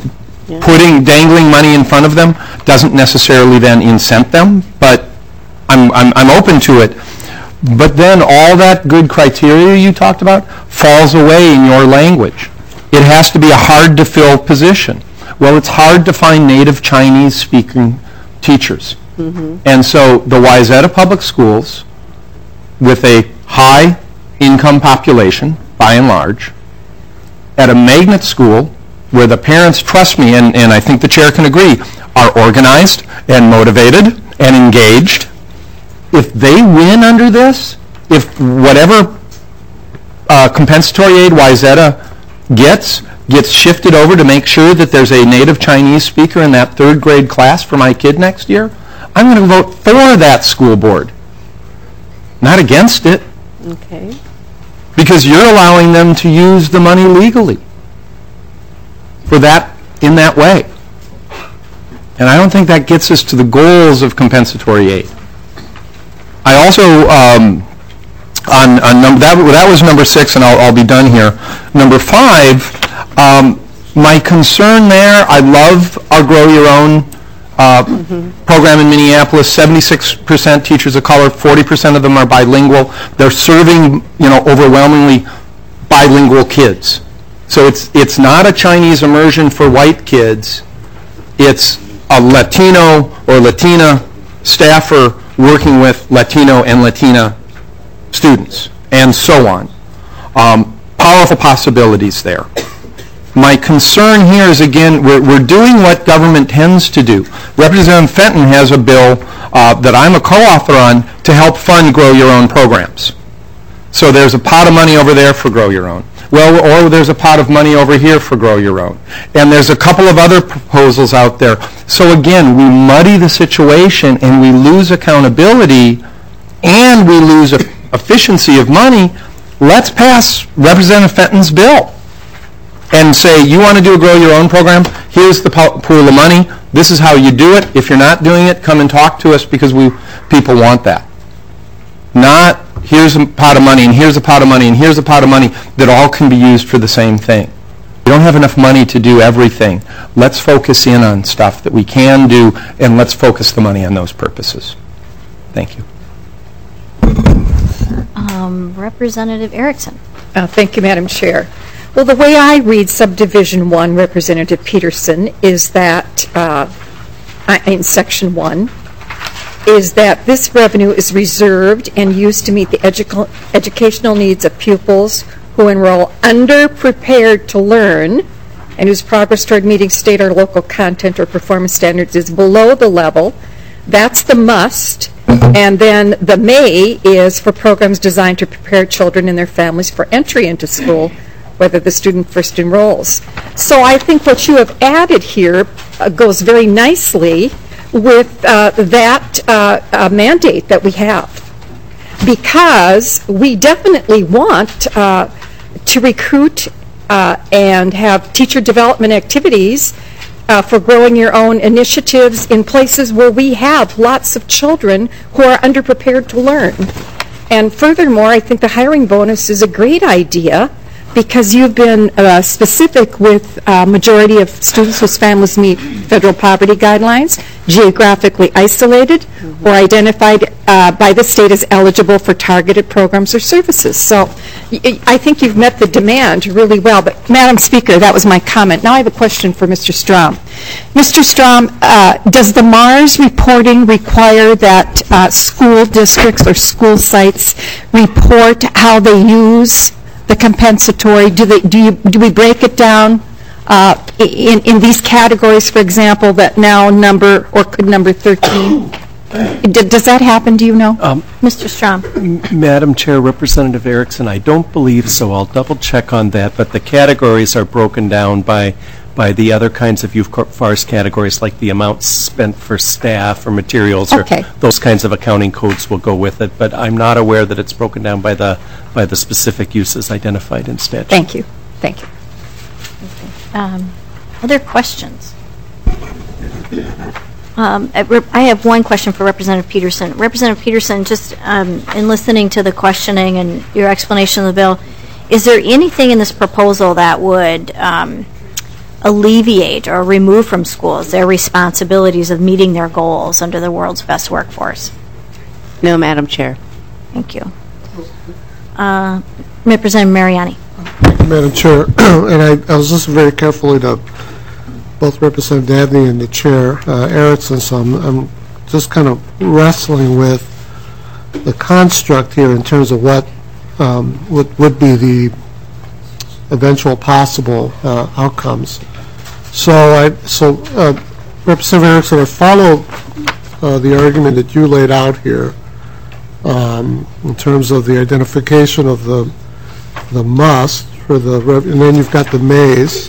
Dangling money in front of them doesn't necessarily then incent them, but I'm open to it. But then all that good criteria you talked about falls away in your language. It has to be a hard-to-fill position. Well, it's hard to find native Chinese-speaking teachers. And so the Wayzata Public Schools, with a high income population, by and large, at a magnet school where the parents, trust me, and I think the chair can agree, are organized and motivated and engaged. If they win under this, if whatever compensatory aid Wayzata gets shifted over to make sure that there's a native Chinese speaker in that third grade class for my kid next year, I'm going to vote for that school board, not against it. Okay. Because you're allowing them to use the money legally for that, in that way. And I don't think that gets us to the goals of compensatory aid. I also, that was number 6, and I'll be done here. Number 5, my concern there, I love our Grow Your Own program in Minneapolis. 76% teachers of color, 40% of them are bilingual. They're serving, overwhelmingly bilingual kids. So it's not a Chinese immersion for white kids. It's a Latino or Latina staffer working with Latino and Latina students, and so on. Powerful possibilities there. My concern here is, again, we're doing what government tends to do. Representative Fenton has a bill that I'm a co-author on to help fund Grow Your Own programs. So there's a pot of money over there for Grow Your Own. Well, or there's a pot of money over here for Grow Your Own. And there's a couple of other proposals out there. So again, we muddy the situation and we lose accountability and we lose efficiency of money. Let's pass Representative Fenton's bill and say, you want to do a Grow Your Own program? Here's the pool of money. This is how you do it. If you're not doing it, come and talk to us because people want that. Not, here's a pot of money, and here's a pot of money, and here's a pot of money that all can be used for the same thing. We don't have enough money to do everything. Let's focus in on stuff that we can do, and let's focus the money on those purposes. Thank you. Representative Erickson. Thank you, Madam Chair. Well, the way I read Subdivision 1, Representative Peterson, is that, in Section 1, is that this revenue is reserved and used to meet the educational needs of pupils who enroll underprepared to learn and whose progress toward meeting state or local content or performance standards is below the level. That's the must. And then the may is for programs designed to prepare children and their families for entry into school, whether the student first enrolls. So I think what you have added here goes very nicely with that mandate that we have, because we definitely want to recruit and have teacher development activities for Growing Your Own initiatives in places where we have lots of children who are underprepared to learn. And furthermore, I think the hiring bonus is a great idea, because you've been specific with majority of students whose families meet federal poverty guidelines, geographically isolated, or identified by the state as eligible for targeted programs or services. So I think you've met the demand really well. But Madam Speaker, that was my comment. Now I have a question for Mr. Strom. Mr. Strom, does the MARS reporting require that school districts or school sites report how they use the compensatory? Do we break it down in these categories, for example, that now number 13? Does that happen? Do you know? Mr. Strom. Madam Chair, Representative Erickson, I don't believe so. I'll double check on that, but the categories are broken down by the other kinds of UFARS categories, like the amounts spent for staff or materials, or those kinds of accounting codes will go with it. But I'm not aware that it's broken down by the specific uses identified in statute. Thank you. Thank you. Other questions? I have one question for Representative Peterson. Representative Peterson, just in listening to the questioning and your explanation of the bill, is there anything in this proposal that would alleviate or remove from schools their responsibilities of meeting their goals under the world's best workforce? No, Madam Chair. Thank you. Representative Mariani. Madam Chair, and I was listening very carefully to both Representative Dabney and the Chair, Erickson, so I'm just kind of wrestling with the construct here in terms of what would be the eventual possible outcomes. So Representative Erickson, I follow the argument that you laid out here in terms of the identification of the must for the, and then you've got the maze.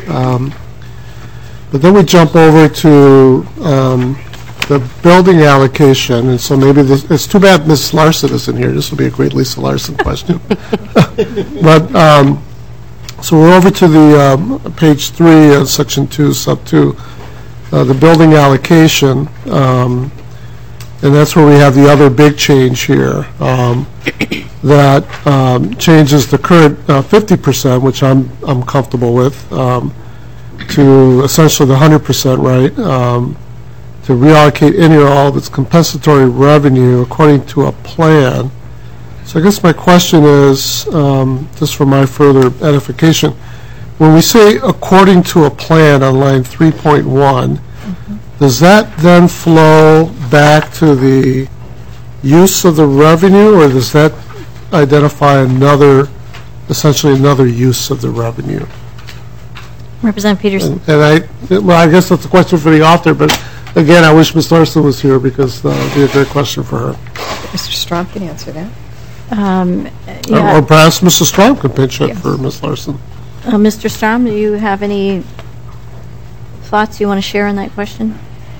But then we jump over to the building allocation, and so maybe this, it's too bad Mrs. Larson isn't here. This will be a great Lisa Larson question. But so we're over to the page 3, section 2, sub 2, the building allocation, and that's where we have the other big change here that changes the current 50%, which I'm comfortable with, to essentially the 100%, right? To reallocate any or all of its compensatory revenue according to a plan. So I guess my question is, just for my further edification, when we say according to a plan on line 3.1, does that then flow back to the use of the revenue, or does that identify essentially another use of the revenue? Representative Peterson. And I guess that's a question for the author, but again, I wish Ms. Larson was here because that would be a great question for her. Mr. Strom can answer that. Yeah. Or perhaps Mrs. Strom could pinch it for Ms. Larson. Mr. Strom, do you have any thoughts you want to share on that question?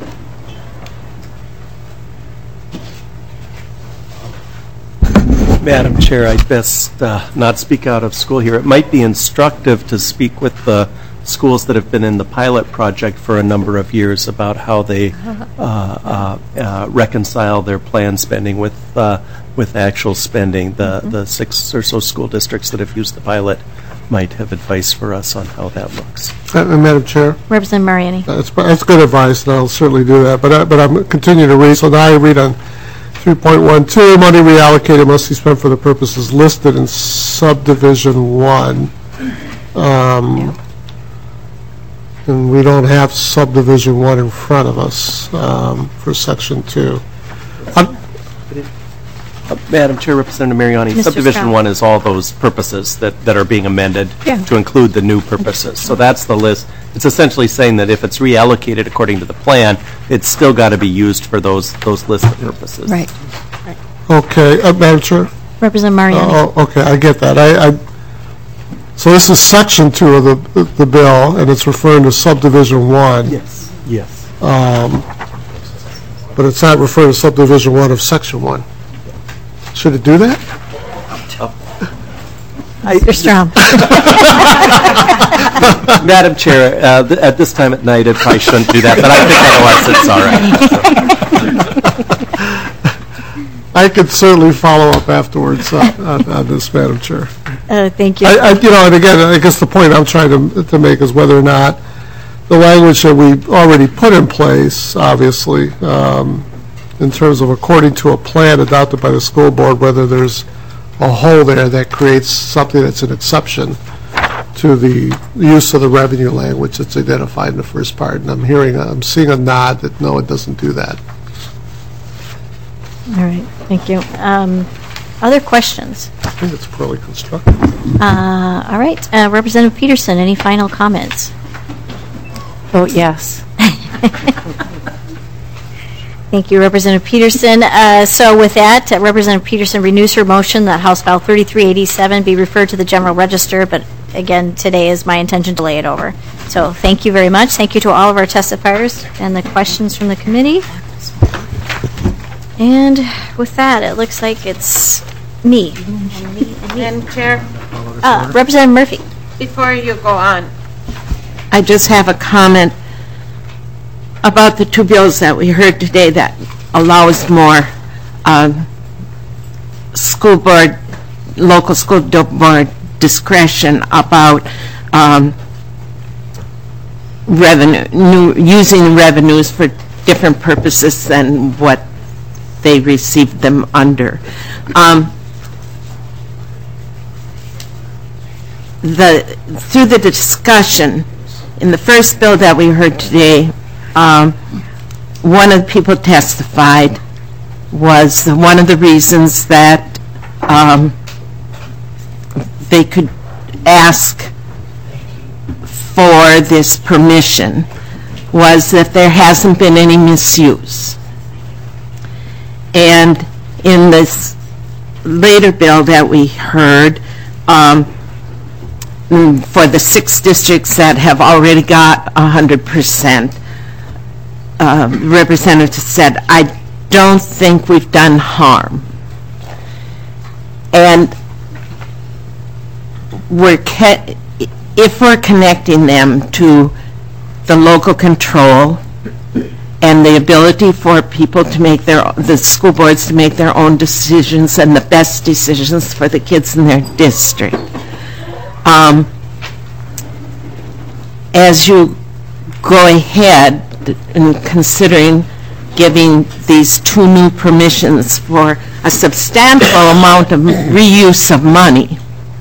Madam Chair, I'd best not speak out of school here. It might be instructive to speak with the schools that have been in the pilot project for a number of years about how they reconcile their planned spending with actual spending. The 6 or so school districts that have used the pilot might have advice for us on how that looks. Madam Chair? Representative Mariani. That's good advice, and I'll certainly do that. But I'm continuing to read. So now I read on 3.12, money reallocated must be spent for the purposes listed in subdivision 1. And we don't have subdivision 1 in front of us for section 2. Madam Chair, Representative Mariani, Mr. subdivision Stroud. 1 is all those purposes that are being amended to include the new purposes. So that's the list. It's essentially saying that if it's reallocated according to the plan, it's still got to be used for those listed purposes. Right. Okay, Madam Chair? Representative Mariani. Okay, I get that. So this is section 2 of the bill, and it's referring to subdivision 1. Yes. Yes. But it's not referring to subdivision 1 of section 1. Should it do that? Mr. Strom. Madam Chair, at this time at night, it probably shouldn't do that, but I think otherwise it's all right. I could certainly follow up afterwards on this, Madam Chair. Thank you. And again, I guess the point I'm trying to make is whether or not the language that we already put in place, obviously, in terms of according to a plan adopted by the school board, whether there's a hole there that creates something that's an exception to the use of the revenue language that's identified in the first part. And I'm seeing a nod that no, it doesn't do that. All right, thank you. Other questions? I think it's poorly constructed. All right, Representative Peterson, any final comments? Vote yes. Thank you, Representative Peterson. So with that, Representative Peterson renews her motion that House File 3387 be referred to the General Register, but again, today is my intention to lay it over. So thank you very much. Thank you to all of our testifiers and the questions from the committee. And with that, it looks like it's me. Madam Chair? Representative Murphy. Before you go on, I just have a comment about the 2 bills that we heard today that allows more local school board discretion about using revenues for different purposes than what they received them under. Through the discussion, in the first bill that we heard today, one of the people testified was one of the reasons that they could ask for this permission was that there hasn't been any misuse. And in this later bill that we heard, for the 6 districts that have already got 100%, representative said, I don't think we've done harm. And if we're connecting them to the local control and the ability for people to make the school boards to make their own decisions and the best decisions for the kids in their district, as you go ahead in considering giving these 2 new permissions for a substantial amount of reuse of money,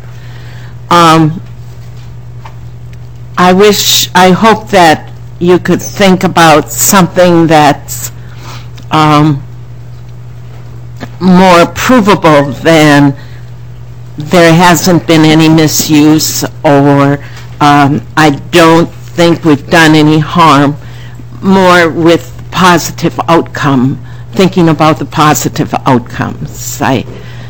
I hope that you could think about something that's more provable than there hasn't been any misuse, or I don't think we've done any harm, more with positive outcome, thinking about the positive outcomes. I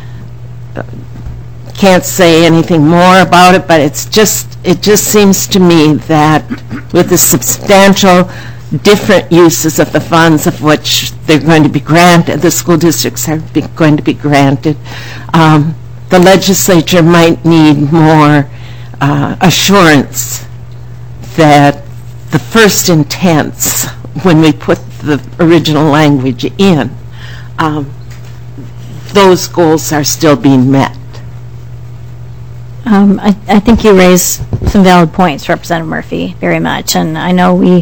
can't say anything more about it, but it just seems to me that with the substantial different uses of the funds of which they're going to be granted, the school districts are going to be granted, the legislature might need more assurance that the first intents, when we put the original language in, those goals are still being met. I think you raised some valid points, Representative Murphy, very much, and I know we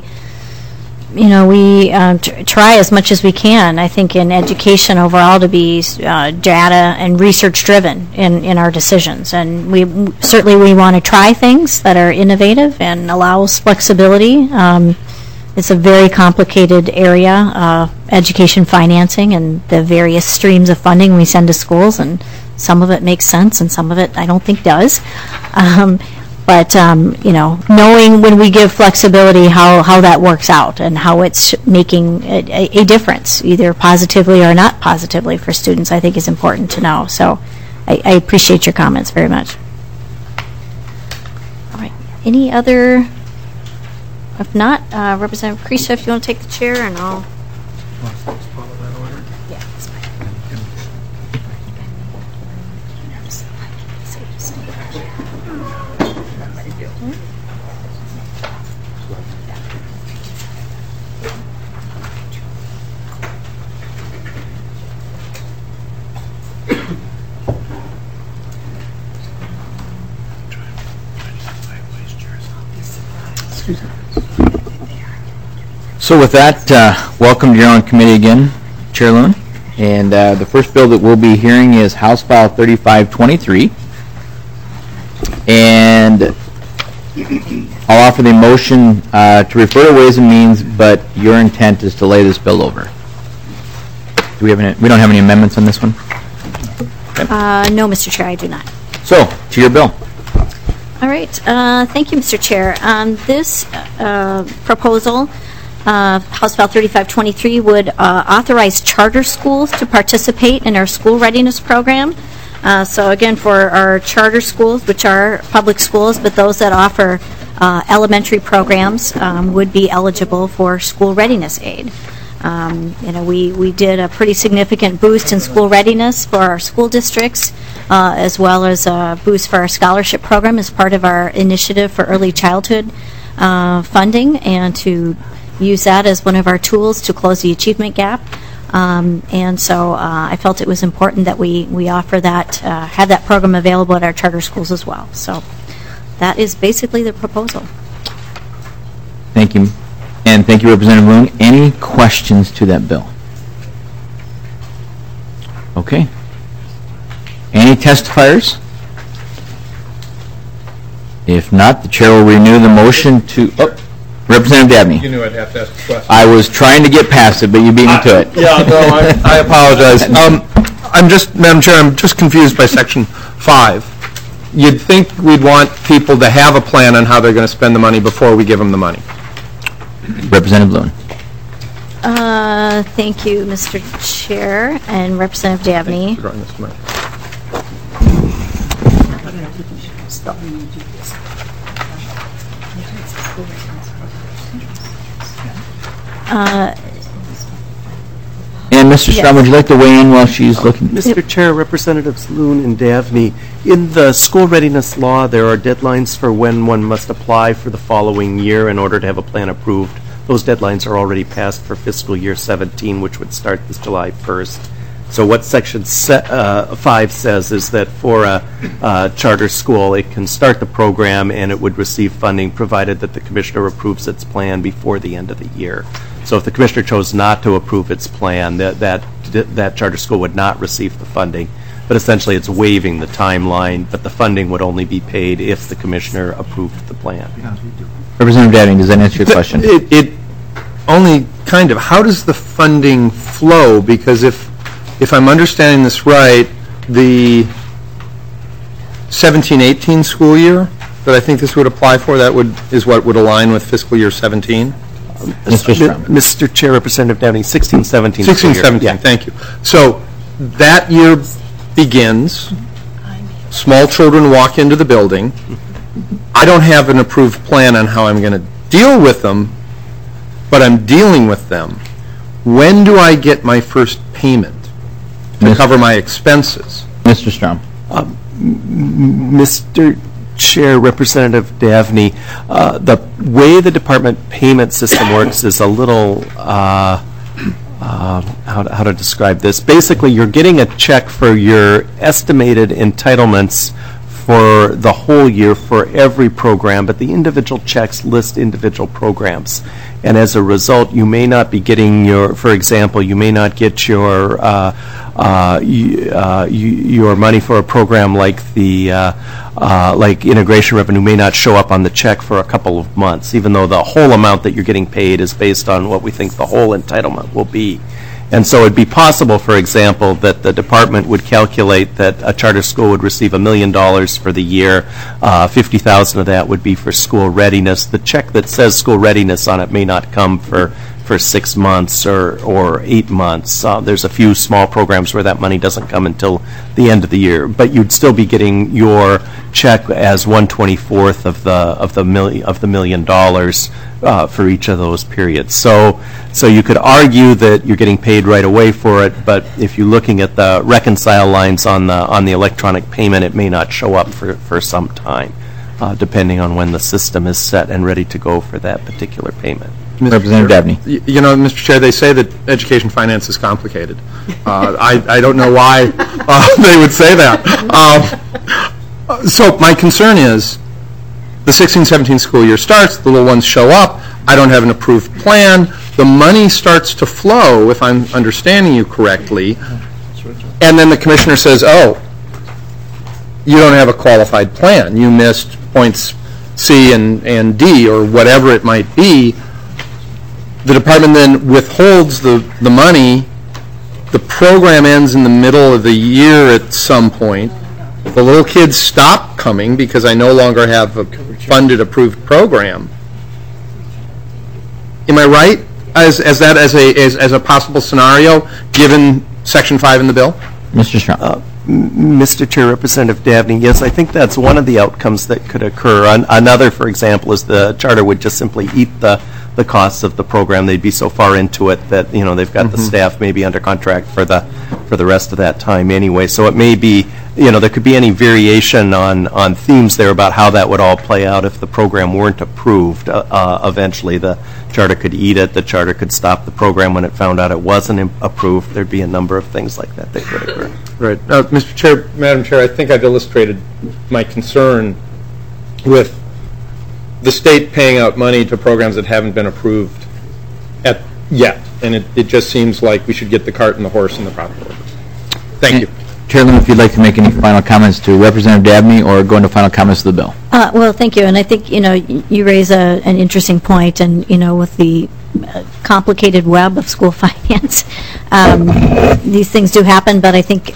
try as much as we can, I think, in education overall to be data and research driven in our decisions, and we want to try things that are innovative and allows flexibility. It's a very complicated area, education financing and the various streams of funding we send to schools, and some of it makes sense and some of it I don't think does. But knowing when we give flexibility how that works out and how it's making a difference, either positively or not positively for students, I think is important to know. So I appreciate your comments very much. All right. Any other? If not, Representative Creasy, if you want to take the chair, and I'll. So with that, welcome to your own committee again, Chair Loon. And the first bill that we'll be hearing is House File 3523. And I'll offer the motion to refer to Ways and Means, but your intent is to lay this bill over. Do we have any? We don't have any amendments on this one? Okay. No, Mr. Chair, I do not. So, to your bill. All right. Thank you, Mr. Chair. This proposal, House File 3523, would authorize charter schools to participate in our school readiness program. So again, for our charter schools, which are public schools, but those that offer elementary programs would be eligible for school readiness aid. We did a pretty significant boost in school readiness for our school districts, as well as a boost for our scholarship program as part of our initiative for early childhood funding, and to use that as one of our tools to close the achievement gap. And so I felt it was important that we offer that, have that program available at our charter schools as well. So that is basically the proposal. Thank you. And thank you, Representative Loon. Any questions to that bill? Okay. Any testifiers? If not, the chair will renew the motion to... Representative Dabney. You knew I'd have to ask a question. I was trying to get past it, but you beat me to it. Yeah, no, I apologize. Madam Chair, I'm just confused by Section 5. You'd think we'd want people to have a plan on how they're going to spend the money before we give them the money. Representative Loon. Thank you, Mr. Chair, and Representative Dabney. And Mr. Strom, would you like to weigh in while she's looking? Mr. Chair, Representatives Loon and Dabney, in the school readiness law, there are deadlines for when one must apply for the following year in order to have a plan approved. Those deadlines are already passed for fiscal year 17, which would start this July 1st. So what Section 5 says is that for a charter school, it can start the program and it would receive funding provided that the commissioner approves its plan before the end of the year. So if the commissioner chose not to approve its plan, that charter school would not receive the funding. But essentially it's waiving the timeline, but the funding would only be paid if the commissioner approved the plan. Representative Dabney, does that answer your question? It only kind of. How does the funding flow? Because if I'm understanding this right, the 17-18 school year that I think this would apply for, is what would align with fiscal year 17? Mr. Chair, Representative Dabney, 16-17. 16-17, yeah. Thank you. So that year begins, small children walk into the building. I don't have an approved plan on how I'm going to deal with them, but I'm dealing with them. When do I get my first payment to cover my expenses? Mr. Strom. Mr. Chair, Representative Dabney, the way the department payment system works is a little, how to describe this. Basically, you're getting a check for your estimated entitlements for the whole year for every program, but the individual checks list individual programs. And as a result, you may not be getting for example, you may not get your money for a program like like integration revenue may not show up on the check for a couple of months, even though the whole amount that you're getting paid is based on what we think the whole entitlement will be. And so it'd be possible, for example, that the department would calculate that a charter school would receive $1 million for the year. $50,000 of that would be for school readiness. The check that says school readiness on it may not come for 6 months or 8 months. There's a few small programs where that money doesn't come until the end of the year, but you'd still be getting your check as 1/24th of the $1 million for each of those periods. So you could argue that you're getting paid right away for it, but if you're looking at the reconcile lines on the electronic payment, it may not show up for some time, depending on when the system is set and ready to go for that particular payment. Representative Dabney. You know, Mr. Chair, they say that education finance is complicated. I don't know why they would say that. So my concern is the 16-17 school year starts, the little ones show up, I don't have an approved plan, the money starts to flow, if I'm understanding you correctly, and then the commissioner says, oh, you don't have a qualified plan, you missed points C and D or whatever it might be. The department then withholds the money, the program ends in the middle of the year at some point, the little kids stop coming because I no longer have a funded approved program. Am I right as a possible scenario given Section 5 in the bill? Mr. Strom. Mr. Chair, Representative Dabney, yes, I think that's one of the outcomes that could occur. Another, for example, is the charter would just simply eat the costs of the program. They'd be so far into it that they've got the staff maybe under contract for the rest of that time anyway. So it may be there could be any variation on themes there about how that would all play out if the program weren't approved. Eventually, the charter could eat it. The charter could stop the program when it found out it wasn't approved. There'd be a number of things like that could occur. Right. Mr. Chair, Madam Chair, I think I've illustrated my concern with the state paying out money to programs that haven't been approved yet. And it just seems like we should get the cart and the horse in the proper order. Thank you. Chairman, if you'd like to make any final comments to Representative Dabney or go into final comments to the bill. Well, thank you. And I think, you raise an interesting point, and, with the complicated web of school finance, these things do happen, but I think,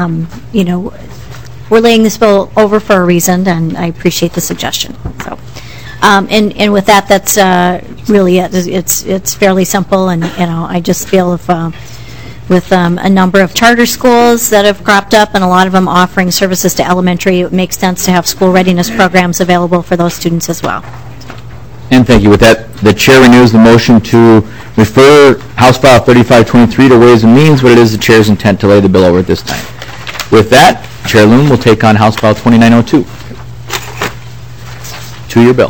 we're laying this bill over for a reason, and I appreciate the suggestion. So, and with that, that's really it. It's fairly simple, and, I just feel if with a number of charter schools that have cropped up and a lot of them offering services to elementary, it makes sense to have school readiness programs available for those students as well. And thank you. With that, the chair renews the motion to refer House File 3523 to Ways and Means, but it is the chair's intent to lay the bill over at this time. With that, Chair Loon will take on House File 2902. Two-year bill.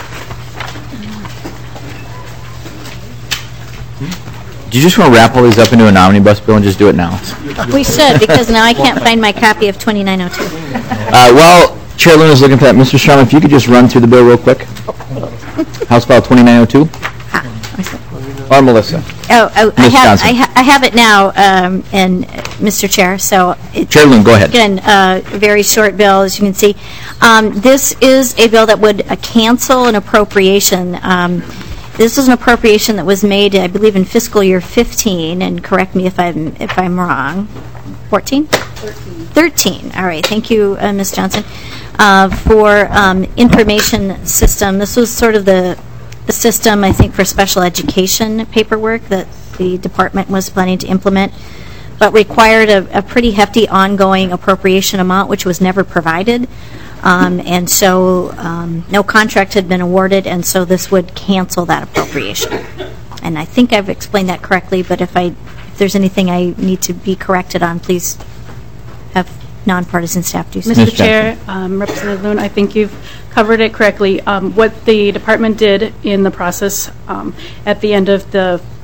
Do you just want to wrap all these up into an omnibus bill and just do it now? We should, because now I can't find my copy of 2902. While Chair Loon is looking for that, Mr. Strom, if you could just run through the bill real quick. House File 2902. Or Melissa. I have it now, and Mr. Chair. So, Chair Loon, go ahead. Again, a very short bill, as you can see. This is a bill that would cancel an appropriation. This is an appropriation that was made, I believe, in fiscal year 15, and correct me if I'm wrong. 14? 13. All right. Thank you, Ms. Johnson. For information system, this was sort of the system, I think, for special education paperwork that the department was planning to implement, but required a pretty hefty ongoing appropriation amount, which was never provided. And so no contract had been awarded, and so this would cancel that appropriation. And I think I've explained that correctly, but if there's anything I need to be corrected on, please have nonpartisan staff do so. Mr. Chair, Representative Loon, I think you've covered it correctly. What the department did in the process at the end of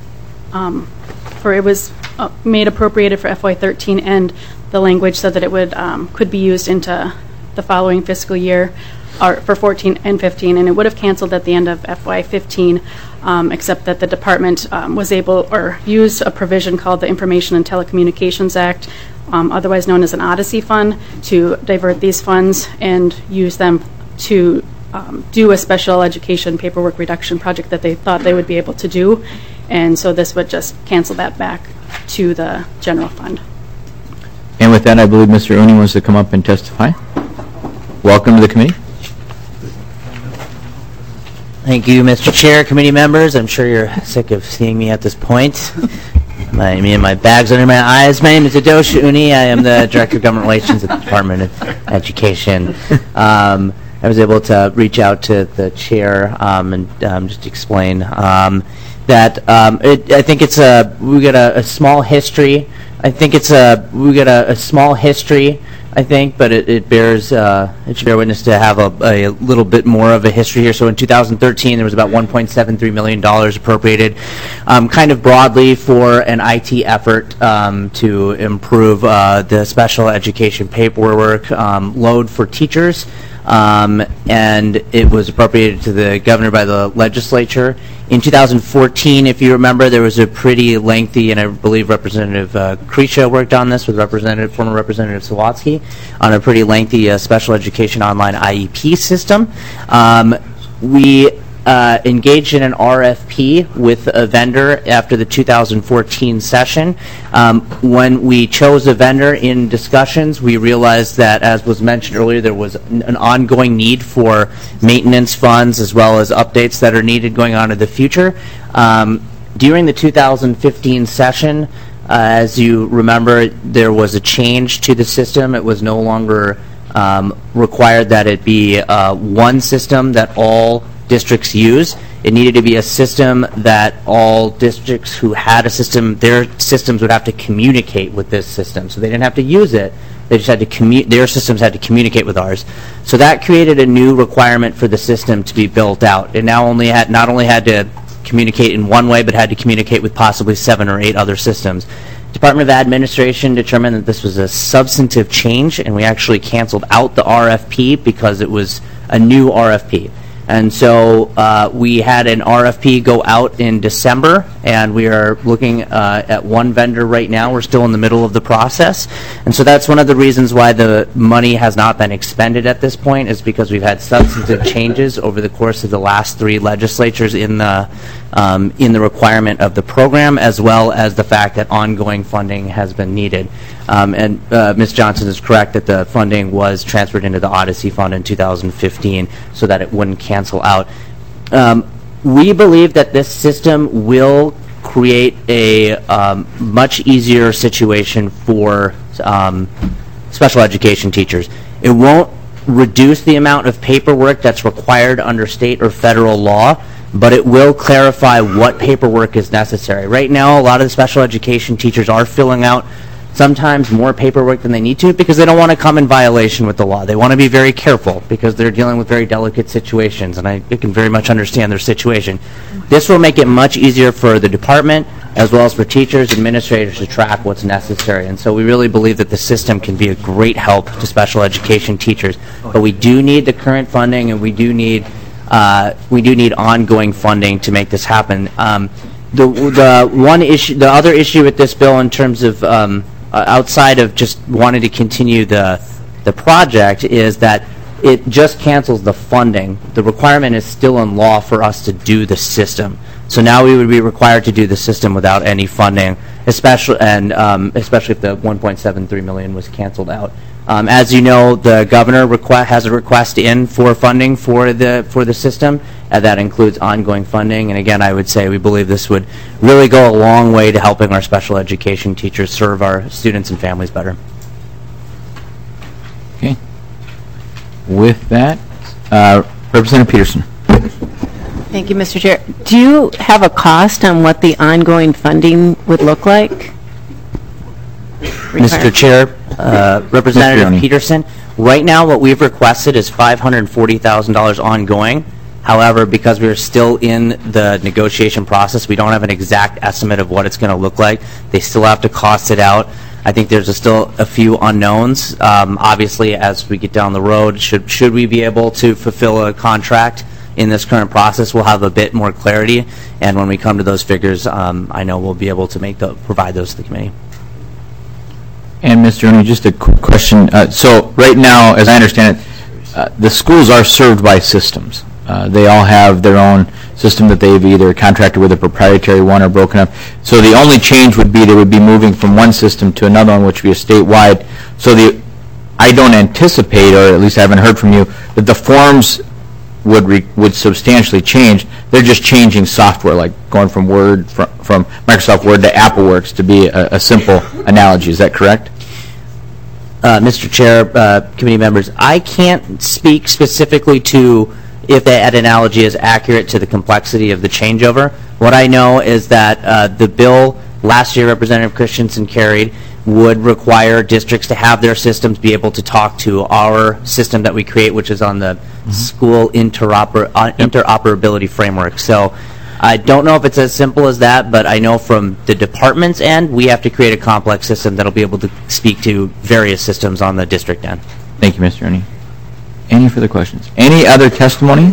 it was made appropriated for FY13, and the language said that it could be used into the following fiscal year for 14 and 15, and it would have canceled at the end of FY15, except that the department was able or used a provision called the Information and Telecommunications Act, otherwise known as an Odyssey Fund, to divert these funds and use them to do a special education paperwork reduction project that they thought they would be able to do, and so this would just cancel that back to the general fund. And with that, I believe Mr. Uni wants to come up and testify. Welcome to the committee. Thank you, Mr. Chair, committee members. I'm sure you're sick of seeing me at this point. Me and my bags under my eyes. My name is Adosh Uni. I am the Director of Government Relations at the Department of Education. I was able to reach out to the chair and just explain that I think we got a small history. I think we got a small history. I think, but it should bear witness to have a little bit more of a history here. So in 2013, there was about $1.73 million appropriated, kind of broadly for an IT effort to improve the special education paperwork load for teachers. And it was appropriated to the governor by the legislature. In 2014, if you remember, there was a pretty lengthy, and I believe Representative Krisha worked on this with former Representative Sawatsky, on a pretty lengthy special education online IEP system. We engaged in an RFP with a vendor after the 2014 session. When we chose a vendor in discussions, we realized that, as was mentioned earlier, there was an ongoing need for maintenance funds as well as updates that are needed going on in the future. During the 2015 session, as you remember, there was a change to the system. It was no longer required that it be one system that all districts use. It needed to be a system that all districts who had a system, their systems would have to communicate with this system. So they didn't have to use it. They just had to their systems had to communicate with ours. So that created a new requirement for the system to be built out. It now not only had to communicate in one way, but had to communicate with possibly 7 or 8 other systems. Department of Administration determined that this was a substantive change, and we actually canceled out the RFP because it was a new RFP. And so we had an RFP go out in December, and we are looking at one vendor right now. We're still in the middle of the process. And so that's one of the reasons why the money has not been expended at this point, is because we've had substantive changes over the course of the last 3 legislatures in the requirement of the program, as well as the fact that ongoing funding has been needed. And Ms. Johnson is correct that the funding was transferred into the Odyssey Fund in 2015 so that it wouldn't cancel out. We believe that this system will create a much easier situation for special education teachers. It won't reduce the amount of paperwork that's required under state or federal law, but it will clarify what paperwork is necessary. Right now, a lot of the special education teachers are filling out sometimes more paperwork than they need to because they don't want to come in violation with the law. They want to be very careful because they're dealing with very delicate situations, and I can very much understand their situation. This will make it much easier for the department as well as for teachers, administrators to track what's necessary. And so we really believe that the system can be a great help to special education teachers. But we do need the current funding, and we do need ongoing funding to make this happen. The other issue with this bill, in terms of outside of just wanting to continue the project, is that it just cancels the funding. The requirement is still in law for us to do the system. So now we would be required to do the system without any funding, especially if the $1.73 million was canceled out. As you know, the governor has a request in for funding for the system, and that includes ongoing funding. And again, I would say we believe this would really go a long way to helping our special education teachers serve our students and families better. Okay. With that, Representative Peterson. Thank you, Mr. Chair. Do you have a cost on what the ongoing funding would look like? Mr. Chair, Representative Peterson, right now what we've requested is $540,000 ongoing. However, because we're still in the negotiation process, we don't have an exact estimate of what it's going to look like. They still have to cost it out. I think there's still a few unknowns. Obviously, as we get down the road, should we be able to fulfill a contract in this current process, we'll have a bit more clarity. And when we come to those figures, I know we'll be able to provide those to the committee. And Mr. Rooney, just a quick question. So right now, as I understand it, the schools are served by systems. They all have their own system that they've either contracted with, a proprietary one, or broken up. So the only change would be they would be moving from one system to another one, which would be a statewide. So I don't anticipate, or at least I haven't heard from you, that the forms would substantially change. They're just changing software, like going from from Microsoft Word to AppleWorks, to be a simple analogy. Is that correct? Mr. Chair, committee members, I can't speak specifically to if that analogy is accurate to the complexity of the changeover. What I know is that the bill last year Representative Christensen carried would require districts to have their systems be able to talk to our system that we create, which is on the school interoperability framework. So I don't know if it's as simple as that, but I know from the department's end, we have to create a complex system that will be able to speak to various systems on the district end. Thank you, Mr. Ernie. Any further questions? Any other testimony?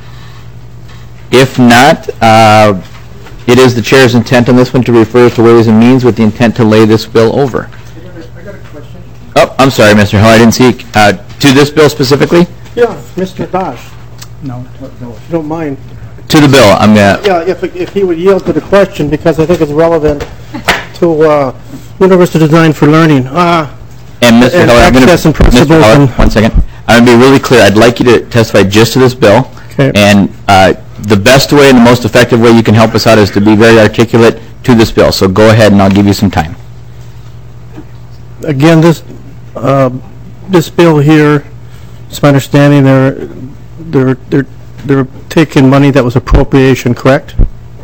If not, it is the chair's intent on this one to refer to Ways and Means with the intent to lay this bill over. I got a question. Oh, I'm sorry, Mr. Hill, I didn't see. To this bill specifically? Yeah, Mr. Dosh. No, if you don't mind. To the bill, I'm going to... Yeah, if he would yield to the question, because I think it's relevant to Universal Design for Learning. And Mr. Hill, I'm going to... Mr. Hill, 1 second. I'm going to be really clear. I'd like you to testify just to this bill. Okay. And the best way and the most effective way you can help us out is to be very articulate to this bill. So go ahead and I'll give you some time. Again, this bill here, it's my understanding they're taking money that was appropriation, correct?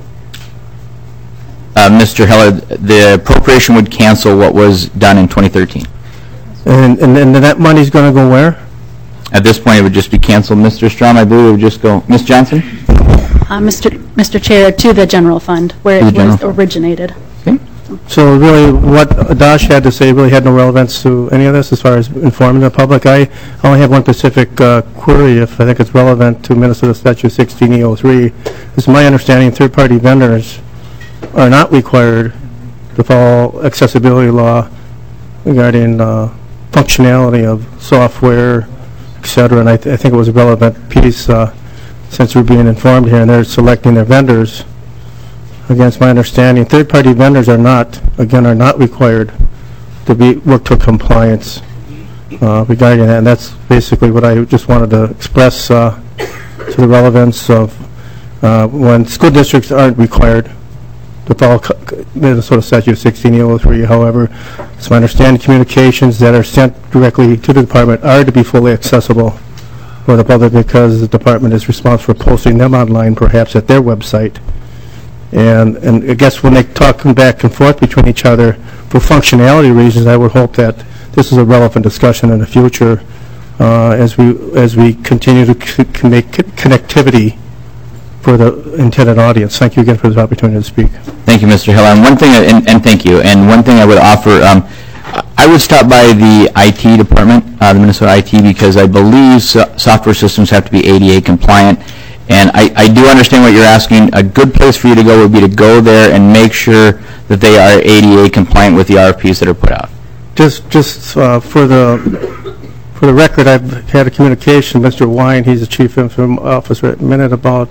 Mr. Heller, the appropriation would cancel what was done in 2013. And then that money's going to go where? At this point, it would just be canceled. Mr. Strom, I believe it would just go. Ms. Johnson? Mr. Chair, to the general fund, where it was originated. Okay. system. So really, what Adash had to say really had no relevance to any of this as far as informing the public. I only have one specific query, if I think it's relevant to Minnesota Statute 16E03. It's my understanding third-party vendors are not required to follow accessibility law regarding functionality of software, et cetera, and I think it was a relevant piece since we're being informed here, and they're selecting their vendors. Against my understanding, third-party vendors are not required to work to compliance regarding that, and that's basically what I just wanted to express to the relevance of when school districts aren't required to follow Minnesota Statute 16E03. However, it's my understanding communications that are sent directly to the department are to be fully accessible for the public because the department is responsible for posting them online, perhaps at their website. And I guess when they talk back and forth between each other for functionality reasons, I would hope that this is a relevant discussion in the future as we continue to make connectivity for the intended audience. Thank you again for this opportunity to speak. Thank you, Mr. Hill. And one thing, and thank you. And one thing I would offer, I would stop by the IT department, the Minnesota IT, because I believe software systems have to be ADA compliant. And I do understand what you're asking. A good place for you to go would be to go there and make sure that they are ADA compliant with the RFPs that are put out. Just for the record, I've had a communication. Mr. Wine, he's the chief information officer at Minute about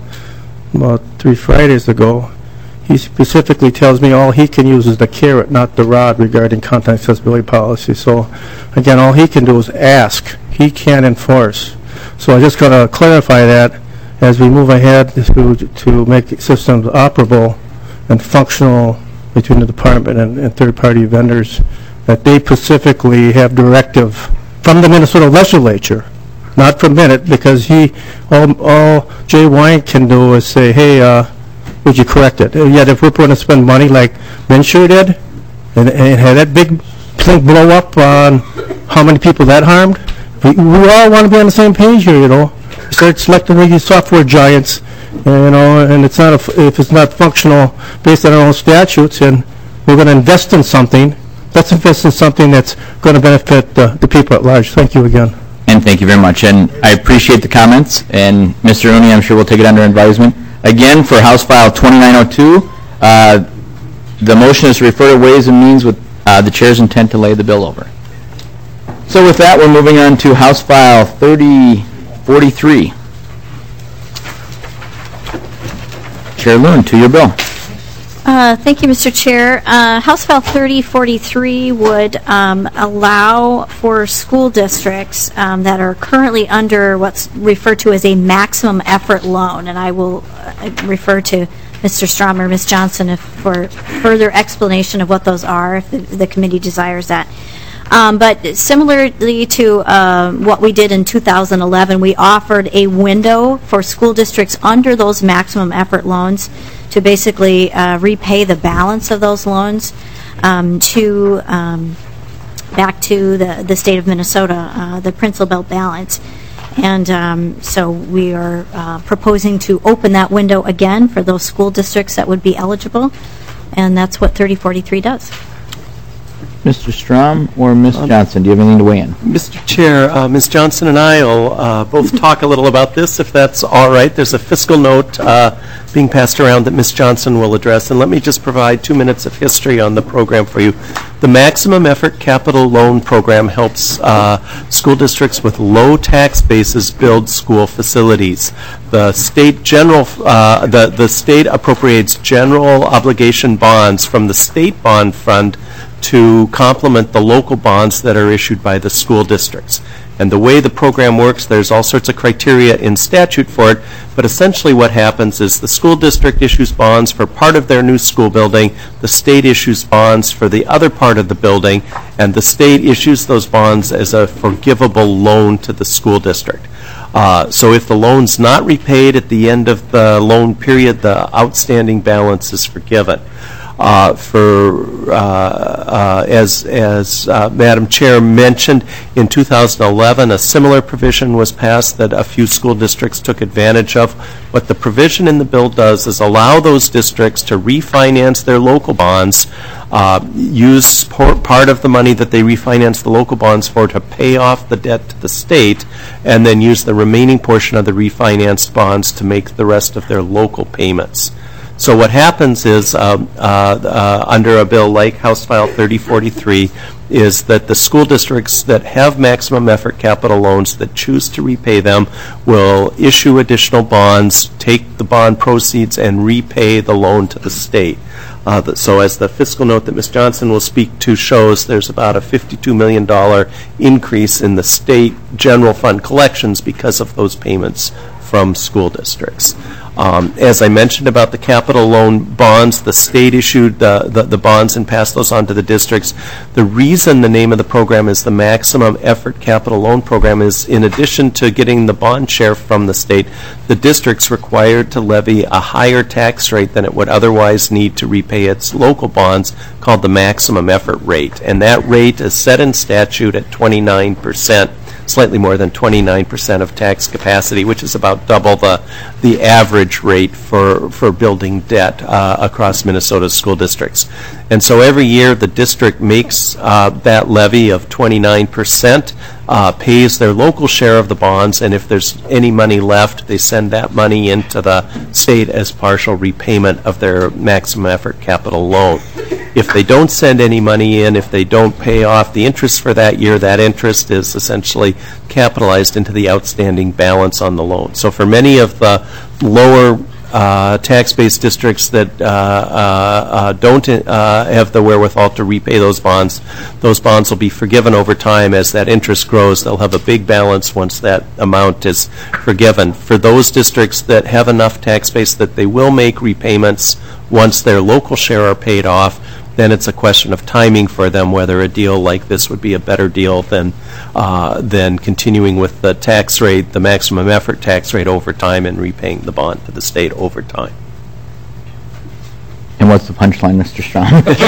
3 Fridays ago. He specifically tells me all he can use is the carrot, not the rod, regarding content accessibility policy. So, again, all he can do is ask. He can't enforce. So I just got to clarify that as we move ahead to make systems operable and functional between the department and third-party vendors, that they specifically have directive from the Minnesota legislature, not from Minute, because all Jay Wine can do is say, hey, would you correct it? And yet if we're going to spend money like Minsure did, and had that big thing blow up on how many people that harmed, we all want to be on the same page here, you know. Start selecting these software giants, and it's not if it's not functional based on our own statutes, and we're going to invest in something. Let's invest in something that's going to benefit the people at large. Thank you again. And thank you very much. And I appreciate the comments. And Mr. Rooney, I'm sure we'll take it under advisement. Again, for House File 2902, the motion is to refer to Ways and Means with the chair's intent to lay the bill over. So with that, we're moving on to House File 3043. Chair Loon, to your bill. Thank you, Mr. Chair. House File 3043 would allow for school districts that are currently under what's referred to as a maximum effort loan, and I will refer to Mr. Strom or Ms. Johnson for further explanation of what those are, if the committee desires that. But similarly to what we did in 2011, we offered a window for school districts under those maximum effort loans to basically repay the balance of those loans back to the state of Minnesota, the Prince Belt balance. And so we are proposing to open that window again for those school districts that would be eligible, and that's what 3043 does. Mr. Strom or Ms. Johnson, do you have anything to weigh in? Mr. Chair, Ms. Johnson and I will both talk a little about this, if that's all right. There's a fiscal note being passed around that Ms. Johnson will address, and let me just provide 2 minutes of history on the program for you. The Maximum Effort Capital Loan Program helps school districts with low tax bases build school facilities. The state the state appropriates general obligation bonds from the state bond fund to complement the local bonds that are issued by the school districts. And the way the program works, there's all sorts of criteria in statute for it, but essentially what happens is the school district issues bonds for part of their new school building, the state issues bonds for the other part of the building, and the state issues those bonds as a forgivable loan to the school district. So if the loan's not repaid at the end of the loan period, the outstanding balance is forgiven. As Madam Chair mentioned, in 2011, a similar provision was passed that a few school districts took advantage of. What the provision in the bill does is allow those districts to refinance their local bonds, use part of the money that they refinance the local bonds for to pay off the debt to the state, and then use the remaining portion of the refinanced bonds to make the rest of their local payments. So what happens is, under a bill like House File 3043, is that the school districts that have maximum effort capital loans that choose to repay them will issue additional bonds, take the bond proceeds, and repay the loan to the state. So as the fiscal note that Ms. Johnson will speak to shows, there's about a $52 million increase in the state general fund collections because of those payments from school districts. As I mentioned about the capital loan bonds, the state issued the bonds and passed those on to the districts. The reason the name of the program is the Maximum Effort Capital Loan Program is, in addition to getting the bond share from the state, the district's required to levy a higher tax rate than it would otherwise need to repay its local bonds, called the maximum effort rate. And that rate is set in statute at 29%. Slightly more than 29% of tax capacity, which is about double the average rate for building debt across Minnesota's school districts. And so every year the district makes that levy of 29%, pays their local share of the bonds, and if there's any money left, they send that money into the state as partial repayment of their maximum effort capital loan. If they don't send any money in, if they don't pay off the interest for that year, that interest is essentially capitalized into the outstanding balance on the loan. So for many of the lower tax-based districts that don't have the wherewithal to repay those bonds will be forgiven over time. As that interest grows, they'll have a big balance once that amount is forgiven. For those districts that have enough tax base that they will make repayments once their local share are paid off, then it's a question of timing for them whether a deal like this would be a better deal than continuing with the tax rate, the maximum effort tax rate over time, and repaying the bond to the state over time. And what's the punchline, Mr. Strong?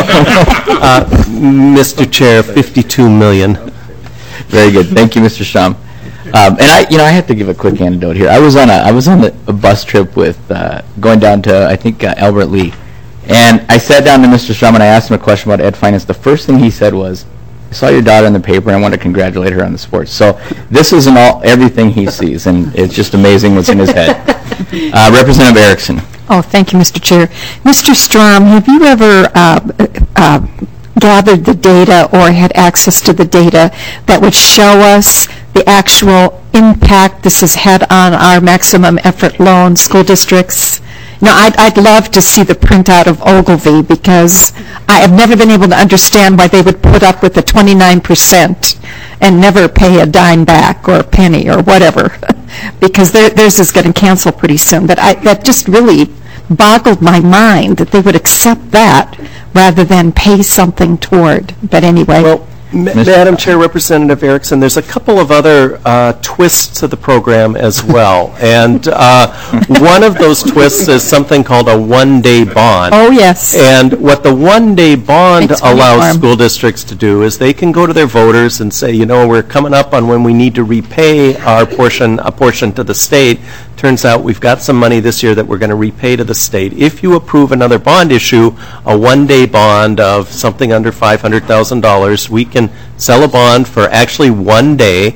Mr. Chair, $52 million. Very good. Thank you, Mr. Strom. And I have to give a quick anecdote here. I was on a bus trip with going down to, I think, Albert Lee. And I sat down to Mr. Strom and I asked him a question about Ed Finance. The first thing he said was, I saw your daughter in the paper and I want to congratulate her on the sports. So this isn't everything he sees, and it's just amazing what's in his head. Representative Erickson. Oh, thank you, Mr. Chair. Mr. Strom, have you ever gathered the data or had access to the data that would show us the actual impact this has had on our maximum effort loan school districts? No, I'd love to see the printout of Ogilvy, because I have never been able to understand why they would put up with the 29% and never pay a dime back or a penny or whatever, because theirs is getting canceled pretty soon. But that just really boggled my mind that they would accept that rather than pay something toward. But anyway. Well, Madam Chair, Representative Erickson, there's a couple of other twists to the program as well. And one of those twists is something called a one-day bond. Oh, yes. And what the one-day bond allows school districts to do is they can go to their voters and say, we're coming up on when we need to repay a portion to the state. Turns out we've got some money this year that we're going to repay to the state. If you approve another bond issue, a one-day bond of something under $500,000, we can sell a bond for actually 1 day,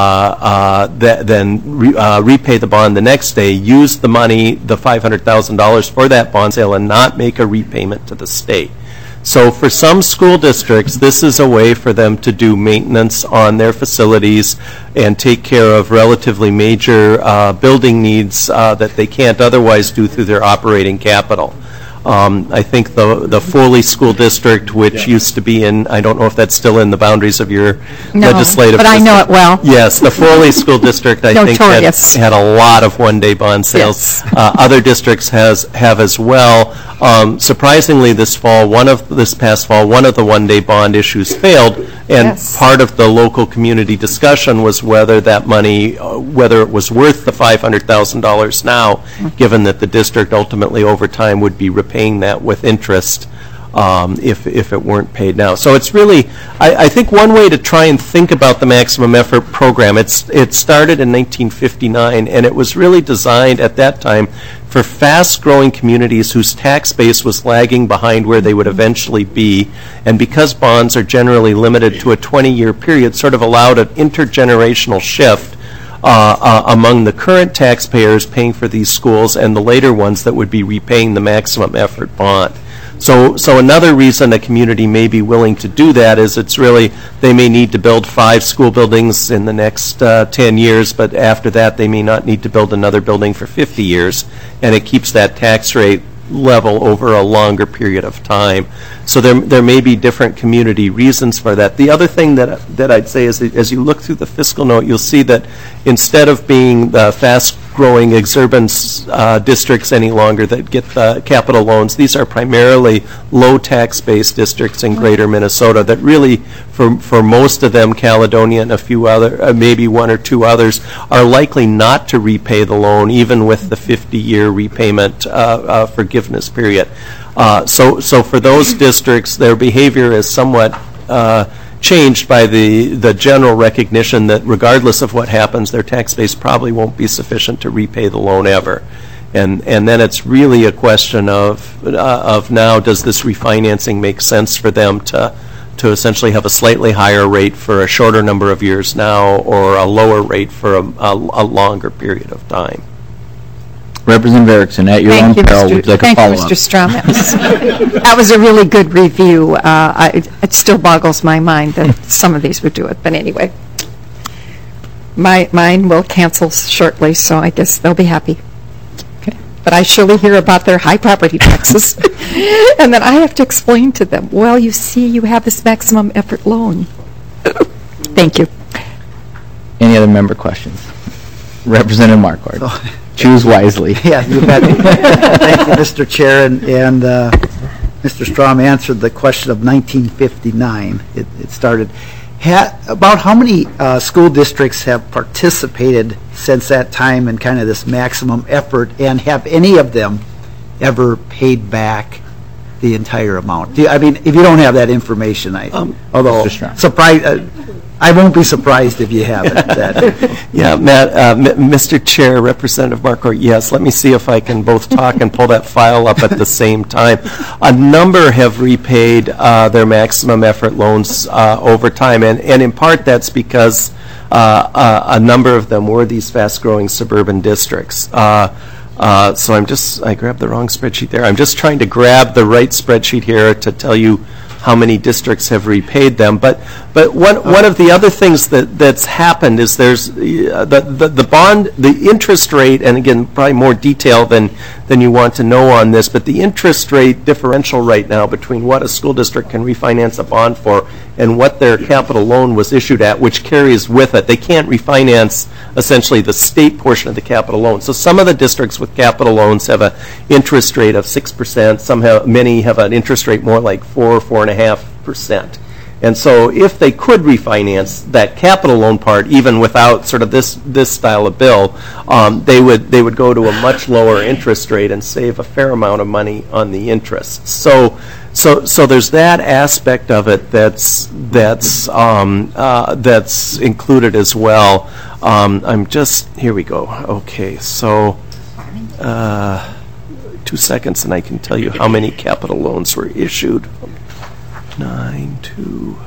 then repay the bond the next day, use the money, the $500,000 for that bond sale, and not make a repayment to the state. So for some school districts, this is a way for them to do maintenance on their facilities and take care of relatively major building needs that they can't otherwise do through their operating capital. I think the Foley School District, which used to be in, I don't know if that's still in the boundaries of your legislative but district. I know it well. Yes, the Foley School District, I think, had a lot of one-day bond sales. Yes. Other districts have as well. Surprisingly, this past fall, one of the one-day bond issues failed, and part of the local community discussion was whether that money, whether it was worth the $500,000 now, given that the district ultimately over time would be repaying that with interest if it weren't paid now. So it's really, I think one way to try and think about the maximum effort program, it started in 1959, and it was really designed at that time for fast-growing communities whose tax base was lagging behind where they would eventually be. And because bonds are generally limited to a 20-year period, sort of allowed an intergenerational shift among the current taxpayers paying for these schools and the later ones that would be repaying the maximum effort bond. So another reason a community may be willing to do that is it's really, they may need to build 5 school buildings in the next 10 years, but after that they may not need to build another building for 50 years, and it keeps that tax rate level over a longer period of time. So there may be different community reasons for that. The other thing that I'd say is that as you look through the fiscal note, you'll see that instead of being the fast-growing exurbance districts any longer that get the capital loans, these are primarily low tax-based districts in greater Minnesota that really, for most of them, Caledonia and a few other, maybe 1 or 2 others, are likely not to repay the loan even with the 50-year repayment forgiveness period. So for those districts, their behavior is somewhat changed by the general recognition that regardless of what happens, their tax base probably won't be sufficient to repay the loan ever. And then it's really a question of now, does this refinancing make sense for them to essentially have a slightly higher rate for a shorter number of years now, or a lower rate for a longer period of time? Representative Erickson, at your own peril, would you like a follow-up? Thank you, Mr. Strom. That was a really good review. It still boggles my mind that some of these would do it. But anyway, mine will cancel shortly, so I guess they'll be happy. Okay. But I surely hear about their high property taxes. And then I have to explain to them, well, you see, you have this maximum effort loan. Thank you. Any other member questions? Representative Marquardt. Choose wisely. Yeah, you bet. Thank you, Mr. Chair. And Mr. Strom answered the question of 1959. It started. About how many school districts have participated since that time in kind of this maximum effort, and have any of them ever paid back the entire amount? I mean, if you don't have that information, although surprise. I won't be surprised if you haven't. Yeah, Matt, Mr. Chair, Representative Marquardt, yes. Let me see if I can both talk and pull that file up at the same time. A number have repaid their maximum effort loans over time, and in part that's because a number of them were these fast-growing suburban districts. So I grabbed the wrong spreadsheet there. I'm just trying to grab the right spreadsheet here to tell you how many districts have repaid them. But one of the other things that's happened is there's the bond, the interest rate, and again, probably more detail than you want to know on this, but the interest rate differential right now between what a school district can refinance a bond for and what their capital loan was issued at, which carries with it. They can't refinance essentially the state portion of the capital loan. So some of the districts with capital loans have an interest rate of 6%. Many have an interest rate more like 4.5%. And so if they could refinance that capital loan part, even without sort of this style of bill, they would go to a much lower interest rate and save a fair amount of money on the interest. So there's that aspect of it that's included as well. Here we go. Okay, so 2 seconds and I can tell you how many capital loans were issued. 9 to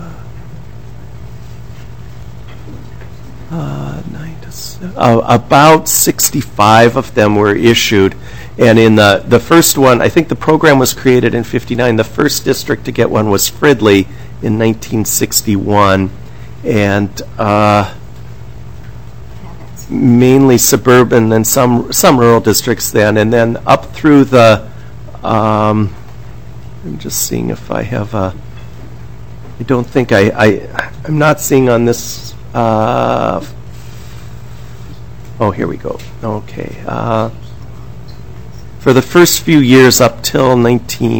7. About 65 of them were issued, and in the first one, I think the program was created in '59. The first district to get one was Fridley in 1961, and mainly suburban and some rural districts then, and then up through the. I'm just seeing if I have I don't think I'm not seeing on this. Here we go. Okay. For the first few years up till about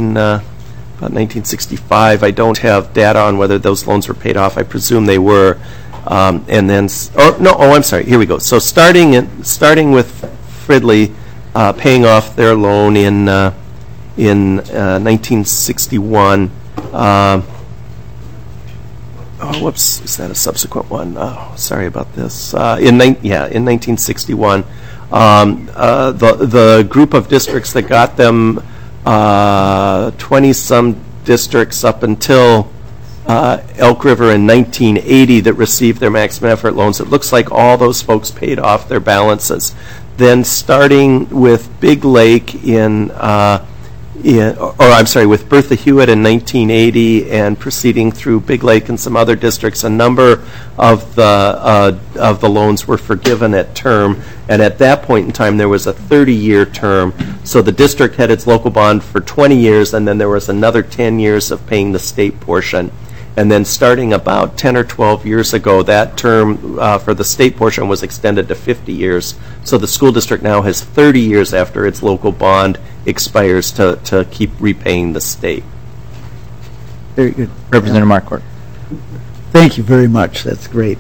1965, I don't have data on whether those loans were paid off. I presume they were. And then, I'm sorry. Here we go. So starting with Fridley, paying off their loan in in 1961. Whoops, is that a subsequent one? Oh, sorry about this. In 1961, the group of districts that got them 20-some districts up until Elk River in 1980 that received their maximum effort loans. It looks like all those folks paid off their balances. Then starting with Big Lake with Bertha Hewitt in 1980 and proceeding through Big Lake and some other districts, a number of the loans were forgiven at term. And at that point in time, there was a 30-year term. So the district had its local bond for 20 years, and then there was another 10 years of paying the state portion. And then starting about 10 or 12 years ago, that term for the state portion was extended to 50 years. So the school district now has 30 years after its local bond expires to keep repaying the state. Very good. Representative Marquardt. Thank you very much. That's great.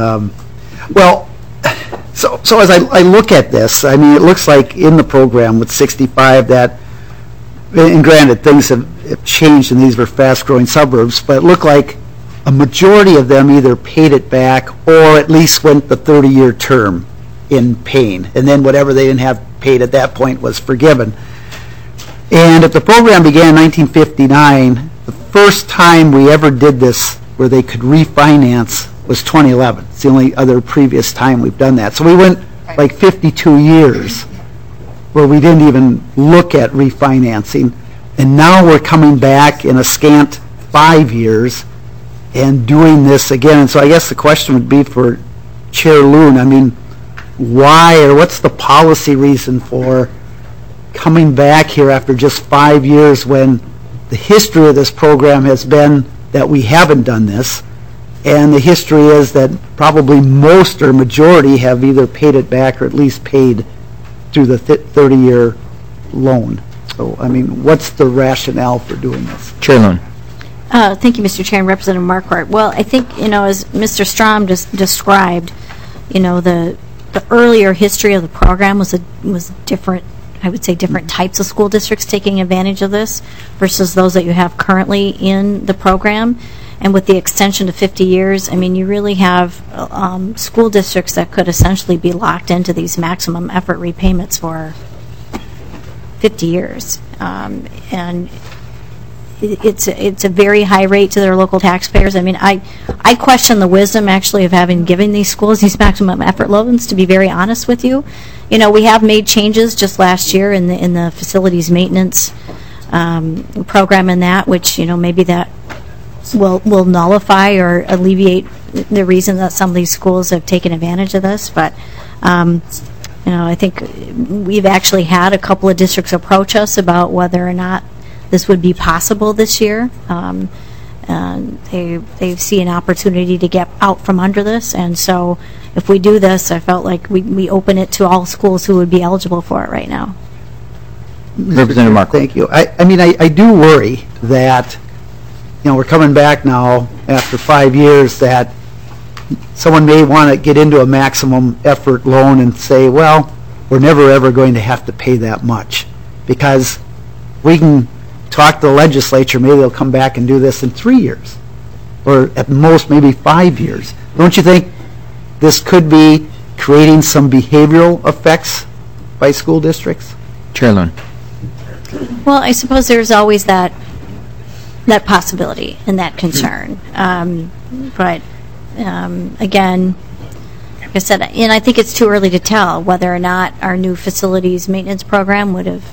So as I look at this, I mean, it looks like in the program with 65 that, and granted, things have changed and these were fast-growing suburbs, but it looked like a majority of them either paid it back or at least went the 30-year term in paying. And then whatever they didn't have paid at that point was forgiven. And if the program began in 1959, the first time we ever did this where they could refinance was 2011. It's the only other previous time we've done that. So we went like 52 years where we didn't even look at refinancing. And now we're coming back in a scant 5 years and doing this again. And so I guess the question would be for Chair Loon, I mean, why or what's the policy reason for coming back here after just 5 years when the history of this program has been that we haven't done this, and the history is that probably most or majority have either paid it back or at least paid through the 30-year loan. So, I mean, what's the rationale for doing this? Chair Loon. Thank you, Mr. Chair and Representative Marquardt. Well, I think, as Mr. Strom just described, the earlier history of the program was different, I would say different types of school districts taking advantage of this versus those that you have currently in the program. And with the extension to 50 years, I mean, you really have school districts that could essentially be locked into these maximum effort repayments for 50 years. And it's a very high rate to their local taxpayers. I mean, I question the wisdom actually of having given these schools these maximum effort loans, to be very honest with you. We have made changes just last year in the facilities maintenance program and that, which, maybe that will nullify or alleviate the reason that some of these schools have taken advantage of this. But, I think we've actually had a couple of districts approach us about whether or not this would be possible this year. And they see an opportunity to get out from under this. And so if we do this, I felt like we open it to all schools who would be eligible for it right now. Representative Marquardt. Thank you. I do worry that we're coming back now after 5 years that someone may want to get into a maximum effort loan and say, well, we're never ever going to have to pay that much because we can talk to the legislature, maybe they'll come back and do this in 3 years or at most maybe 5 years. Don't you think this could be creating some behavioral effects by school districts? Chair Loon. Well, I suppose there's always that possibility and that concern. But again, like I said, and I think it's too early to tell whether or not our new facilities maintenance program would have,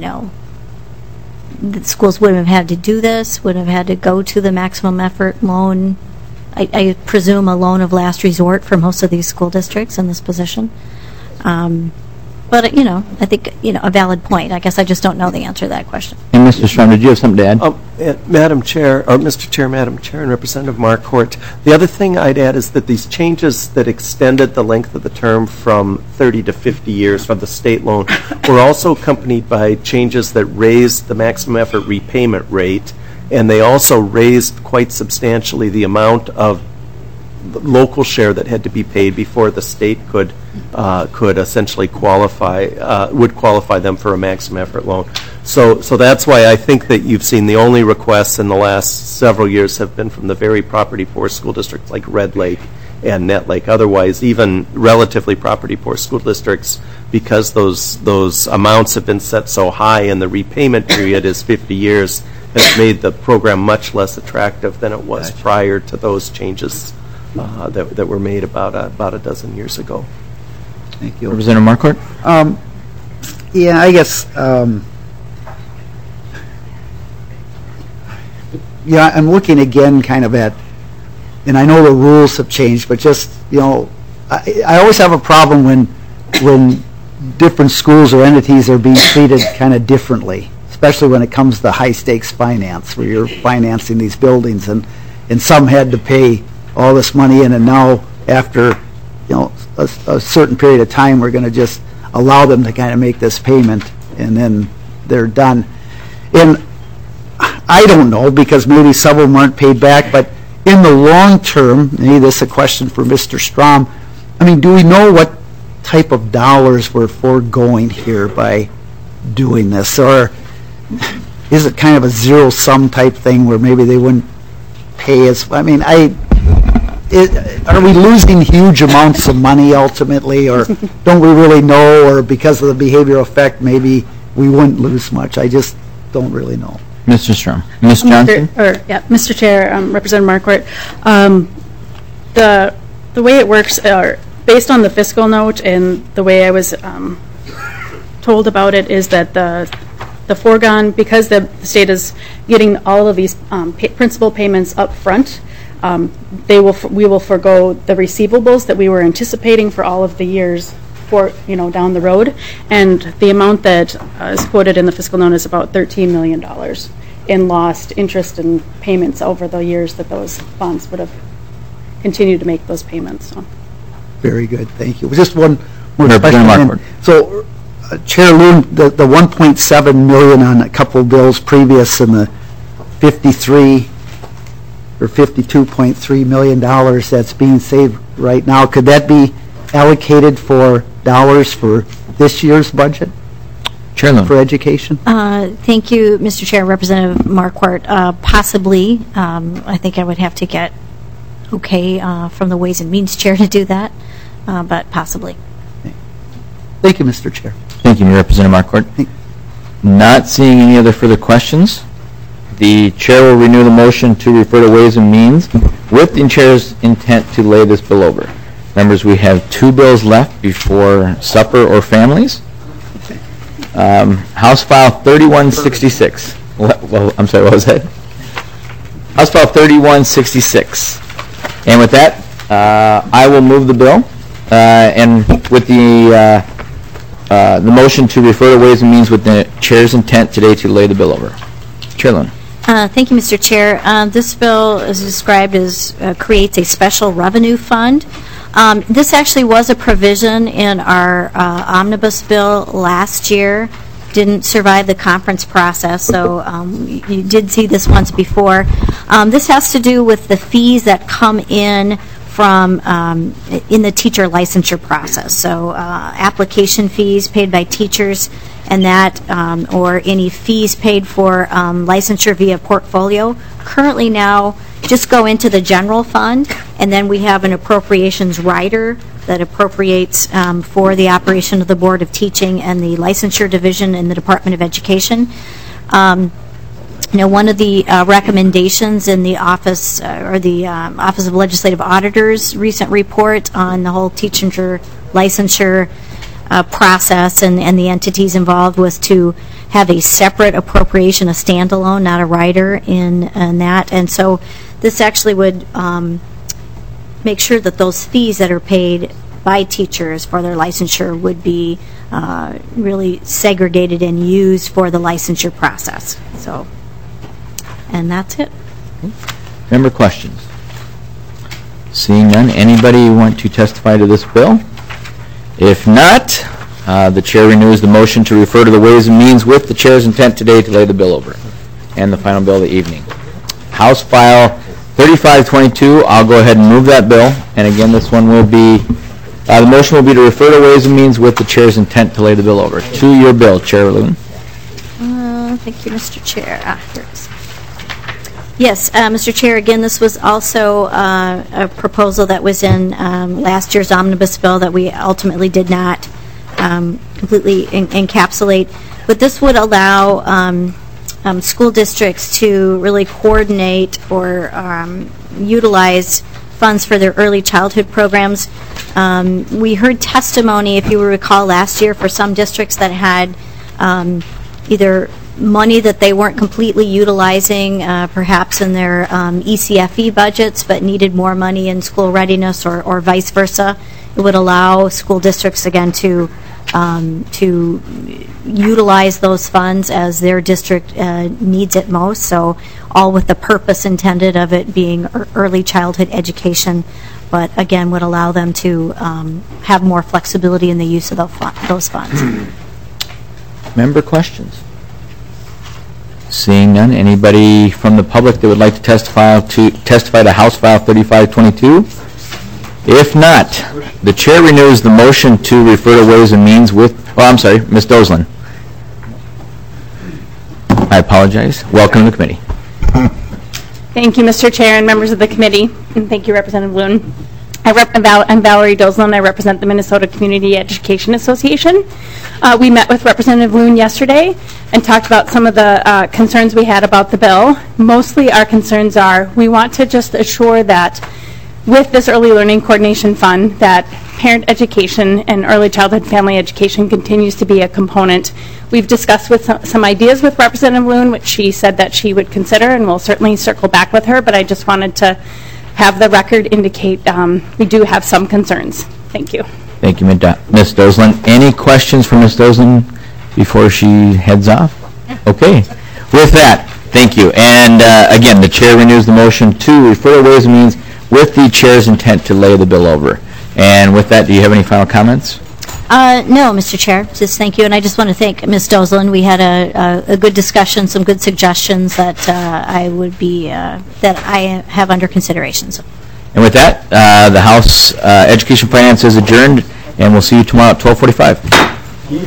the schools wouldn't have had to do this, would have had to go to the maximum effort loan. I presume a loan of last resort for most of these school districts in this position. But, I think, a valid point. I guess I just don't know the answer to that question. And Mr. Strom, did you have something to add? Madam Chair, or Mr. Chair, Madam Chair, and Representative Marquardt, the other thing I'd add is that these changes that extended the length of the term from 30 to 50 years for the state loan were also accompanied by changes that raised the maximum effort repayment rate, and they also raised quite substantially the amount of local share that had to be paid before the state could essentially qualify them for a maximum effort loan. So that's why I think that you've seen the only requests in the last several years have been from the very property-poor school districts like Red Lake and Net Lake. Otherwise, even relatively property-poor school districts, because those amounts have been set so high and the repayment period is 50 years, has made the program much less attractive than it was prior to those changes that were made about a dozen years ago. Thank you. Representative Marquardt? Yeah, I guess, yeah, I'm looking again kind of at, and I know the rules have changed, but just, I always have a problem when different schools or entities are being treated kind of differently, especially when it comes to high-stakes finance, where you're financing these buildings, and some had to pay all this money in, and now after, a certain period of time, we're going to just allow them to kind of make this payment, and then they're done. And I don't know, because maybe some of them aren't paid back, but in the long term, maybe this is a question for Mr. Strom, I mean, do we know what type of dollars we're foregoing here by doing this? Or is it kind of a zero-sum type thing where maybe they wouldn't pay as, I mean, are we losing huge amounts of money ultimately, or don't we really know, or because of the behavioral effect, maybe we wouldn't lose much? I just don't really know. Mr. Strom. Ms. Johnson? Mr. Chair, Representative Marquardt, the way it works, based on the fiscal note and the way I was told about it, is that the foregone, because the state is getting all of these principal payments up front, we will forego the receivables that we were anticipating for all of the years down the road, and the amount that is quoted in the fiscal note is about $13 million in lost interest and payments over the years that those funds would have continued to make those payments. So. Very good, thank you. Just one more question. So, Chair Loon, the $1.7 million on a couple of bills previous and the $53 or $52.3 million that's being saved right now, could that be allocated for dollars for this year's budget? Chair Loon. For education? Thank you, Mr. Chair, Representative Marquardt. Possibly. I think I would have to get okay from the Ways and Means Chair to do that, but possibly. Thank you, Mr. Chair. Thank you, Representative Marquardt. Not seeing any other further questions, the Chair will renew the motion to refer to Ways and Means with the Chair's intent to lay this bill over. Members, we have two bills left before supper or families. House File 3166. Well, I'm sorry, what was that? House File 3166. And with that, I will move the bill, and with the motion to refer to Ways and Means with the Chair's intent today to lay the bill over. Chair Loon. Thank you, Mr. Chair. This bill is described as creates a special revenue fund. This actually was a provision in our omnibus bill last year. Didn't survive the conference process, so you did see this once before. This has to do with the fees that come in from in the teacher licensure process. So application fees paid by teachers and that, or any fees paid for licensure via portfolio, currently now just go into the general fund, and then we have an appropriations rider that appropriates for the operation of the Board of Teaching and the licensure division in the Department of Education. One of the recommendations in the Office Office of Legislative Auditors recent report on the whole teacher licensure process and the entities involved was to have a separate appropriation, a standalone, not a rider in that. And so this actually would make sure that those fees that are paid by teachers for their licensure would be really segregated and used for the licensure process. So, and that's it. Member questions? Seeing none, anybody want to testify to this bill? If not, the Chair renews the motion to refer to the Ways and Means with the Chair's intent today to lay the bill over. And the final bill of the evening. House File 3522, I'll go ahead and move that bill. And again, this one will be, the motion will be to refer to Ways and Means with the Chair's intent to lay the bill over. To your bill, Chair Loon. Thank you, Mr. Chair. Here it is. Yes, Mr. Chair, again, this was also a proposal that was in last year's omnibus bill that we ultimately did not completely encapsulate. But this would allow school districts to really coordinate or utilize funds for their early childhood programs. We heard testimony, if you recall, last year for some districts that had either money that they weren't completely utilizing, perhaps in their ECFE budgets, but needed more money in school readiness or vice versa. It would allow school districts, again, to utilize those funds as their district needs it most, so all with the purpose intended of it being early childhood education, but again would allow them to have more flexibility in the use of those funds. Member questions? Seeing none, anybody from the public that would like to testify to House File 3522? If not, the chair renews the motion to refer to Ways and Means with, Ms. Doslin. I apologize. Welcome to the committee. Thank you, Mr. Chair and members of the committee, and thank you, Representative Loon. I'm Valerie Doslin. I represent the Minnesota Community Education Association. We met with Representative Loon yesterday and talked about some of the concerns we had about the bill. Mostly our concerns are we want to just assure that with this Early Learning Coordination Fund that parent education and early childhood family education continues to be a component. We've discussed with some ideas with Representative Loon, which she said that she would consider, and we'll certainly circle back with her, but I just wanted to have the record indicate we do have some concerns. Thank you. Thank you, Ms. Doslin. Any questions for Ms. Doslin before she heads off? Okay. With that, thank you. And again, the chair renews the motion to refer to Ways and Means with the chair's intent to lay the bill over. And with that, do you have any final comments? No, Mr. Chair. Just thank you. And I just want to thank Ms. Doslin. We had a good discussion, some good suggestions that I have under consideration. So. And with that, the House Education Finance is adjourned, and we'll see you tomorrow at 12:45.